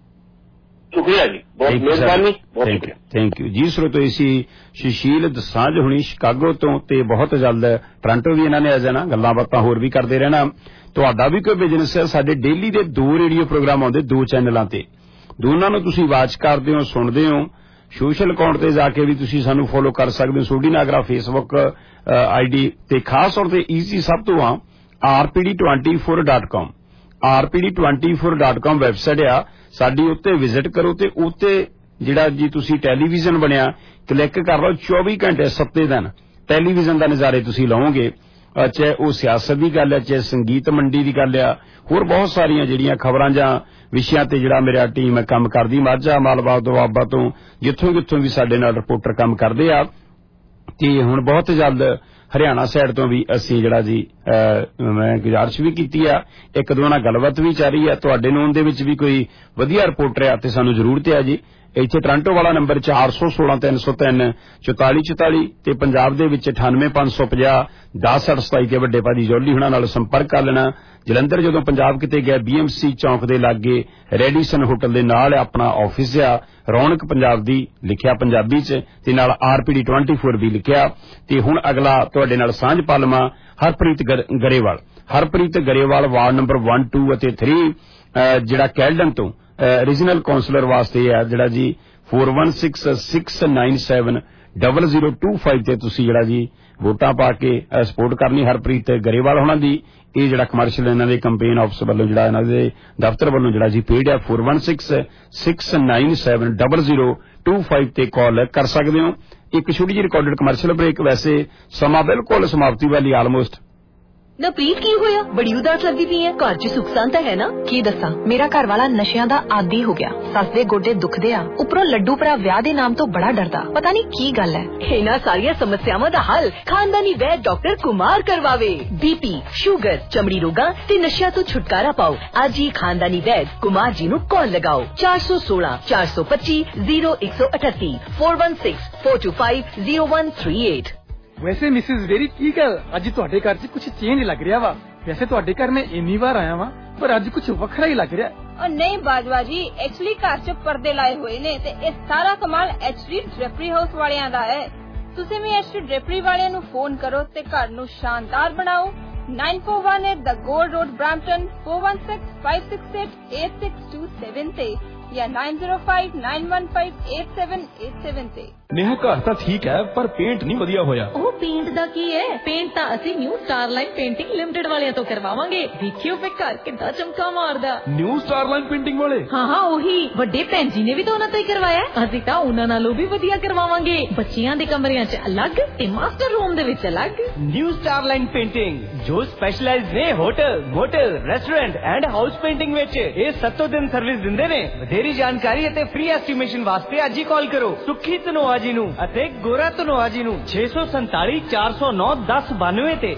ਸ਼ੁਕਰੀਆ ਜੀ, ਬਹੁਤ ਮਿਹਰਬਾਨੀ, ਥੈਂਕ ਯੂ ਜੀ। ਸਰੋਤੋ ਇਸੀ ਸੁਸ਼ੀਲ ਦਸਾਂਝ ਹੁਣੀ ਸ਼ਿਕਾਗੋ ਤੋਂ ਤੇ ਬਹੁਤ ਜਲਦ ਟੋਰਾਂਟੋ ਵੀ ਇਹਨਾਂ ਨੇ ਆ ਜਾਣਾ, ਗੱਲਾਂ ਬਾਤਾਂ ਹੋਰ ਵੀ ਕਰਦੇ ਰਹਿਣਾ। ਤੁਹਾਡਾ ਵੀ ਕੋਈ ਬਿਜ਼ਨਸ ਹੈ, ਸਾਡੇ ਡੇਲੀ ਦੇ 2 ਰੇਡੀਓ ਪ੍ਰੋਗਰਾਮ ਆਉਂਦੇ 2 ਚੈਨਲਾਂ ਤੇ, ਦੋਨਾਂ ਨੂੰ ਤੁਸੀਂ ਵਾਚ ਕਰਦੇ ਹੋ, ਸੁਣਦੇ ਹੋ। ਸੋਸ਼ਲ ਅਕਾਊਂਟ ਤੇ ਜਾ ਕੇ ਵੀ ਤੁਸੀਂ ਸਾਨੂੰ ਫੋਲੋ ਕਰ ਸਕਦੇ ਹੋ, ਸੋਢੀ ਨਾਗਰਾ ਫੇਸਬੁੱਕ ID ਤੇ ਖਾਸ ਤੌਰ ਤੇ ਈਜ਼ੀ ਸਭ ਤੋਂ ਆ rpd24.com rpd24.com ਵੈਬਸਾਈਟ ਆ ਸਾਡੀ, ਉੱਤੇ ਵਿਜ਼ਿਟ ਕਰੋ ਤੇ ਉੱਤੇ ਜਿਹੜਾ ਜੀ ਤੁਸੀਂ ਟੈਲੀਵਿਜ਼ਨ ਬਣਿਆ ਕਲਿੱਕ ਕਰ ਲਓ। 24 ਘੰਟੇ 7 ਦਿਨ ਟੈਲੀਵਿਜ਼ਨ ਦਾ ਨਜ਼ਾਰੇ ਤੁਸੀਂ ਲਓਗੇ, ਚਾਹੇ ਉਹ ਸਿਆਸਤ ਦੀ ਗੱਲ ਹੈ, ਚਾਹੇ ਸੰਗੀਤ ਮੰਡੀ ਦੀ ਗੱਲ ਆ, ਹੋਰ ਬਹੁਤ ਸਾਰੀਆਂ ਜਿਹੜੀਆਂ ਖਬਰਾਂ ਜਾਂ ਵਿਸ਼ਿਆਂ ਤੇ ਜਿਹੜਾ ਮੇਰਾ ਟੀਮ ਕੰਮ ਕਰਦੀ, ਮਾਝਾ, ਮਾਲਵਾ, ਦੁਆਬਾ ਤੋਂ ਜਿੱਥੋਂ ਵੀ ਸਾਡੇ ਨਾਲ ਰਿਪੋਰਟਰ ਕੰਮ ਕਰਦੇ ਆ। ਤੇ ਹੁਣ ਬਹੁਤ ਜਲਦ ਹਰਿਆਣਾ ਸਾਈਡ ਤੋਂ ਵੀ ਅਸੀਂ ਜਿਹੜਾ ਜੀ ਮੈਂ ਗੁਜ਼ਾਰਿਸ਼ ਵੀ ਕੀਤੀ ਆ, 1-2 ਨਾਲ ਗੱਲਬਾਤ ਵੀ ਚੱਲ ਰਹੀ ਆ। ਤੁਹਾਡੇ ਨੋਨ ਦੇ ਵਿੱਚ ਵੀ ਕੋਈ ਵਧੀਆ ਰਿਪੋਰਟਰ ਆ ਤੇ ਸਾਨੂੰ ਜ਼ਰੂਰਤ ਹੈ ਜੀ। ਇੱਥੇ ਟੋਰਾਂਟੋ ਵਾਲਾ ਨੰਬਰ 416-303-4444 ਤੇ ਪੰਜਾਬ ਦੇ ਵਿੱਚ 98-550-10-27 ਤੇ ਵੱਡੇ ਭਾਜੀ ਜੋਲੀ ਹੁਣਾਂ ਨਾਲ ਸੰਪਰਕ ਕਰ ਲੈਣਾ। ਜਲੰਧਰ ਜਦੋਂ ਪੰਜਾਬ ਕਿਤੇ ਗਿਆ, BMC ਚੌਂਕ ਦੇ ਲਾਗੇ ਰੈਡੀਸਨ ਹੋਟਲ ਦੇ ਨਾਲ ਆਪਣਾ ਆਫਿਸ ਆ, ਰੌਣਕ ਪੰਜਾਬ ਦੀ ਲਿਖਿਆ ਪੰਜਾਬੀ 'ਚ ਤੇ ਨਾਲ RPD24 ਵੀ ਲਿਖਿਆ। ਤੇ ਹੁਣ ਅਗਲਾ ਤੁਹਾਡੇ ਨਾਲ ਸਾਂਝ ਪਾਲਮਾ ਹਰਪ੍ਰੀਤ ਗਰੇਵਾਲ ਵਾਰਡ ਨੰਬਰ 1, 2 ਅਤੇ 3 ਜਿਹੜਾ ਕੈਲਡਨ ਤੋਂ ਰੀਜਨਲ ਕਾਉਂਸਲਰ ਵਾਸਤੇ ਹੈ ਜਿਹੜਾ ਜੀ 4166970025 ਤੇ ਤੁਸੀਂ ਜਿਹੜਾ ਜੀ ਵੋਟਾਂ ਪਾ ਕੇ ਸਪੋਰਟ ਕਰਨੀ ਹਰਪ੍ਰੀਤ ਗਰੇਵਾਲ ਹੋਣਾ ਦੀ। ਇਹ ਜਿਹੜਾ ਕਮਰਸ਼ੀਅਲ ਇਹਨਾਂ ਦੇ ਕੰਪੇਨ ਆਫਿਸ ਵੱਲੋਂ ਜਿਹੜਾ ਇਹਨਾਂ ਦੇ ਦਫ਼ਤਰ ਵੱਲੋਂ ਜਿਹੜਾ ਜੀ ਪੇਡ ਹੈ 4166970025 ਤੇ ਕਾਲ ਕਰ ਸਕਦੇ ਹੋ। ਇੱਕ ਛੋਟੀ ਜਿਹੀ ਰਿਕਾਰਡਡ ਕਮਰਸ਼ੀਅਲ ਬ੍ਰੇਕ, ਵੈਸੇ ਸਮਾਂ ਬਿਲਕੁਲ ਸਮਾਪਤੀ ਵਾਲੀ ਆਲਮੋਸਟ ਨਵਪ੍ਰੀਤ ਕੀ ਹੋਇਆ? ਬੜੀ ਉਦਾਸ ਲੱਗਦੀ ਪਈ ਹੈ। ਘਰ 'ਚ ਸੁੱਖ ਸ਼ਾਂਤੀ ਹੈ ਨਾ? ਕੀ ਦੱਸਾਂ, ਮੇਰਾ ਘਰ ਵਾਲਾ ਨਸ਼ਿਆਂ ਦਾ ਆਦੀ ਹੋ ਗਿਆ। ਸੱਸ ਦੇ ਗੋਡੇ ਦੁਖਦੇ ਆ, ਉੱਪਰੋਂ ਲੱਡੂ ਭਰਾ ਵਿਆਹ ਦੇ ਨਾਮ ਤੋਂ ਬੜਾ ਡਰਦਾ। ਪਤਾ ਨਹੀਂ ਕੀ ਗੱਲ ਹੈ। ਇਹਨਾਂ ਸਾਰੀਆਂ ਸਮੱਸਿਆਵਾਂ ਦਾ ਹੱਲ ਖਾਨਦਾਨੀ ਵੈਦ ਡਾਕਟਰ ਕੁਮਾਰ ਕਰਵਾਵੇ। ਬੀਪੀ, ਸ਼ੂਗਰ, ਚਮੜੀ ਰੋਗਾਂ ਤੇ ਨਸ਼ਿਆਂ ਤੋਂ ਛੁਟਕਾਰਾ ਪਾਓ। ਅੱਜ ਹੀ ਖਾਨਦਾਨੀ ਵੈਦ ਕੁਮਾਰ ਜੀ ਨੂੰ ਕਾਲ ਲਗਾਓ। 416 425 0138 416 425 0138। ਵੈਸੇ ਮਿਸਿਸ ਵੇਰੀ ਕੀ ਗੱਲ, ਅੱਜ ਤੁਹਾਡੇ ਘਰ 'ਚ ਕੁਝ ਚੇਂਜ ਲੱਗ ਰਿਹਾ ਵਾ। ਵੈਸੇ ਤੁਹਾਡੇ ਘਰ ਮੈਂ ਇੰਨੀ ਵਾਰ ਆਇਆ ਵਾਂ, ਪਰ ਅੱਜ ਕੁਝ ਵੱਖਰਾ ਹੀ ਲੱਗ ਰਿਹਾ। और नहीं बाजवा जी, एक्चुअली घर च पर्दे लाए हुए ने ते इस सारा कमाल एचडी ड्रेपरी हाउस वालियां दा है। तुसीं भी एचडी ड्रेपरी वालियां नु फोन करो ते घर नु शानदार बनाओ। 9418 द गोल्ड रोड ब्रैम्पटन 4165688627 ते या 9059158787 ਤੇ। नेहा घर ਤਾਂ ਠੀਕ ਹੈ, ਪਰ ਪੇਂਟ ਨਹੀਂ ਵਧੀਆ ਹੋਇਆ। ਉਹ ਪੇਂਟ ਦਾ ਕੀ ਹੈ? ਪੇਂਟ ਤਾਂ ਅਸੀਂ ਨਿਊ ਸਟਾਰਲਾਈਨ ਪੇਂਟਿੰਗ ਲਿਮਟਿਡ ਵਾਲਿਆਂ ਤੋਂ ਕਰਵਾਵਾਂਗੇ। ਦੇਖਿਓ ਫੇ ਘਰ ਕਿੱਦਾਂ ਚਮਕਾ ਮਾਰਦਾ। ਨਿਊ ਸਟਾਰਲਾਈਨ ਪੇਂਟਿੰਗ ਵਾਲੇ? ਹਾਂ ਉਹੀ। ਵੱਡੇ ਭੈਣ ਜੀ ਨੇ ਵੀ ਤਾਂ ਉਹਨਾਂ ਤੋਂ ਹੀ ਕਰਵਾਇਆ। ਅਸੀਂ ਤਾਂ ਉਹਨਾਂ ਨਾਲੋਂ ਵੀ ਵਧੀਆ ਕਰਵਾਵਾਂਗੇ। ਬੱਚਿਆਂ ਦੇ ਕਮਰਿਆਂ 'ਚ ਅਲੱਗ ਤੇ ਮਾਸਟਰ ਰੂਮ ਦੇ ਵਿੱਚ ਅਲੱਗ। ਨਿਊ ਸਟਾਰਲਾਈਨ ਪੇਂਟਿੰਗ ਜੋ ਸਪੈਸ਼ਲਾਈਜ਼ ਨੇ hotel, motel, restaurant and house painting ਵਿੱਚ। ਇਹ 7 ਦਿਨ ਸਰਵਿਸ ਦਿੰਦੇ ਨੇ। ਵਧੇਰੀ ਜਾਣਕਾਰੀ ਅਤੇ ਫ੍ਰੀ ਐਸਟੀਮੇਸ਼ਨ ਵਾਸਤੇ ਅੱਜ ਹੀ ਕਾਲ ਕਰੋ ਸੁਖੀ ਧਨੋਆ ਜੀ ਨੂੰ ਅਤੇ ਗੋਰਾ ਧਨੋਆ ਜੀ ਨੂੰ 647 409 1092 ਤੇ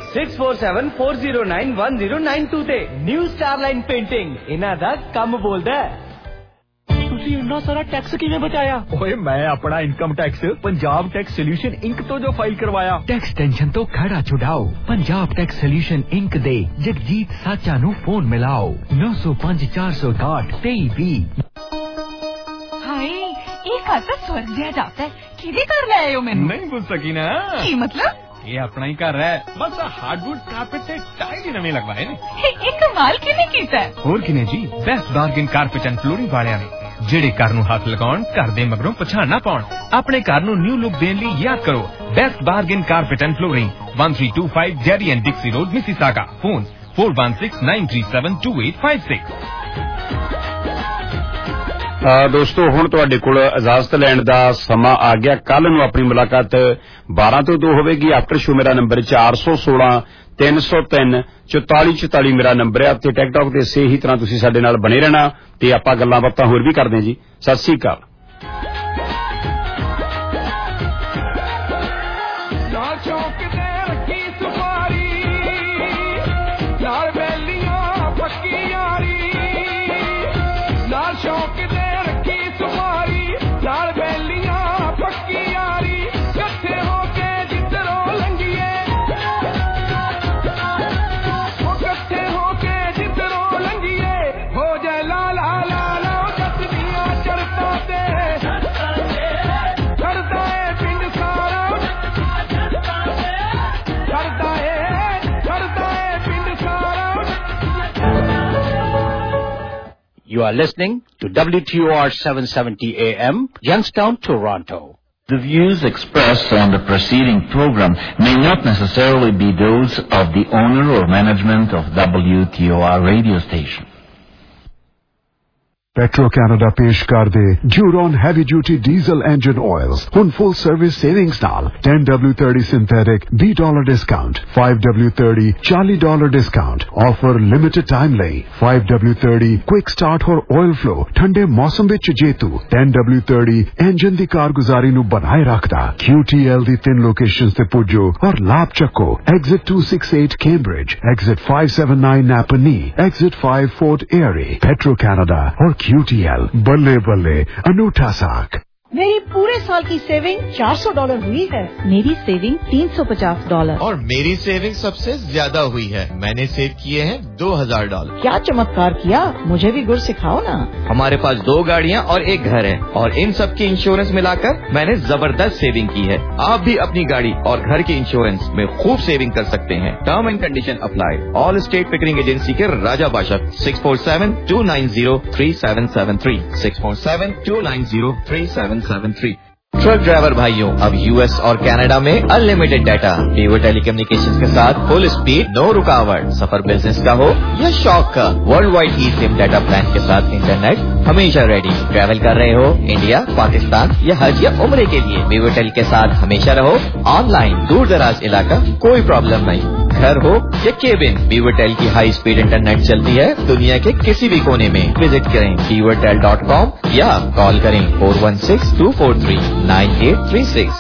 6474091092 ਤੇ। ਨਿਊ ਸਟਾਰਲਾਈਨ ਪੇਂਟਿੰਗ ਇਹਨਾਂ ਦਾ ਕੰਮ ਬੋਲਦਾ ਹੈ। ਤੁਸੀਂ ਇੰਨਾ ਸਾਰਾ ਟੈਕਸ ਕਿਵੇਂ ਬਚਾਇਆ? ਓਏ ਮੈਂ ਆਪਣਾ income tax Punjab tax solution Inc ਤੋਂ ਜੋ ਫਾਈਲ ਕਰਵਾਇਆ। ਟੈਕਸ ਟੈਨਸ਼ਨ ਤੋਂ ਖੜਾ ਛੁਡਾਓ। ਪੰਜਾਬ ਟੈਕਸ ਸੋਲੂਸ਼ਨ ਇੰਕ ਦੇ ਜਗਜੀਤ ਸਾਚਾ ਨੂੰ ਫੋਨ ਮਿਲਾਓ 905 460 2320। ਹਾਏ ਇਹ ਘਰ ਤਾਂ ਸਵਰਗ ਜਿਹਾ ਜਾਪਦਾ ਹੈ। ਕਿਹਦੇ ਘਰ ਲੈ ਆਏ ਹੋ ਮੈਨੂੰ? ਨਹੀਂ ਪੁੱਛ ਸਕੀ ਨਾ। ਕੀ ਮਤਲਬ? ਇਹ ਆਪਣਾ ਹੀ ਘਰ ਹੈ, ਬਸ ਹਾਰਡਵੁੱਡ ਕਾਰਪੇਟ ਤੇ ਟਾਈਲ ਹੀ ਨਵੇਂ ਲਗਵਾਏ ਨੇ। ਇਹ ਕਮਾਲ ਕਿਵੇਂ ਕੀਤਾ? ਹੋਰ ਕਿਨੇ ਜੀ, best bargain carpet and flooring ਵਾਲਿਆਂ ਨੇ, ਜਿਹੜੇ ਘਰ ਨੂੰ ਹੱਥ ਲਗਾਉਣ, ਘਰ ਦੇ ਮਗਰੋਂ ਪਛਾਣ ਨਾ ਪਾਉਣ। ਆਪਣੇ ਘਰ ਨੂੰ ਨਿਊ ਲੁੱਕ ਦੇਣ ਲਈ ਯਾਦ ਕਰੋ best bargain carpet and flooring 1325 Jerry and Dixie road, Mississauga. Phone 4169372856। ਦੋਸਤੋ ਹੁਣ ਤੁਹਾਡੇ ਕੋਲ ਇਜਾਜ਼ਤ ਲੈਣ ਦਾ ਸਮਾਂ ਆ ਗਿਆ। ਕੱਲ ਨੂੰ ਆਪਣੀ ਮੁਲਾਕਾਤ 12 ਤੋਂ 2 ਹੋਵੇਗੀ। ਆਫਟਰ ਸ਼ੋ ਮੇਰਾ ਨੰਬਰ 416 303 4444 ਮੇਰਾ ਨੰਬਰ ਹੈ ਤੇ ਟਿਕਟੌਕ ਤੇ ਇਸੇ ਹੀ ਤਰ੍ਹਾਂ ਤੁਸੀਂ ਸਾਡੇ ਨਾਲ ਬਣੇ ਰਹਿਣਾ ਤੇ ਆਪਾਂ ਗੱਲਾਂ ਬਾਤਾਂ ਹੋਰ ਵੀ ਕਰਦੇ ਹਾਂ ਜੀ। ਸਤਿ ਸ੍ਰੀ ਅਕਾਲ। You are listening to WTOR 770 AM, Youngstown, Toronto. The views expressed on the preceding program may not necessarily be those of the owner or management of WTOR radio station. Petro-Canada पेश कर दे Duron heavy duty diesel engine oils ਹੁਣ full service savings ਨਾਲ 10W30 synthetic $20 discount 5W30 $40 discount offer limited time ਲਈ 5W30 quick start और oil flow ਠੰਡੇ ਮੌਸਮ ਵਿੱਚ ਜੇਤੂ 10W30 engine ਦੀ ਕਾਰਗੁਜ਼ਾਰੀ ਨੂੰ ਬਣਾਏ ਰੱਖਦਾ QTL ਦੀ 3 ਲੋਕੇਸ਼ਨਸ ਤੇ ਪੁੱਜੋ ਔਰ ਲਾਭ ਚੱਕੋ exit 268 Cambridge exit 579 Napanee exit 5 Fort Erie Petro-Canada और QTL बल्ले बल्ले अनूठा साख। मेरी पूरे साल की सेविंग $400 हुई है। मेरी सेविंग $350 और मेरी सेविंग सबसे ज्यादा हुई है। मैंने सेव किए हैं $2000। क्या चमत्कार किया, मुझे भी गुर सिखाओ ना। हमारे पास 2 गाड़ियाँ और 1 घर है और इन सब की इंश्योरेंस मिलाकर मैंने जबरदस्त सेविंग की है। आप भी अपनी गाड़ी और घर के इंश्योरेंस में खूब सेविंग कर सकते हैं। Term and condition apply. Allstate Pickering agency के राजा बादशाह 647-290-3773 647-290-3773। ट्रक ड्राइवर भाइयों, अब यूएस और कनाडा में अनलिमिटेड डाटा वीवो टेलीकम्युनिकेशंस के साथ फुल स्पीड, नो रुकावट। सफर बिजनेस का हो या शौक का, world wide eSIM data plan के साथ इंटरनेट हमेशा रेडी। ट्रैवल कर रहे हो इंडिया, पाकिस्तान या हज या उम्रे के लिए वीवो टेल के साथ हमेशा रहो ऑनलाइन। दूर दराज इलाका कोई प्रॉब्लम नहीं। घर हो या केबिन, बीवरटेल की हाई स्पीड इंटरनेट चलती है दुनिया के किसी भी कोने में। विजिट करें beavertel.com या कॉल करें 416-243-9836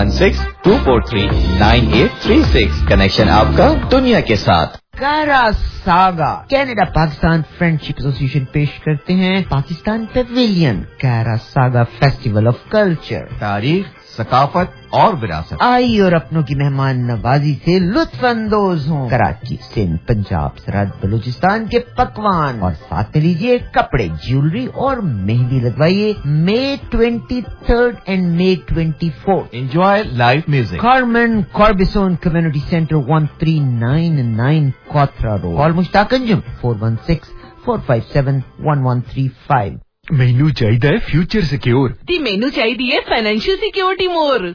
416-243-9836। कनेक्शन आपका दुनिया के साथ। Carassauga Canada Pakistan friendship association पेश करते हैं Pakistan pavilion Carassauga festival of culture. तारीख, सकाफत और विरासत। आई और अपनों की मेहमान नवाजी से लुत्फ अंदोज हों। कराची, सिंध, पंजाब, सरहद, बलूचिस्तान के पकवान और साथ में लीजिए कपड़े, ज्वेलरी और mehndi लगवाइए। May 23rd and May 24th। Enjoy live music। Carmen Corbison Community Center 1399 Kothra Road। Call Mushtaq Anjum 416-457-1135। ਮੈਨੂੰ ਚਾਹੀਦਾ ਹੈ ਫਿਊਚਰ ਸਿਕਿਉਰ ਤੇ ਮੈਨੂੰ ਚਾਹੀਦੀ ਹੈ ਫਾਈਨੈਂਸ਼ੀਅਲ ਸਿਕਿਉਰਿਟੀ ਮੋਰ।